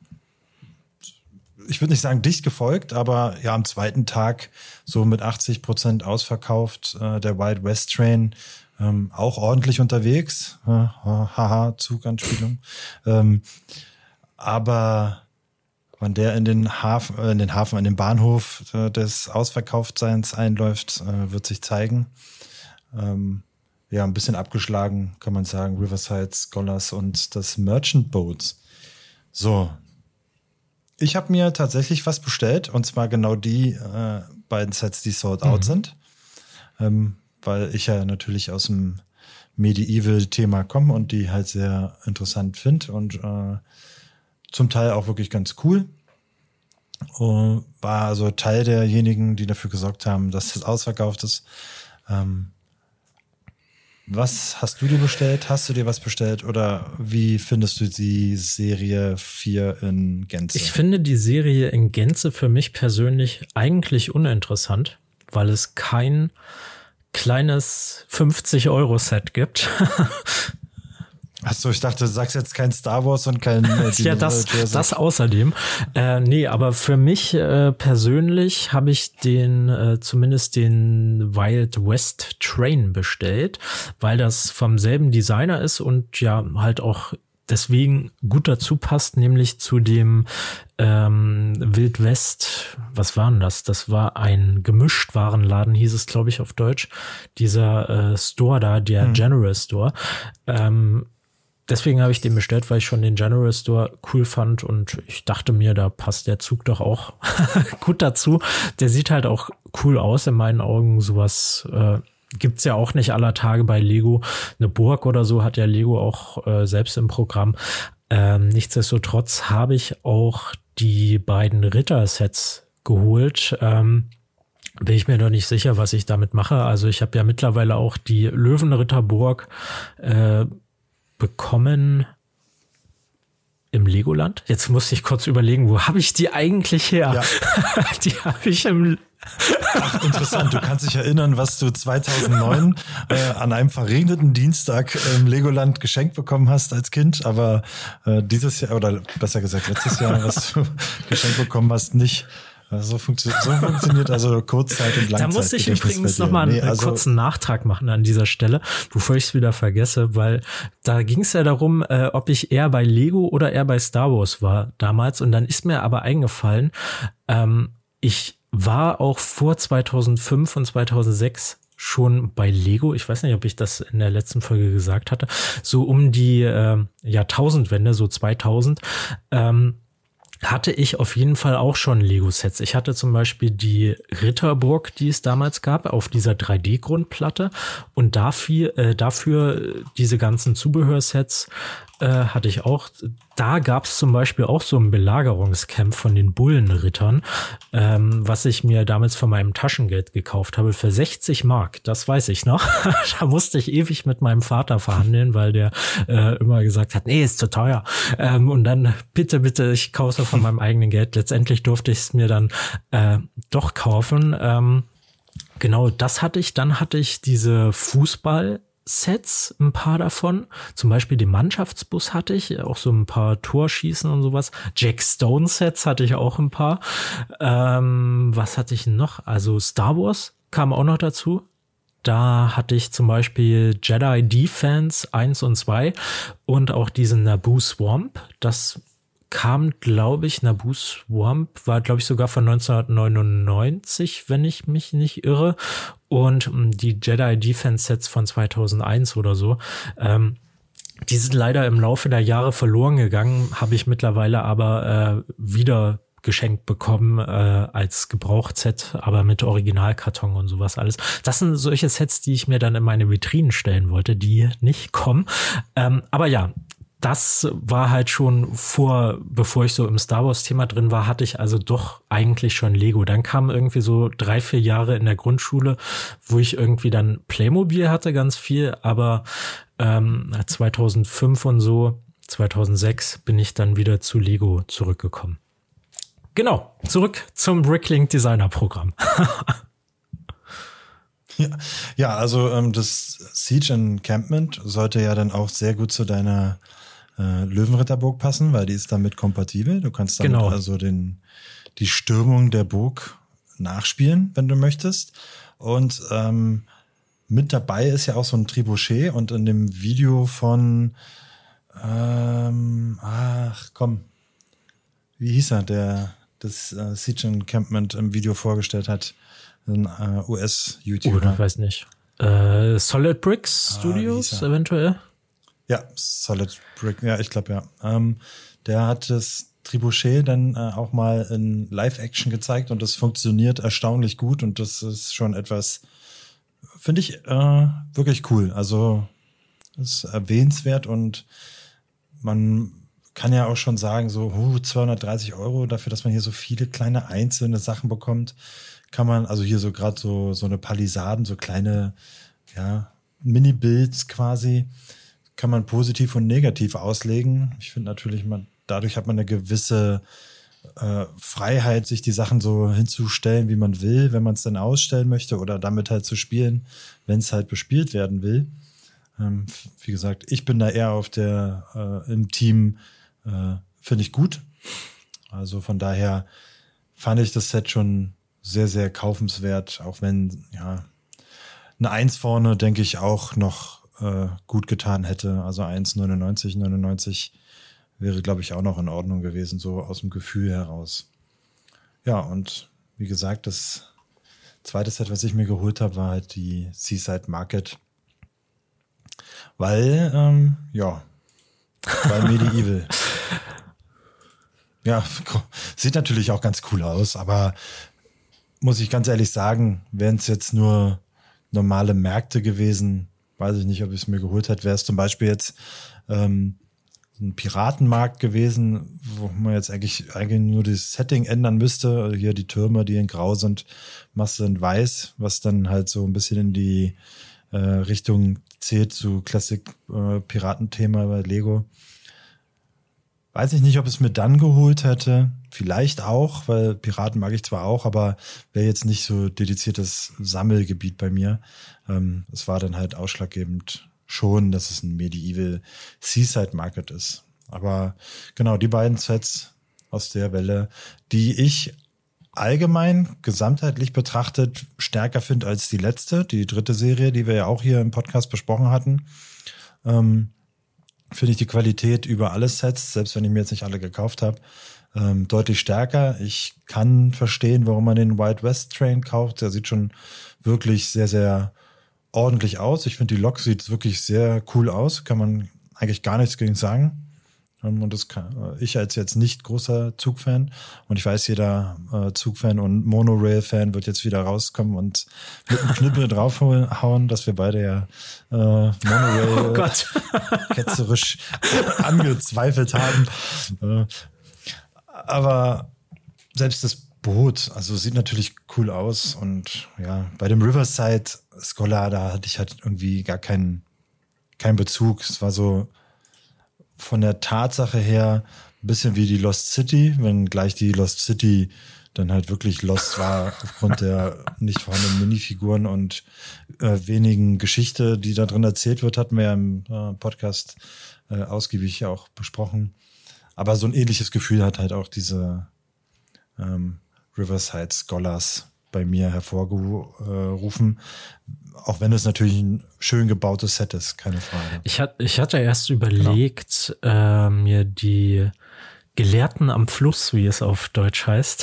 ich würde nicht sagen dicht gefolgt, aber ja, am zweiten Tag so mit achtzig Prozent ausverkauft. Äh, der Wild West Train ähm, auch ordentlich unterwegs. Äh, haha, Zuganspielung. Ähm, aber wenn der in den Hafen, äh, in den Hafen, in den Bahnhof äh, des Ausverkauftseins einläuft, äh, wird sich zeigen. Ähm, ja, ein bisschen abgeschlagen, kann man sagen. Riverside Scholars und das Merchant Boats. So. Ich habe mir tatsächlich was bestellt, und zwar genau die äh, beiden Sets, die sold out mhm. sind. Ähm, weil ich ja natürlich aus dem Medieval-Thema komme und die halt sehr interessant finde und äh, zum Teil auch wirklich ganz cool. Und war also Teil derjenigen, die dafür gesorgt haben, dass es ausverkauft ist. Ähm, was hast du dir bestellt? Hast du dir was bestellt? Oder wie findest du die Serie vier in Gänze? Ich finde die Serie in Gänze für mich persönlich eigentlich uninteressant, weil es kein kleines fünfzig-Euro-Set gibt. Achso, ich dachte, du sagst jetzt kein Star Wars und kein äh, ja, das, das außerdem. Äh, nee, aber für mich äh, persönlich habe ich den, äh, zumindest den Wild West Train bestellt, weil das vom selben Designer ist und ja halt auch deswegen gut dazu passt, nämlich zu dem ähm, Wild West, was war denn das? Das war ein Gemischtwarenladen, hieß es, glaube ich, auf Deutsch. Dieser äh, Store da, der hm. General Store. Ähm, Deswegen habe ich den bestellt, weil ich schon den General Store cool fand und ich dachte mir, da passt der Zug doch auch gut dazu. Der sieht halt auch cool aus in meinen Augen. Sowas äh, gibt's ja auch nicht aller Tage bei Lego. Eine Burg oder so hat ja Lego auch äh, selbst im Programm. Ähm, nichtsdestotrotz habe ich auch die beiden Ritter-Sets geholt. Ähm, bin ich mir noch nicht sicher, was ich damit mache. Also ich habe ja mittlerweile auch die Löwenritterburg äh, bekommen im Legoland. Jetzt musste ich kurz überlegen, wo habe ich die eigentlich her? Ja. Die habe ich im Ach, interessant. Du kannst dich erinnern, was du zweitausendneun äh, an einem verregneten Dienstag im Legoland geschenkt bekommen hast als Kind, aber äh, dieses Jahr, oder besser gesagt letztes Jahr, was du geschenkt bekommen hast, nicht. So funktioniert, so funktioniert also Kurzzeit- und Langzeit. Da musste ich übrigens nochmal einen nee, also kurzen Nachtrag machen an dieser Stelle, bevor ich es wieder vergesse, weil da ging es ja darum, äh, ob ich eher bei Lego oder eher bei Star Wars war damals. Und dann ist mir aber eingefallen, ähm, ich war auch vor zweitausendfünf und zweitausendsechs schon bei Lego. Ich weiß nicht, ob ich das in der letzten Folge gesagt hatte. So um die äh, Jahrtausendwende, so zweitausend, ähm, hatte ich auf jeden Fall auch schon Lego-Sets. Ich hatte zum Beispiel die Ritterburg, die es damals gab, auf dieser drei D-Grundplatte und dafür, äh, dafür diese ganzen Zubehörsets äh, hatte ich auch. Da gab es zum Beispiel auch so ein Belagerungscamp von den Bullenrittern, ähm, was ich mir damals von meinem Taschengeld gekauft habe für sechzig Mark. Das weiß ich noch. Da musste ich ewig mit meinem Vater verhandeln, weil der äh, immer gesagt hat, nee, ist zu teuer. Ähm, und dann bitte, bitte, ich kaufe es von meinem eigenen Geld. Letztendlich durfte ich es mir dann äh, doch kaufen. Ähm, genau, das hatte ich. Dann hatte ich diese Fußball- Sets, ein paar davon. Zum Beispiel den Mannschaftsbus hatte ich, auch so ein paar Torschießen und sowas. Jack Stone Sets hatte ich auch ein paar. Ähm, was hatte ich noch? Also Star Wars kam auch noch dazu. Da hatte ich zum Beispiel Jedi Defense eins und zwei und auch diesen Naboo Swamp. Das kam, glaube ich, Naboo Swamp war, glaube ich, sogar von neunzehnhundertneunundneunzig, wenn ich mich nicht irre. Und die Jedi Defense Sets von zweitausendeins oder so. Ähm, die sind leider im Laufe der Jahre verloren gegangen, habe ich mittlerweile aber äh, wieder geschenkt bekommen äh, als Gebrauchtset, aber mit Originalkarton und sowas alles. Das sind solche Sets, die ich mir dann in meine Vitrinen stellen wollte, die nicht kommen. Ähm, aber ja, das war halt schon vor, bevor ich so im Star Wars Thema drin war, hatte ich also doch eigentlich schon Lego. Dann kam irgendwie so drei, vier Jahre in der Grundschule, wo ich irgendwie dann Playmobil hatte, ganz viel, aber ähm, zweitausendfünf und so, zweitausendsechs bin ich dann wieder zu Lego zurückgekommen. genau, zurück zum Bricklink Designer Programm. Ja, ja, also ähm, das Siege Encampment sollte ja dann auch sehr gut zu deiner äh, Löwenritterburg passen, weil die ist damit kompatibel. Du kannst damit Genau. also den die Stürmung der Burg nachspielen, wenn du möchtest. Und ähm, mit dabei ist ja auch so ein Trebuchet und in dem Video von ähm, ach komm, wie hieß er, der das äh, Siege Encampment im Video vorgestellt hat, ein äh, U S-YouTuber. Oh, ich weiß nicht. Äh, Solid Bricks Ah, Studios wie hieß er? eventuell? Ja, Solid Brick, ja, ich glaube ja. Ähm, der hat das Trebuchet dann äh, auch mal in Live-Action gezeigt und das funktioniert erstaunlich gut und das ist schon etwas, finde ich, äh, wirklich cool. Also ist erwähnenswert und man kann ja auch schon sagen, so uh, zweihundertdreißig Euro dafür, dass man hier so viele kleine einzelne Sachen bekommt, kann man, also hier so gerade so so eine Palisaden, so kleine, ja, Mini-Builds quasi, kann man positiv und negativ auslegen. Ich finde natürlich, man dadurch hat man eine gewisse äh, Freiheit, sich die Sachen so hinzustellen, wie man will, wenn man es dann ausstellen möchte oder damit halt zu spielen, wenn es halt bespielt werden will. Ähm, wie gesagt, ich bin da eher auf der äh, im Team, äh, finde ich gut. Also von daher fand ich das Set schon sehr, sehr kaufenswert, auch wenn, ja, eine Eins vorne, denke ich, auch noch äh, gut getan hätte. Also eins neunundneunzig, neunundneunzig wäre, glaube ich, auch noch in Ordnung gewesen, so aus dem Gefühl heraus. Ja, und wie gesagt, das zweite Set, was ich mir geholt habe, war halt die Seaside Market. Weil, ähm, ja, weil Medieval. Ja, sieht natürlich auch ganz cool aus, aber muss ich ganz ehrlich sagen, wären es jetzt nur normale Märkte gewesen, weiß ich nicht, ob ich es mir geholt hätte, wäre es zum Beispiel jetzt ähm, ein Piratenmarkt gewesen, wo man jetzt eigentlich, eigentlich nur das Setting ändern müsste. Also hier die Türme, die in Grau sind, machst du in Weiß, was dann halt so ein bisschen in die äh, Richtung zählt zu Classic-Piratenthema äh, bei Lego. Weiß ich nicht, ob es mir dann geholt hätte. Vielleicht auch, weil Piraten mag ich zwar auch, aber wäre jetzt nicht so dediziertes Sammelgebiet bei mir. Ähm, es war dann halt ausschlaggebend schon, dass es ein Medieval Seaside Market ist. Aber genau, die beiden Sets aus der Welle, die ich allgemein, gesamtheitlich betrachtet, stärker finde als die letzte, die dritte Serie, die wir ja auch hier im Podcast besprochen hatten. Ähm, finde ich die Qualität über alle Sets, selbst wenn ich mir jetzt nicht alle gekauft habe, ähm, deutlich stärker. Ich kann verstehen, warum man den Wild West Train kauft. Der sieht schon wirklich sehr, sehr ordentlich aus. Ich finde, die Lok sieht wirklich sehr cool aus. Kann man eigentlich gar nichts gegen sagen. Ähm, und das kann, ich als jetzt nicht großer Zugfan, und ich weiß, jeder äh, Zugfan und Monorail-Fan wird jetzt wieder rauskommen und mit einem Knüppel draufhauen, dass wir beide ja äh, Monorail oh Gott. ketzerisch angezweifelt haben. Äh, aber selbst das Boot, also sieht natürlich cool aus und ja, bei dem Riverside Scholar, da hatte ich halt irgendwie gar keinen keinen Bezug. Es war so von der Tatsache her ein bisschen wie die Lost City, wenn gleich die Lost City dann halt wirklich lost war aufgrund der nicht vorhandenen Minifiguren und äh, wenigen Geschichte, die da drin erzählt wird, hatten wir ja im äh, Podcast äh, ausgiebig auch besprochen. Aber so ein ähnliches Gefühl hat halt auch diese ähm, Riverside Scholars bei mir hervorgerufen. Auch wenn es natürlich ein schön gebautes Set ist, keine Frage. Ich, hat, ich hatte erst überlegt, genau. äh, mir die Gelehrten am Fluss, wie es auf Deutsch heißt,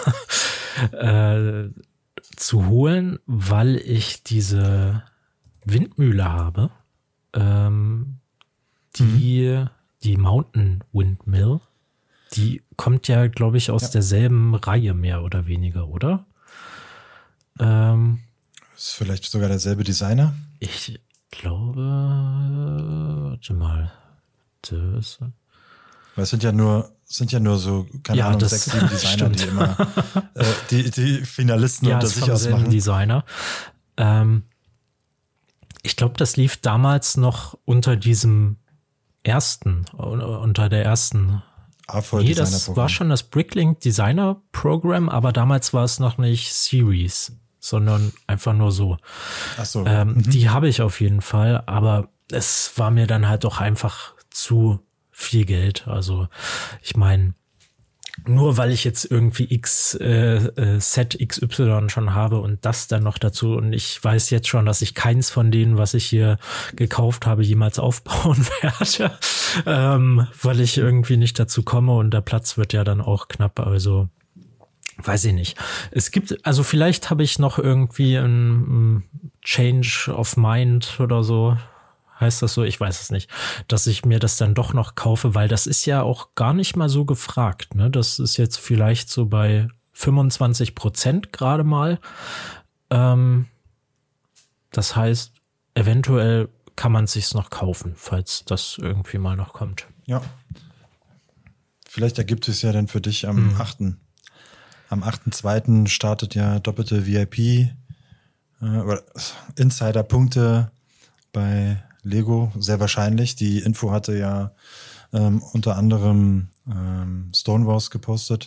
äh, zu holen, weil ich diese Windmühle habe, ähm, die, mhm. die Mountain Windmill, die kommt ja, glaube ich, aus ja. derselben Reihe mehr oder weniger, oder? Ähm, ist vielleicht sogar derselbe Designer? Ich glaube, warte mal. Das Weil es sind ja nur, sind ja nur so, keine ja, Ahnung, das, sechs, sieben Designer, die immer äh, die, die Finalisten ja, unter sich ausmachen. Designer. Ähm, ich glaube, das lief damals noch unter diesem ersten, unter der ersten A V Nee, Designer das Programm. war schon das Bricklink Designer Program, aber damals war es noch nicht Series, sondern einfach nur so. Ach so. Ähm, mhm. Die habe ich auf jeden Fall, aber es war mir dann halt doch einfach zu viel Geld. Also ich meine, nur weil ich jetzt irgendwie X äh, äh, Set X Y schon habe und das dann noch dazu und ich weiß jetzt schon, dass ich keins von denen, was ich hier gekauft habe, jemals aufbauen werde, ähm, weil ich irgendwie nicht dazu komme und der Platz wird ja dann auch knapp, also weiß ich nicht. Es gibt, also vielleicht habe ich noch irgendwie ein Change of Mind oder so. Heißt das so? Ich weiß es nicht. Dass ich mir das dann doch noch kaufe, weil das ist ja auch gar nicht mal so gefragt. Ne? Das ist jetzt vielleicht so bei fünfundzwanzig Prozent gerade mal. Ähm, das heißt, eventuell kann man es sich noch kaufen, falls das irgendwie mal noch kommt. Ja. Vielleicht ergibt es ja dann für dich am Mhm. achten Am achten zweiten startet ja doppelte V I P äh, oder Insider-Punkte bei Lego, sehr wahrscheinlich. Die Info hatte ja ähm, unter anderem ähm, Stonewalls gepostet.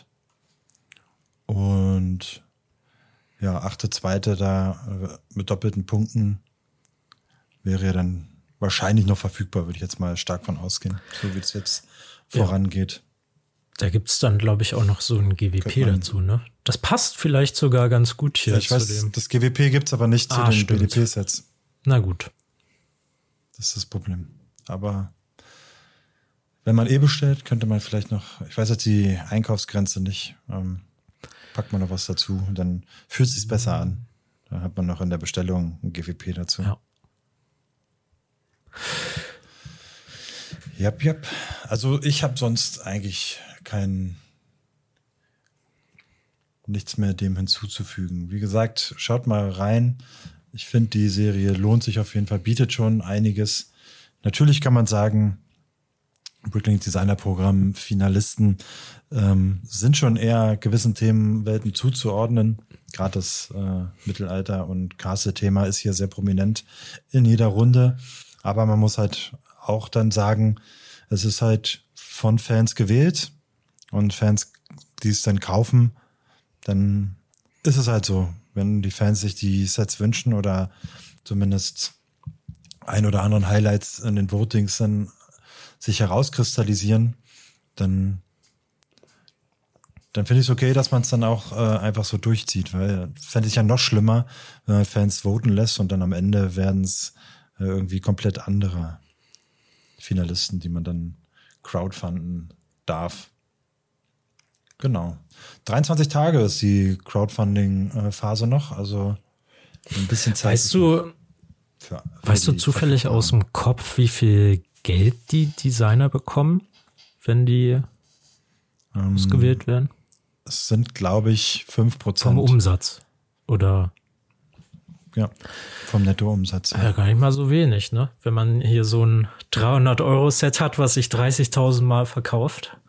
Und ja, achte zweite da äh, mit doppelten Punkten wäre ja dann wahrscheinlich noch verfügbar, würde ich jetzt mal stark von ausgehen, so wie es jetzt Ja. vorangeht. Da gibt's dann, glaube ich, auch noch so ein G W P Könnte man- dazu, ne? Das passt vielleicht sogar ganz gut hier Ja, ich zu weiß, dem. das G W P gibt's aber nicht zu Ah, den stimmt. B D P-Sets. Na gut. Das ist das Problem. Aber wenn man eh bestellt, könnte man vielleicht noch, ich weiß jetzt die Einkaufsgrenze nicht, ähm, packt man noch was dazu und dann fühlt es sich besser an. Dann hat man noch in der Bestellung ein G W P dazu. Ja. Jap, jap. Also ich habe sonst eigentlich kein nichts mehr dem hinzuzufügen. Wie gesagt, schaut mal rein. Ich finde, die Serie lohnt sich auf jeden Fall, bietet schon einiges. Natürlich kann man sagen, Bricklink Designer Programm Finalisten ähm, sind schon eher gewissen Themenwelten zuzuordnen. Gerade das äh, Mittelalter- und Castle-Thema ist hier sehr prominent in jeder Runde. Aber man muss halt auch dann sagen, es ist halt von Fans gewählt und Fans, die es dann kaufen, dann ist es halt so. Wenn die Fans sich die Sets wünschen oder zumindest ein oder anderen Highlights in den Votings dann sich herauskristallisieren, dann, dann finde ich es okay, dass man es dann auch äh, einfach so durchzieht, weil fände ich ja noch schlimmer, wenn man Fans voten lässt und dann am Ende werden es äh, irgendwie komplett andere Finalisten, die man dann crowdfunden darf. Genau. dreiundzwanzig Tage ist die Crowdfunding-Phase noch, also ein bisschen Zeit. Weißt du, für, für weißt du die zufällig Verfügbaren. aus dem Kopf, wie viel Geld die Designer bekommen, wenn die Ähm, ausgewählt werden? Es sind, glaube ich, fünf Vom Prozent Umsatz. Oder ja, vom Nettoumsatz. ja, gar nicht mal so wenig, ne? Wenn man hier so ein dreihundert-Euro-Set hat, was sich dreißigtausend Mal verkauft.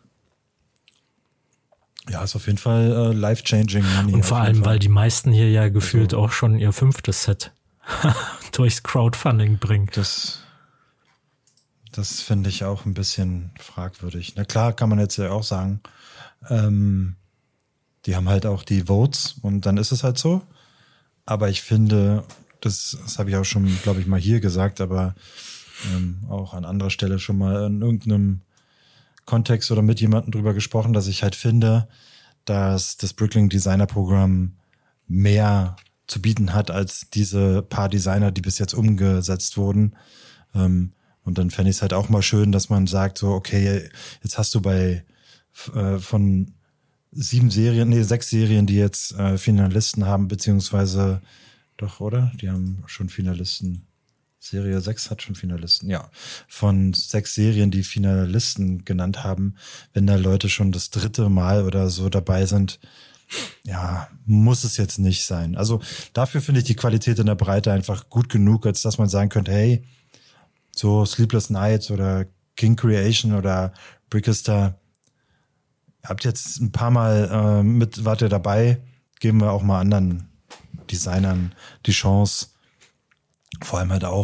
Ja, ist auf jeden Fall äh, life-changing money. Und auf vor jeden allem, Fall. weil die meisten hier ja gefühlt Also- auch schon ihr fünftes Set durchs Crowdfunding bringen. Das, das finde ich auch ein bisschen fragwürdig. Na klar, kann man jetzt ja auch sagen, ähm, die haben halt auch die Votes und dann ist es halt so. Aber ich finde, das, das habe ich auch schon, glaube ich, mal hier gesagt, aber ähm, auch an anderer Stelle schon mal in irgendeinem Kontext oder mit jemandem drüber gesprochen, dass ich halt finde, dass das Bricklink Designer Programm mehr zu bieten hat als diese paar Designer, die bis jetzt umgesetzt wurden. Ähm, und dann fände ich es halt auch mal schön, dass man sagt, so, okay, jetzt hast du bei äh, von sieben Serien, nee, sechs Serien, die jetzt äh, Finalisten haben, beziehungsweise doch, oder? Die haben schon Finalisten. Serie sechs hat schon Finalisten, ja. Von sechs Serien, die Finalisten genannt haben, wenn da Leute schon das dritte Mal oder so dabei sind, ja, muss es jetzt nicht sein. Also dafür finde ich die Qualität in der Breite einfach gut genug, als dass man sagen könnte, hey, so Sleepless Nights oder King Creation oder Brickistar, ihr habt jetzt ein paar Mal äh, mit, wart ihr dabei, geben wir auch mal anderen Designern die Chance. Vor allem halt auch,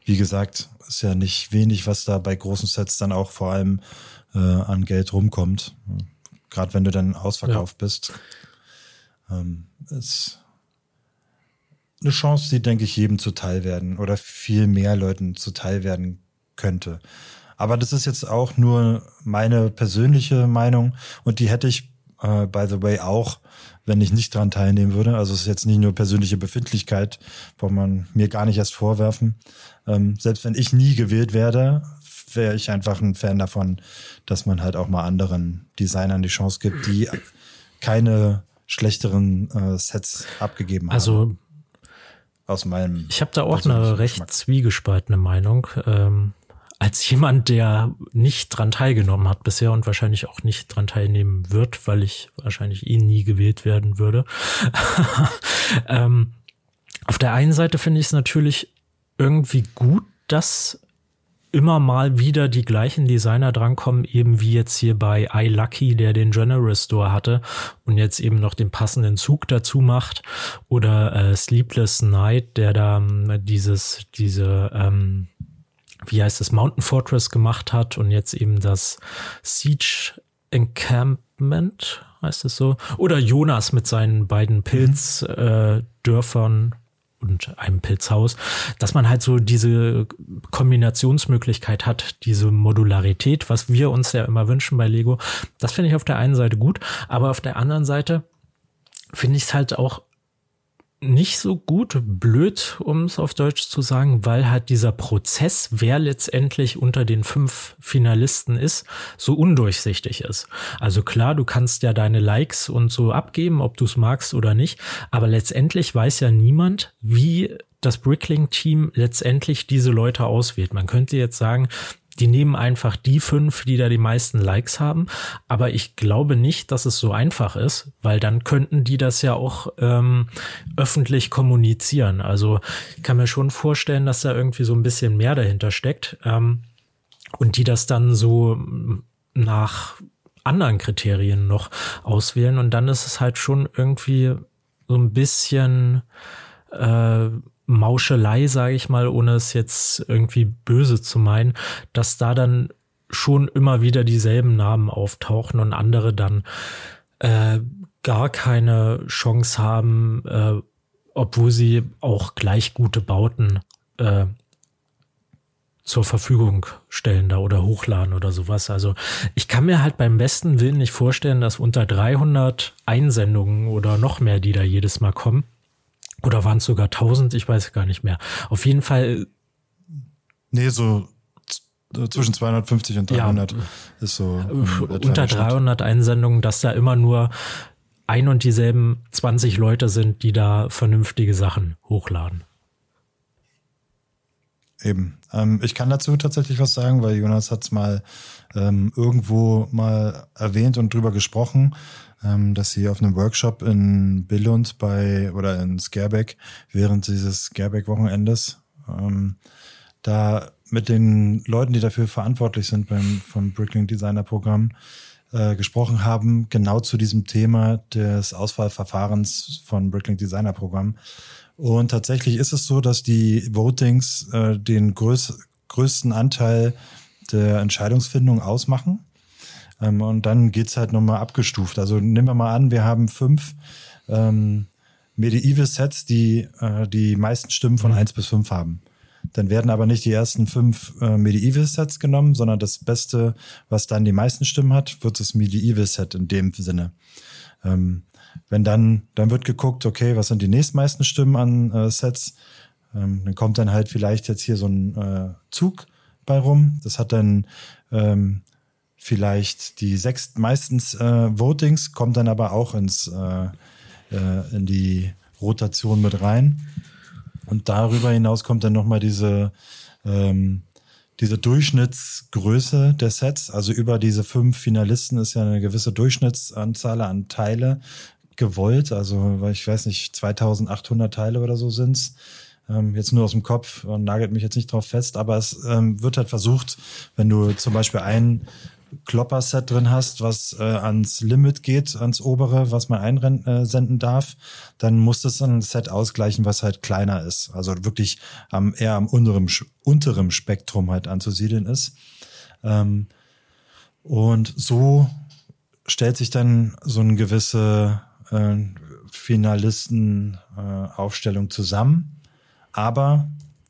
wie gesagt, ist ja nicht wenig, was da bei großen Sets dann auch vor allem äh, an Geld rumkommt. Gerade wenn du dann ausverkauft ja. bist. Ähm, ist eine Chance, die, denke ich, jedem zuteil werden oder viel mehr Leuten zuteil werden könnte. Aber das ist jetzt auch nur meine persönliche Meinung und die hätte ich, äh, by the way, auch, wenn ich nicht dran teilnehmen würde. Also es ist jetzt nicht nur persönliche Befindlichkeit, braucht man mir gar nicht erst vorwerfen. Ähm, selbst wenn ich nie gewählt werde, wäre ich einfach ein Fan davon, dass man halt auch mal anderen Designern die Chance gibt, die keine schlechteren äh, Sets abgegeben haben. Also aus meinem ich habe da auch eine recht Geschmack. zwiegespaltene Meinung. Ähm, als jemand, der nicht dran teilgenommen hat bisher und wahrscheinlich auch nicht dran teilnehmen wird, weil ich wahrscheinlich eh nie gewählt werden würde. ähm, auf der einen Seite finde ich es natürlich irgendwie gut, dass immer mal wieder die gleichen Designer drankommen, eben wie jetzt hier bei iLucky, der den General Store hatte und jetzt eben noch den passenden Zug dazu macht, oder äh, Sleepless Night, der da ähm, dieses, diese, ähm, wie heißt es, Mountain Fortress gemacht hat und jetzt eben das Siege Encampment, heißt es so, oder Jonas mit seinen beiden Pilzdörfern äh, und einem Pilzhaus, dass man halt so diese Kombinationsmöglichkeit hat, diese Modularität, was wir uns ja immer wünschen bei Lego. Das finde ich auf der einen Seite gut, aber auf der anderen Seite finde ich es halt auch nicht so gut, blöd, um es auf Deutsch zu sagen, weil halt dieser Prozess, wer letztendlich unter den fünf Finalisten ist, so undurchsichtig ist. Also klar, du kannst ja deine Likes und so abgeben, ob du es magst oder nicht, aber letztendlich weiß ja niemand, wie das Bricklink-Team letztendlich diese Leute auswählt. Man könnte jetzt sagen, die nehmen einfach die fünf, die da die meisten Likes haben. Aber ich glaube nicht, dass es so einfach ist, weil dann könnten die das ja auch ähm, öffentlich kommunizieren. Also ich kann mir schon vorstellen, dass da irgendwie so ein bisschen mehr dahinter steckt. Ähm, und die das dann so nach anderen Kriterien noch auswählen. Und dann ist es halt schon irgendwie so ein bisschen äh, Mauschelei, sage ich mal, ohne es jetzt irgendwie böse zu meinen, dass da dann schon immer wieder dieselben Namen auftauchen und andere dann äh, gar keine Chance haben, äh, obwohl sie auch gleich gute Bauten äh, zur Verfügung stellen da oder hochladen oder sowas. Also ich kann mir halt beim besten Willen nicht vorstellen, dass unter dreihundert Einsendungen oder noch mehr, die da jedes Mal kommen, oder waren es sogar tausend? Ich weiß gar nicht mehr. Auf jeden Fall. Nee, so zwischen zweihundertfünfzig und dreihundert ja, ist so. Unter dreihundert Einsendungen, dass da immer nur ein und dieselben zwanzig Leute sind, die da vernünftige Sachen hochladen. Eben. Ähm, ich kann dazu tatsächlich was sagen, weil Jonas hat es mal ähm, irgendwo mal erwähnt und drüber gesprochen, ähm, dass sie auf einem Workshop in Billund bei oder in Scareback während dieses Scareback-Wochenendes ähm, da mit den Leuten, die dafür verantwortlich sind beim vom Bricklink Designer Programm äh, gesprochen haben, genau zu diesem Thema des Auswahlverfahrens von Bricklink Designer Programm. Und tatsächlich ist es so, dass die Votings äh, den größ- größten Anteil der Entscheidungsfindung ausmachen. Ähm, und dann geht's halt nochmal abgestuft. Also nehmen wir mal an, wir haben fünf ähm, Medieval-Sets, die äh, die meisten Stimmen von mhm. eins bis fünf haben. Dann werden aber nicht die ersten fünf äh, Medieval-Sets genommen, sondern das Beste, was dann die meisten Stimmen hat, wird das Medieval-Set in dem Sinne. Ähm, Wenn dann, dann wird geguckt, okay, was sind die nächstmeisten Stimmen an äh, Sets? Ähm, dann kommt dann halt vielleicht jetzt hier so ein äh, Zug bei rum. Das hat dann ähm, vielleicht die sechs meistens äh, Votings, kommt dann aber auch ins äh, äh, in die Rotation mit rein. Und darüber hinaus kommt dann nochmal diese ähm, diese Durchschnittsgröße der Sets. Also über diese fünf Finalisten ist ja eine gewisse Durchschnittsanzahl an Teile gewollt. Also, weil ich weiß nicht, zweitausendachthundert Teile oder so sind's. Ähm, jetzt nur aus dem Kopf und nagelt mich jetzt nicht drauf fest. Aber es ähm, wird halt versucht, wenn du zum Beispiel ein Klopper-Set drin hast, was äh, ans Limit geht, ans obere, was man einsenden darf, dann muss das ein Set ausgleichen, was halt kleiner ist. Also wirklich am, eher am unteren, unteren Spektrum halt anzusiedeln ist. Ähm, und so stellt sich dann so eine gewisse äh, Finalistenaufstellung äh, zusammen. Aber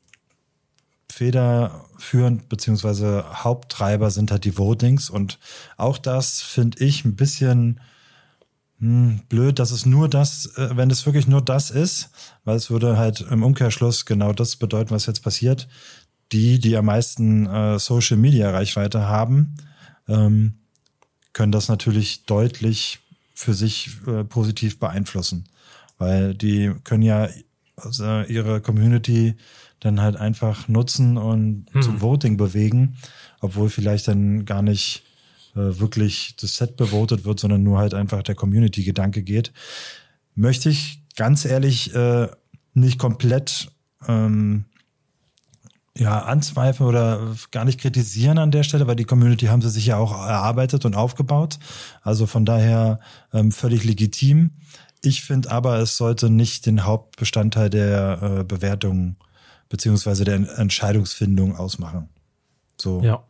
federführend beziehungsweise Haupttreiber sind halt die Votings und auch das finde ich ein bisschen hm, blöd, dass es nur das, äh, wenn es wirklich nur das ist, weil es würde halt im Umkehrschluss genau das bedeuten, was jetzt passiert. Die, die am meisten äh, Social Media Reichweite haben, ähm, können das natürlich deutlich für sich äh, positiv beeinflussen, weil die können ja also ihre Community dann halt einfach nutzen und hm. zum Voting bewegen, obwohl vielleicht dann gar nicht äh, wirklich das Set bevotet wird, sondern nur halt einfach der Community-Gedanke geht. Möchte ich ganz ehrlich äh, nicht komplett ähm, ja anzweifeln oder gar nicht kritisieren an der Stelle, weil die Community haben sie sich ja auch erarbeitet und aufgebaut. Also von daher ähm, völlig legitim. Ich finde aber, es sollte nicht den Hauptbestandteil der äh, Bewertung beziehungsweise der Entscheidungsfindung ausmachen. So. Ja.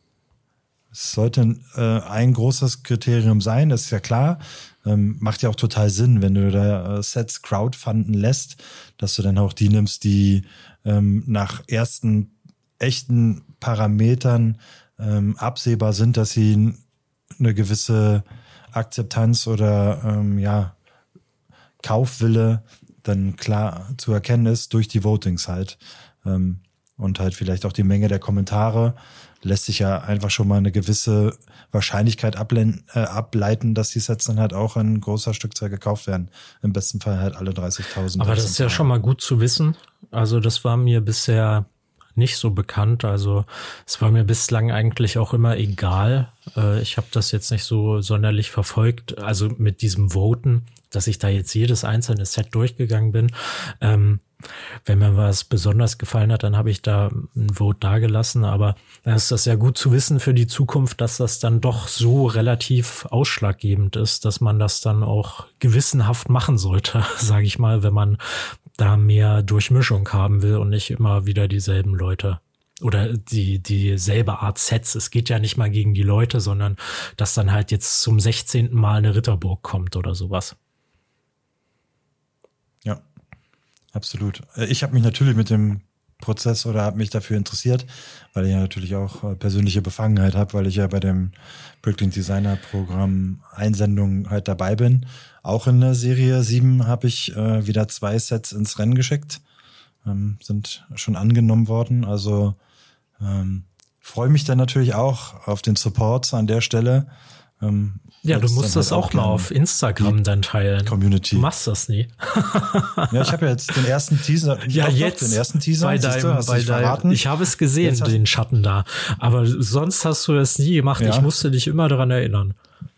Es sollte äh, ein großes Kriterium sein, ist ja klar. Ähm, macht ja auch total Sinn, wenn du da äh, Sets crowdfunden lässt, dass du dann auch die nimmst, die ähm, nach ersten echten Parametern ähm, absehbar sind, dass sie eine gewisse Akzeptanz oder ähm, ja Kaufwille dann klar zu erkennen ist durch die Votings halt. Ähm, und halt vielleicht auch die Menge der Kommentare lässt sich ja einfach schon mal eine gewisse Wahrscheinlichkeit ableiten, äh, ableiten, dass die Sets dann halt auch in großer Stückzahl gekauft werden. Im besten Fall halt alle dreißigtausend. Aber das ist ja schon mal gut zu wissen. Also das war mir bisher nicht so bekannt. Also es war mir bislang eigentlich auch immer egal. Äh, ich habe das jetzt nicht so sonderlich verfolgt. Also mit diesem Voten, dass ich da jetzt jedes einzelne Set durchgegangen bin. Ähm, wenn mir was besonders gefallen hat, dann habe ich da ein Vote dagelassen. Aber dann ist das ja gut zu wissen für die Zukunft, dass das dann doch so relativ ausschlaggebend ist, dass man das dann auch gewissenhaft machen sollte, sage ich mal, wenn man da mehr Durchmischung haben will und nicht immer wieder dieselben Leute oder die dieselbe Art Sets. Es geht ja nicht mal gegen die Leute, sondern dass dann halt jetzt zum sechzehnten Mal eine Ritterburg kommt oder sowas. Ja, absolut. Ich habe mich natürlich mit dem Prozess oder habe mich dafür interessiert, weil ich ja natürlich auch persönliche Befangenheit habe, weil ich ja bei dem Bricklink Designer Programm Einsendung halt dabei bin. Auch in der Serie sieben habe ich äh, wieder zwei Sets ins Rennen geschickt, ähm, sind schon angenommen worden. Also ähm, freue mich dann natürlich auch auf den Support an der Stelle. Ähm, ja, du musst das halt auch mal auf Instagram dann teilen. Community. Du machst das nie. Ja, ich habe ja jetzt den ersten Teaser. Ja, doch, jetzt. Doch, den ersten Teaser. Bei deinem, du, bei deinem, ich habe es gesehen, jetzt den Schatten da. Aber sonst hast du das nie gemacht. Ja. Ich musste dich immer daran erinnern.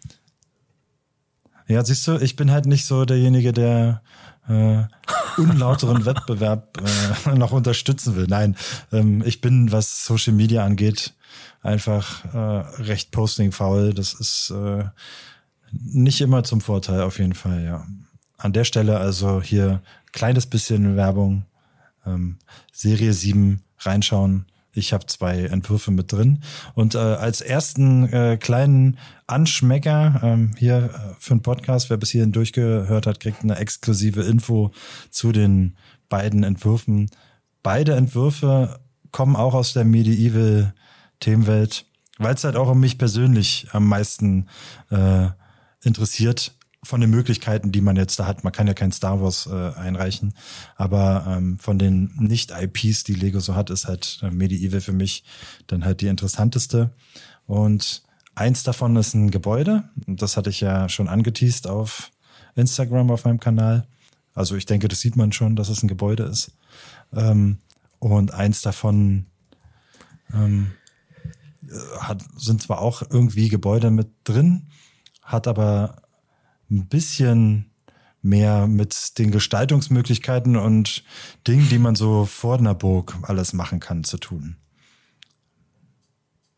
Ja, siehst du, ich bin halt nicht so derjenige, der äh, unlauteren Wettbewerb äh, noch unterstützen will. Nein, ähm, ich bin, was Social Media angeht, einfach äh, recht posting-faul. Das ist äh, nicht immer zum Vorteil, auf jeden Fall, ja. An der Stelle also hier kleines bisschen Werbung. Ähm, Serie sieben reinschauen. Ich habe zwei Entwürfe mit drin. Und äh, als ersten äh, kleinen Anschmecker ähm, hier äh, für den Podcast, wer bis hierhin durchgehört hat, kriegt eine exklusive Info zu den beiden Entwürfen. Beide Entwürfe kommen auch aus der Medieval-Themenwelt, weil es halt auch um mich persönlich am meisten äh, interessiert von den Möglichkeiten, die man jetzt da hat. Man kann ja kein Star Wars äh, einreichen, aber ähm, von den Nicht-I Ps, die Lego so hat, ist halt äh, Medieval für mich dann halt die interessanteste. Und eins davon ist ein Gebäude. Und das hatte ich ja schon angeteast auf Instagram auf meinem Kanal. Also ich denke, das sieht man schon, dass es ein Gebäude ist. Ähm, und eins davon ähm, hat, sind zwar auch irgendwie Gebäude mit drin, hat aber ein bisschen mehr mit den Gestaltungsmöglichkeiten und Dingen, die man so vor einer Burg alles machen kann, zu tun.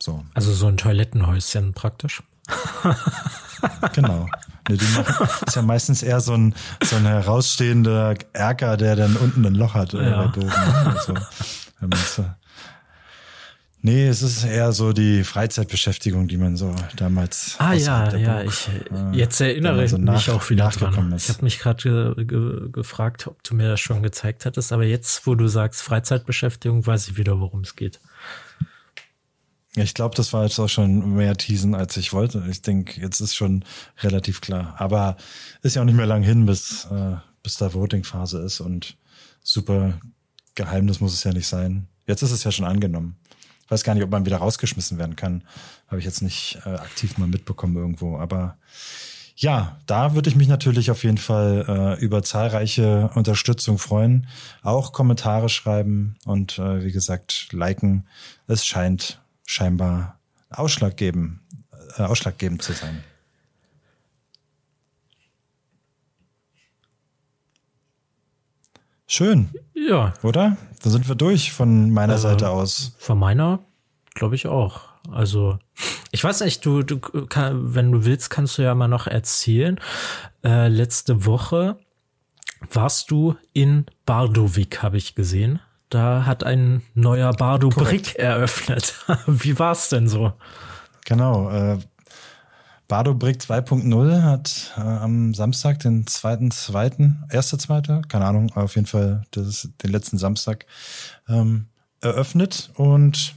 So. Also so ein Toilettenhäuschen praktisch. Genau. Ne, die machen, ist ja meistens eher so ein, so ein herausstehender Erker, der dann unten ein Loch hat. Ja. Oder also, wenn man so, nee, es ist eher so die Freizeitbeschäftigung, die man so damals. Ah ja, der ja, Burg, ich äh, jetzt erinnere ich so mich nach, auch wieder nachgekommen dran. ist. Ich habe mich gerade ge ge gefragt, ob du mir das schon gezeigt hattest, aber jetzt, wo du sagst Freizeitbeschäftigung, weiß ich wieder, worum es geht. Ich glaube, das war jetzt auch schon mehr Teasen, als ich wollte. Ich denke, jetzt ist schon relativ klar. Aber ist ja auch nicht mehr lang hin, bis, äh, bis da Voting-Phase ist. Und super Geheimnis muss es ja nicht sein. Jetzt ist es ja schon angenommen. Ich weiß gar nicht, ob man wieder rausgeschmissen werden kann. Habe ich jetzt nicht äh, aktiv mal mitbekommen irgendwo. Aber ja, da würde ich mich natürlich auf jeden Fall äh, über zahlreiche Unterstützung freuen. Auch Kommentare schreiben und äh, wie gesagt, liken. Es scheint scheinbar ausschlaggebend, äh, ausschlaggebend zu sein. Schön. Ja. Oder? Da sind wir durch von meiner Also, Seite aus. Von meiner, glaube ich auch. Also, ich weiß nicht, du, du kann, wenn du willst, kannst du ja mal noch erzählen. Äh, letzte Woche warst du in Bardowik, habe ich gesehen. Da hat ein neuer Bardo Brick eröffnet. Wie war's denn so? Genau. Äh, Bardo Brick zwei Punkt null hat äh, am Samstag, den zweiten, zweiten, erste, zweite, keine Ahnung, auf jeden Fall das, den letzten Samstag ähm, eröffnet. Und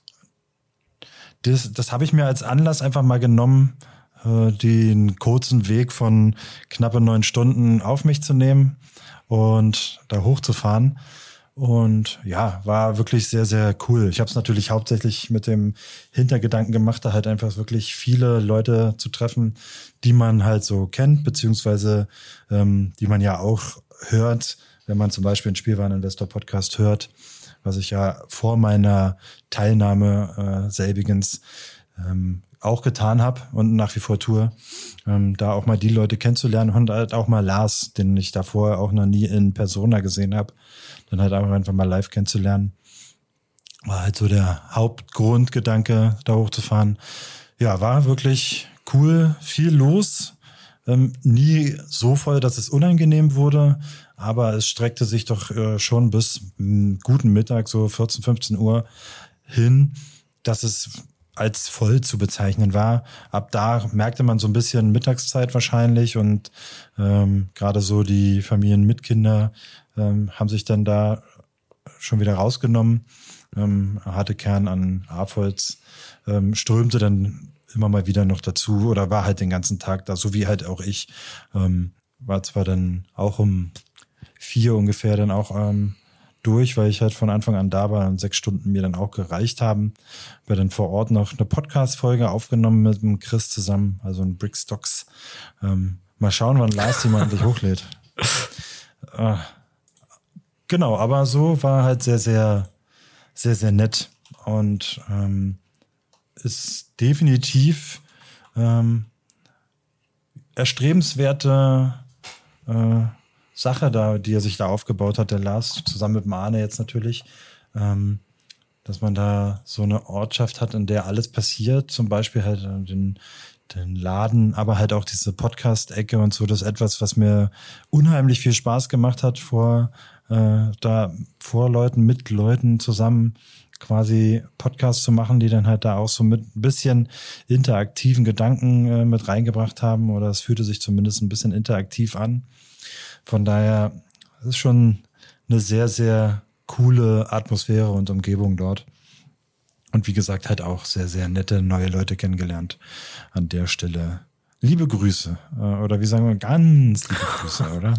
das, das habe ich mir als Anlass einfach mal genommen, äh, den kurzen Weg von knappe neun Stunden auf mich zu nehmen und da hochzufahren. Und ja, war wirklich sehr, sehr cool. Ich habe es natürlich hauptsächlich mit dem Hintergedanken gemacht, da halt einfach wirklich viele Leute zu treffen, die man halt so kennt, beziehungsweise ähm, die man ja auch hört, wenn man zum Beispiel einen Spielwareninvestor-Podcast hört, was ich ja vor meiner Teilnahme äh, selbigens ähm, auch getan habe und nach wie vor tue, ähm, da auch mal die Leute kennenzulernen und halt auch mal Lars, den ich davor auch noch nie in Persona gesehen habe, dann halt auch einfach mal live kennenzulernen. War halt so der Hauptgrundgedanke, da hochzufahren. Ja, war wirklich cool, viel los. Ähm, nie so voll, dass es unangenehm wurde, aber es streckte sich doch äh, schon bis m, guten Mittag, so vierzehn, fünfzehn Uhr hin, dass es als voll zu bezeichnen war. Ab da merkte man so ein bisschen Mittagszeit wahrscheinlich und ähm, gerade so die Familien mit Kinder ähm, haben sich dann da schon wieder rausgenommen. Ähm, harte Kern an Afholz ähm, strömte dann immer mal wieder noch dazu oder war halt den ganzen Tag da, so wie halt auch ich. Ähm, war zwar dann auch um vier ungefähr dann auch ähm, durch, weil ich halt von Anfang an da war und sechs Stunden mir dann auch gereicht haben. Wir dann vor Ort noch eine Podcast-Folge aufgenommen mit dem Chris zusammen, also ein Brickstocks. Ähm, mal schauen, wann Lars die mal endlich hochlädt. Äh, genau, aber so war halt sehr, sehr, sehr, sehr nett und ähm, ist definitiv ähm, erstrebenswerte äh, Sache da, die er sich da aufgebaut hat, der Lars, zusammen mit dem Arne jetzt natürlich, ähm, dass man da so eine Ortschaft hat, in der alles passiert, zum Beispiel halt den, den Laden, aber halt auch diese Podcast-Ecke und so, das ist etwas, was mir unheimlich viel Spaß gemacht hat, vor äh, da vor Leuten, mit Leuten zusammen quasi Podcasts zu machen, die dann halt da auch so mit ein bisschen interaktiven Gedanken äh, mit reingebracht haben, oder es fühlte sich zumindest ein bisschen interaktiv an. Von daher ist es schon eine sehr, sehr coole Atmosphäre und Umgebung dort. Und wie gesagt, halt auch sehr, sehr nette neue Leute kennengelernt an der Stelle. Liebe Grüße. Oder wie sagen wir, ganz liebe Grüße, oder?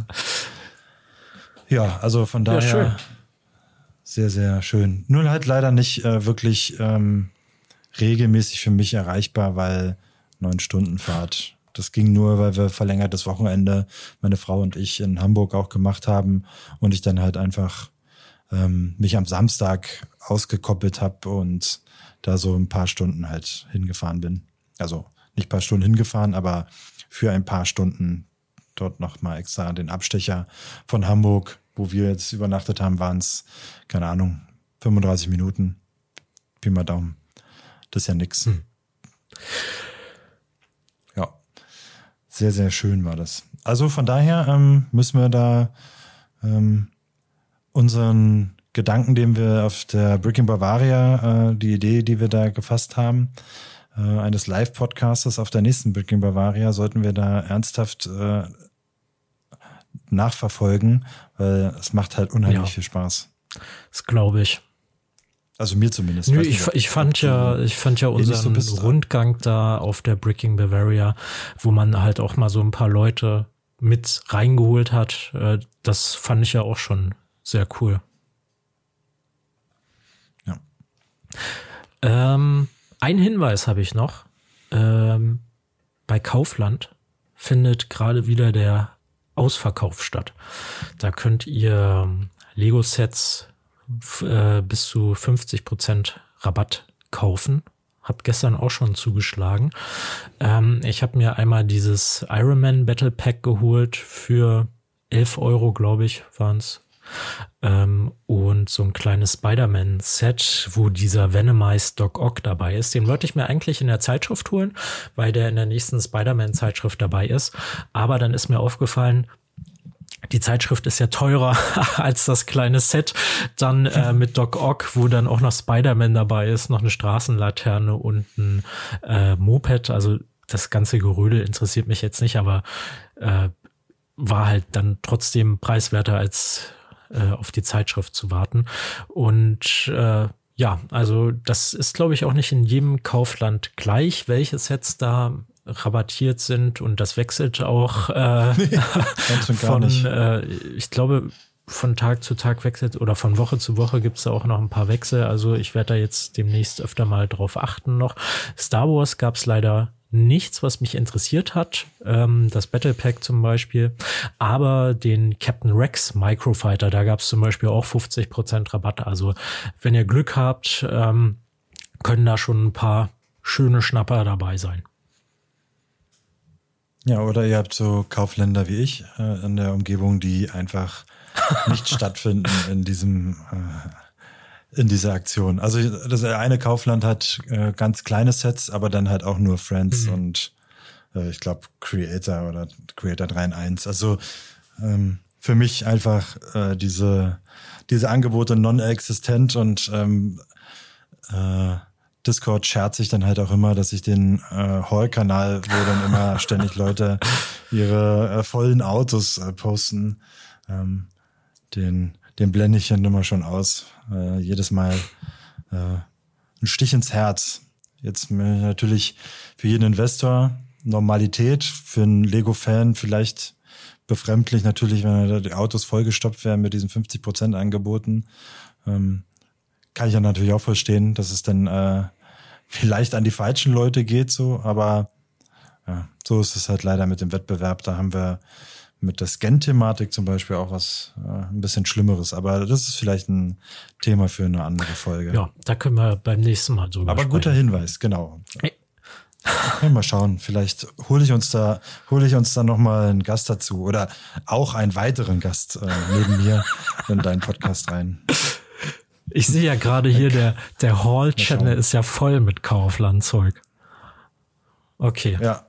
Ja, also von daher ja, schön. Sehr, sehr schön. Nur halt leider nicht äh, wirklich ähm, regelmäßig für mich erreichbar, weil neun Stunden Fahrt. Das ging nur, weil wir verlängertes Wochenende, meine Frau und ich, in Hamburg auch gemacht haben und ich dann halt einfach ähm, mich am Samstag ausgekoppelt habe und da so ein paar Stunden halt hingefahren bin. Also nicht ein paar Stunden hingefahren, aber für ein paar Stunden dort nochmal extra den Abstecher von Hamburg, wo wir jetzt übernachtet haben, waren es, keine Ahnung, fünfunddreißig Minuten, Pi mal Daumen. das ist ja nix. Hm. Ja, sehr, sehr schön war das. Also von daher ähm, müssen wir da ähm, unseren Gedanken, den wir auf der Bricking Bavaria, äh, die Idee, die wir da gefasst haben, äh, eines Live-Podcasters auf der nächsten Bricking Bavaria, sollten wir da ernsthaft äh, nachverfolgen, weil es macht halt unheimlich ja. viel Spaß. Das glaube ich. Also mir zumindest. Nö, ich, ich fand ja, ich fand ja unseren so Rundgang da auf der Bricking Bavaria, wo man halt auch mal so ein paar Leute mit reingeholt hat. Das fand ich ja auch schon sehr cool. Ja. Ähm, ein Hinweis habe ich noch. Ähm, bei Kaufland findet gerade wieder der Ausverkauf statt. Da könnt ihr Lego-Sets äh, bis zu fünfzig Prozent Rabatt kaufen. Hab gestern auch schon zugeschlagen. Ähm, ich habe mir einmal dieses Iron Man Battle Pack geholt für elf Euro, glaube ich, waren es. Ähm, und so ein kleines Spider-Man-Set, wo dieser Venomized Doc Ock dabei ist. Den wollte ich mir eigentlich in der Zeitschrift holen, weil der in der nächsten Spider-Man-Zeitschrift dabei ist. Aber dann ist mir aufgefallen, die Zeitschrift ist ja teurer als das kleine Set. Dann äh, mit Doc Ock, wo dann auch noch Spider-Man dabei ist, noch eine Straßenlaterne und ein äh, Moped. Also das ganze Gerödel interessiert mich jetzt nicht, aber äh, war halt dann trotzdem preiswerter als äh, auf die Zeitschrift zu warten. Und äh, ja, also das ist, glaube ich, auch nicht in jedem Kaufland gleich, welche Sets da rabattiert sind, und das wechselt auch äh, nee, von, äh, ich glaube, von Tag zu Tag wechselt oder von Woche zu Woche gibt es da auch noch ein paar Wechsel. Also ich werde da jetzt demnächst öfter mal drauf achten noch. Star Wars gab es leider nichts, was mich interessiert hat. Ähm, das Battle Pack zum Beispiel. Aber den Captain Rex Microfighter, da gab es zum Beispiel auch fünfzig Prozent Rabatt. Also wenn ihr Glück habt, ähm, können da schon ein paar schöne Schnapper dabei sein. Ja, oder ihr habt so Kaufländer wie ich äh, in der Umgebung, die einfach nicht stattfinden in diesem äh, in dieser Aktion. Also das eine Kaufland hat äh, ganz kleine Sets, aber dann halt auch nur Friends mhm. und äh, ich glaube Creator oder Creator drei in eins. Also ähm, für mich einfach äh, diese diese Angebote non-existent, und ähm, äh, Discord scherzt sich dann halt auch immer, dass ich den äh, Haul-Kanal, wo dann immer ständig Leute ihre äh, vollen Autos äh, posten, ähm, den, den blende ich dann immer schon aus. Äh, jedes Mal äh, ein Stich ins Herz. Jetzt natürlich für jeden Investor Normalität, für einen Lego-Fan vielleicht befremdlich natürlich, wenn die Autos vollgestopft werden mit diesen fünfzig Prozent Angeboten. Ähm, Kann ich ja natürlich auch verstehen, dass es dann äh, vielleicht an die falschen Leute geht, so, aber ja, so ist es halt leider mit dem Wettbewerb. Da haben wir mit der Scan-Thematik zum Beispiel auch was äh, ein bisschen Schlimmeres, aber das ist vielleicht ein Thema für eine andere Folge. Ja, da können wir beim nächsten Mal drüber aber sprechen. Guter Hinweis, genau. Hey. Ja, mal schauen, vielleicht hole ich uns da, hole ich uns da nochmal einen Gast dazu oder auch einen weiteren Gast äh, neben mir in deinen Podcast rein. Ich sehe ja gerade hier, der, der Hall-Channel ist ja voll mit Kaufland-Zeug. Okay. Ja.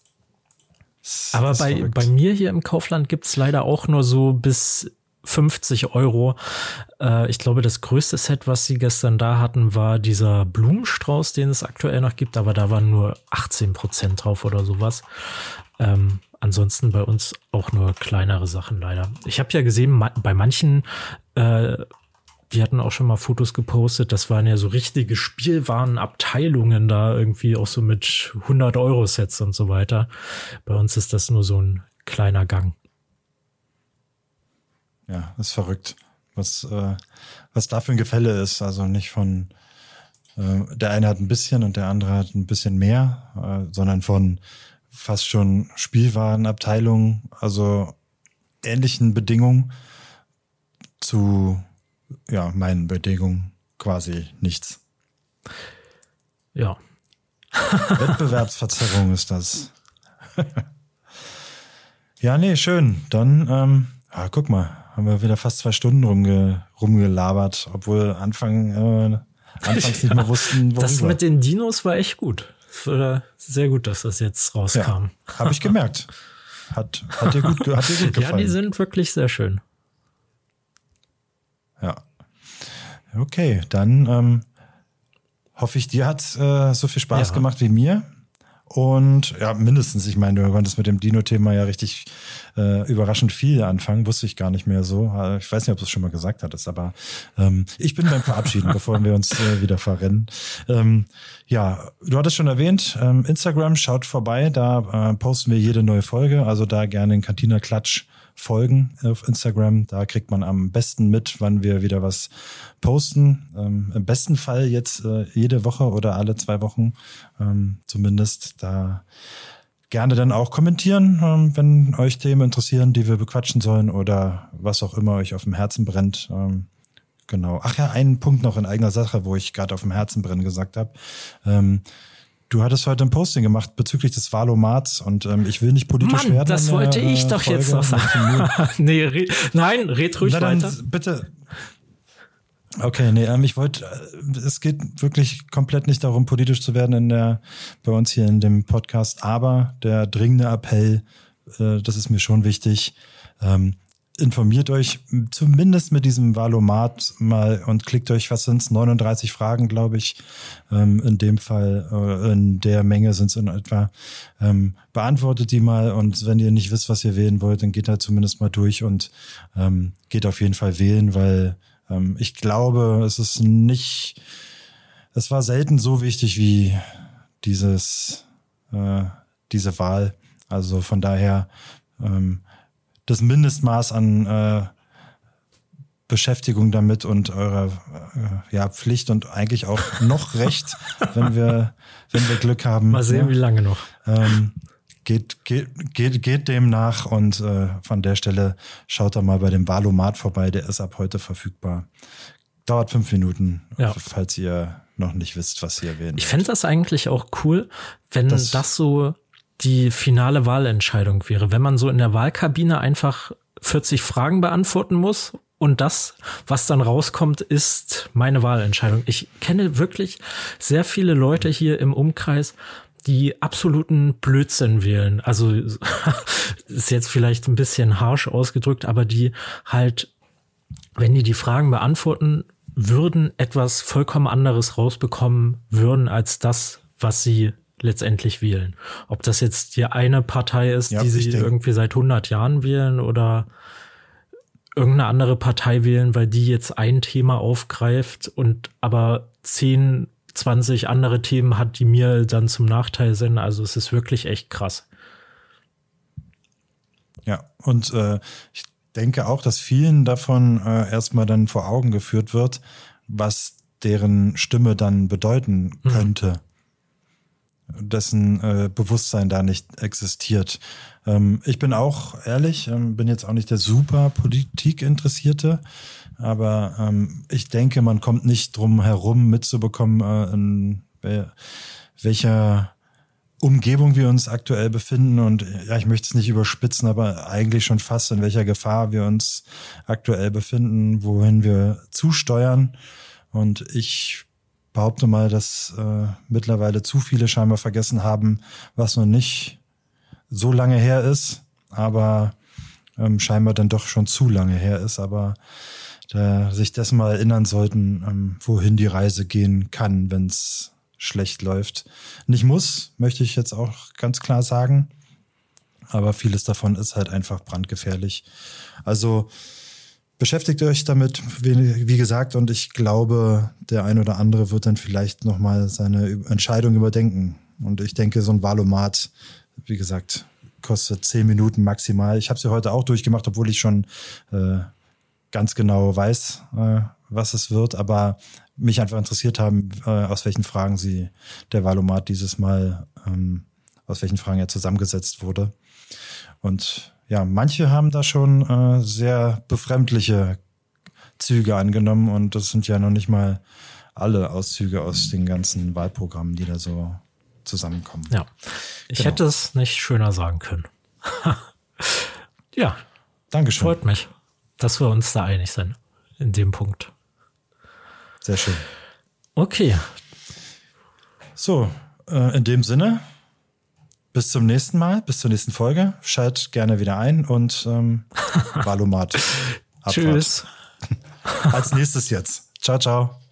Aber bei, bei mir hier im Kaufland gibt's leider auch nur so bis fünfzig Euro. Äh, ich glaube, das größte Set, was sie gestern da hatten, war dieser Blumenstrauß, den es aktuell noch gibt, aber da waren nur achtzehn Prozent drauf oder sowas. Ähm, ansonsten bei uns auch nur kleinere Sachen leider. Ich habe ja gesehen, ma- bei manchen äh, die hatten auch schon mal Fotos gepostet, das waren ja so richtige Spielwarenabteilungen da, irgendwie auch so mit hundert Euro Sets und so weiter. Bei uns ist das nur so ein kleiner Gang. Ja, ist verrückt, was, äh, was da für ein Gefälle ist. Also nicht von, äh, der eine hat ein bisschen und der andere hat ein bisschen mehr, äh, sondern von fast schon Spielwarenabteilungen, also ähnlichen Bedingungen zu ja, meinen Bedingungen quasi nichts. Ja. Wettbewerbsverzerrung ist das. Ja, nee, schön. Dann, ähm, ja, guck mal, haben wir wieder fast zwei Stunden rumge rumgelabert, obwohl Anfang äh, anfangs nicht mehr wussten, worüber. Das mit den Dinos war echt gut. Das war sehr gut, dass das jetzt rauskam. Ja, habe ich gemerkt. Hat, hat, dir gut, hat dir gut gefallen. Ja, die sind wirklich sehr schön. Ja. Okay, dann ähm, hoffe ich, dir hat äh, so viel Spaß ja. gemacht wie mir. Und ja, mindestens, ich meine, du konntest mit dem Dino-Thema ja richtig äh, überraschend viel anfangen, wusste ich gar nicht mehr so. Ich weiß nicht, ob du es schon mal gesagt hattest, aber ähm, ich bin beim Verabschieden, bevor wir uns äh, wieder verrennen. Ähm, ja, du hattest schon erwähnt, ähm, Instagram, schaut vorbei, da äh, posten wir jede neue Folge, also da gerne den Cantina Klatsch folgen auf Instagram. Da kriegt man am besten mit, wann wir wieder was posten. Ähm, im besten Fall jetzt äh, jede Woche oder alle zwei Wochen ähm, zumindest. Da gerne dann auch kommentieren, ähm, wenn euch Themen interessieren, die wir bequatschen sollen oder was auch immer euch auf dem Herzen brennt. Ähm, genau. Ach ja, einen Punkt noch in eigener Sache, wo ich gerade auf dem Herzen brennen gesagt habe. Ähm, Du hattest heute ein Posting gemacht bezüglich des Valomats und ähm, ich will nicht politisch Mann, werden. Das wollte der, ich äh, doch Folge. jetzt noch sagen. nee, re nein, red ruhig Na dann, weiter. Bitte. Okay, nee, ähm, ich wollte, äh, es geht wirklich komplett nicht darum, politisch zu werden in der, bei uns hier in dem Podcast, aber der dringende Appell, äh, das ist mir schon wichtig, ähm, informiert euch zumindest mit diesem Valomat mal und klickt euch, was sind's, neununddreißig Fragen, glaube ich, ähm, in dem Fall, äh, in der Menge sind es in etwa, ähm, beantwortet die mal und wenn ihr nicht wisst, was ihr wählen wollt, dann geht da zumindest mal durch und ähm, geht auf jeden Fall wählen, weil ähm, ich glaube, es ist nicht, es war selten so wichtig wie dieses, äh, diese Wahl, also von daher, ähm, das Mindestmaß an äh, Beschäftigung damit und eurer äh, ja, Pflicht und eigentlich auch noch Recht, wenn wir, wenn wir Glück haben. Mal sehen, ja. wie lange noch. Ähm, geht, geht, geht, geht dem nach und äh, von der Stelle schaut da mal bei dem Valomat vorbei, der ist ab heute verfügbar. Dauert fünf Minuten, ja. falls ihr noch nicht wisst, was ihr wählen wollt. Ich fände das eigentlich auch cool, wenn das, das so die finale Wahlentscheidung wäre, wenn man so in der Wahlkabine einfach vierzig Fragen beantworten muss und das, was dann rauskommt, ist meine Wahlentscheidung. Ich kenne wirklich sehr viele Leute hier im Umkreis, die absoluten Blödsinn wählen. Also ist jetzt vielleicht ein bisschen harsch ausgedrückt, aber die halt, wenn die die Fragen beantworten würden, etwas vollkommen anderes rausbekommen würden als das, was sie letztendlich wählen. Ob das jetzt die eine Partei ist, ja, die sie irgendwie seit hundert Jahren wählen oder irgendeine andere Partei wählen, weil die jetzt ein Thema aufgreift und aber zehn, zwanzig andere Themen hat, die mir dann zum Nachteil sind. Also es ist wirklich echt krass. Ja, und äh, ich denke auch, dass vielen davon äh, erstmal dann vor Augen geführt wird, was deren Stimme dann bedeuten könnte. Hm. dessen äh, Bewusstsein da nicht existiert. Ähm, ich bin auch ehrlich, ähm, bin jetzt auch nicht der super Politikinteressierte, aber ähm, ich denke, man kommt nicht drum herum mitzubekommen, äh, in welcher Umgebung wir uns aktuell befinden und ja, ich möchte es nicht überspitzen, aber eigentlich schon fast in welcher Gefahr wir uns aktuell befinden, wohin wir zusteuern und ich behaupte mal, dass äh, mittlerweile zu viele scheinbar vergessen haben, was noch nicht so lange her ist, aber ähm, scheinbar dann doch schon zu lange her ist, aber da sich dessen mal erinnern sollten, ähm, wohin die Reise gehen kann, wenn es schlecht läuft. Nicht muss, möchte ich jetzt auch ganz klar sagen, aber vieles davon ist halt einfach brandgefährlich. Also beschäftigt euch damit, wie, wie gesagt, und ich glaube, der ein oder andere wird dann vielleicht nochmal seine Entscheidung überdenken. Und ich denke, so ein Valomat, wie gesagt, kostet zehn Minuten maximal. Ich habe sie heute auch durchgemacht, obwohl ich schon äh, ganz genau weiß, äh, was es wird, aber mich einfach interessiert haben, äh, aus welchen Fragen sie der Valomat dieses Mal, ähm, aus welchen Fragen er zusammengesetzt wurde. Und ja, manche haben da schon äh, sehr befremdliche Züge angenommen und das sind ja noch nicht mal alle Auszüge aus den ganzen Wahlprogrammen, die da so zusammenkommen. Ja, ich genau. hätte es nicht schöner sagen können. Ja, Dankeschön. Freut mich, dass wir uns da einig sind in dem Punkt. Sehr schön. Okay. So, äh, in dem Sinne, bis zum nächsten Mal, bis zur nächsten Folge. Schalt gerne wieder ein und ähm, Valomat. Tschüss. Als nächstes jetzt. Ciao, ciao.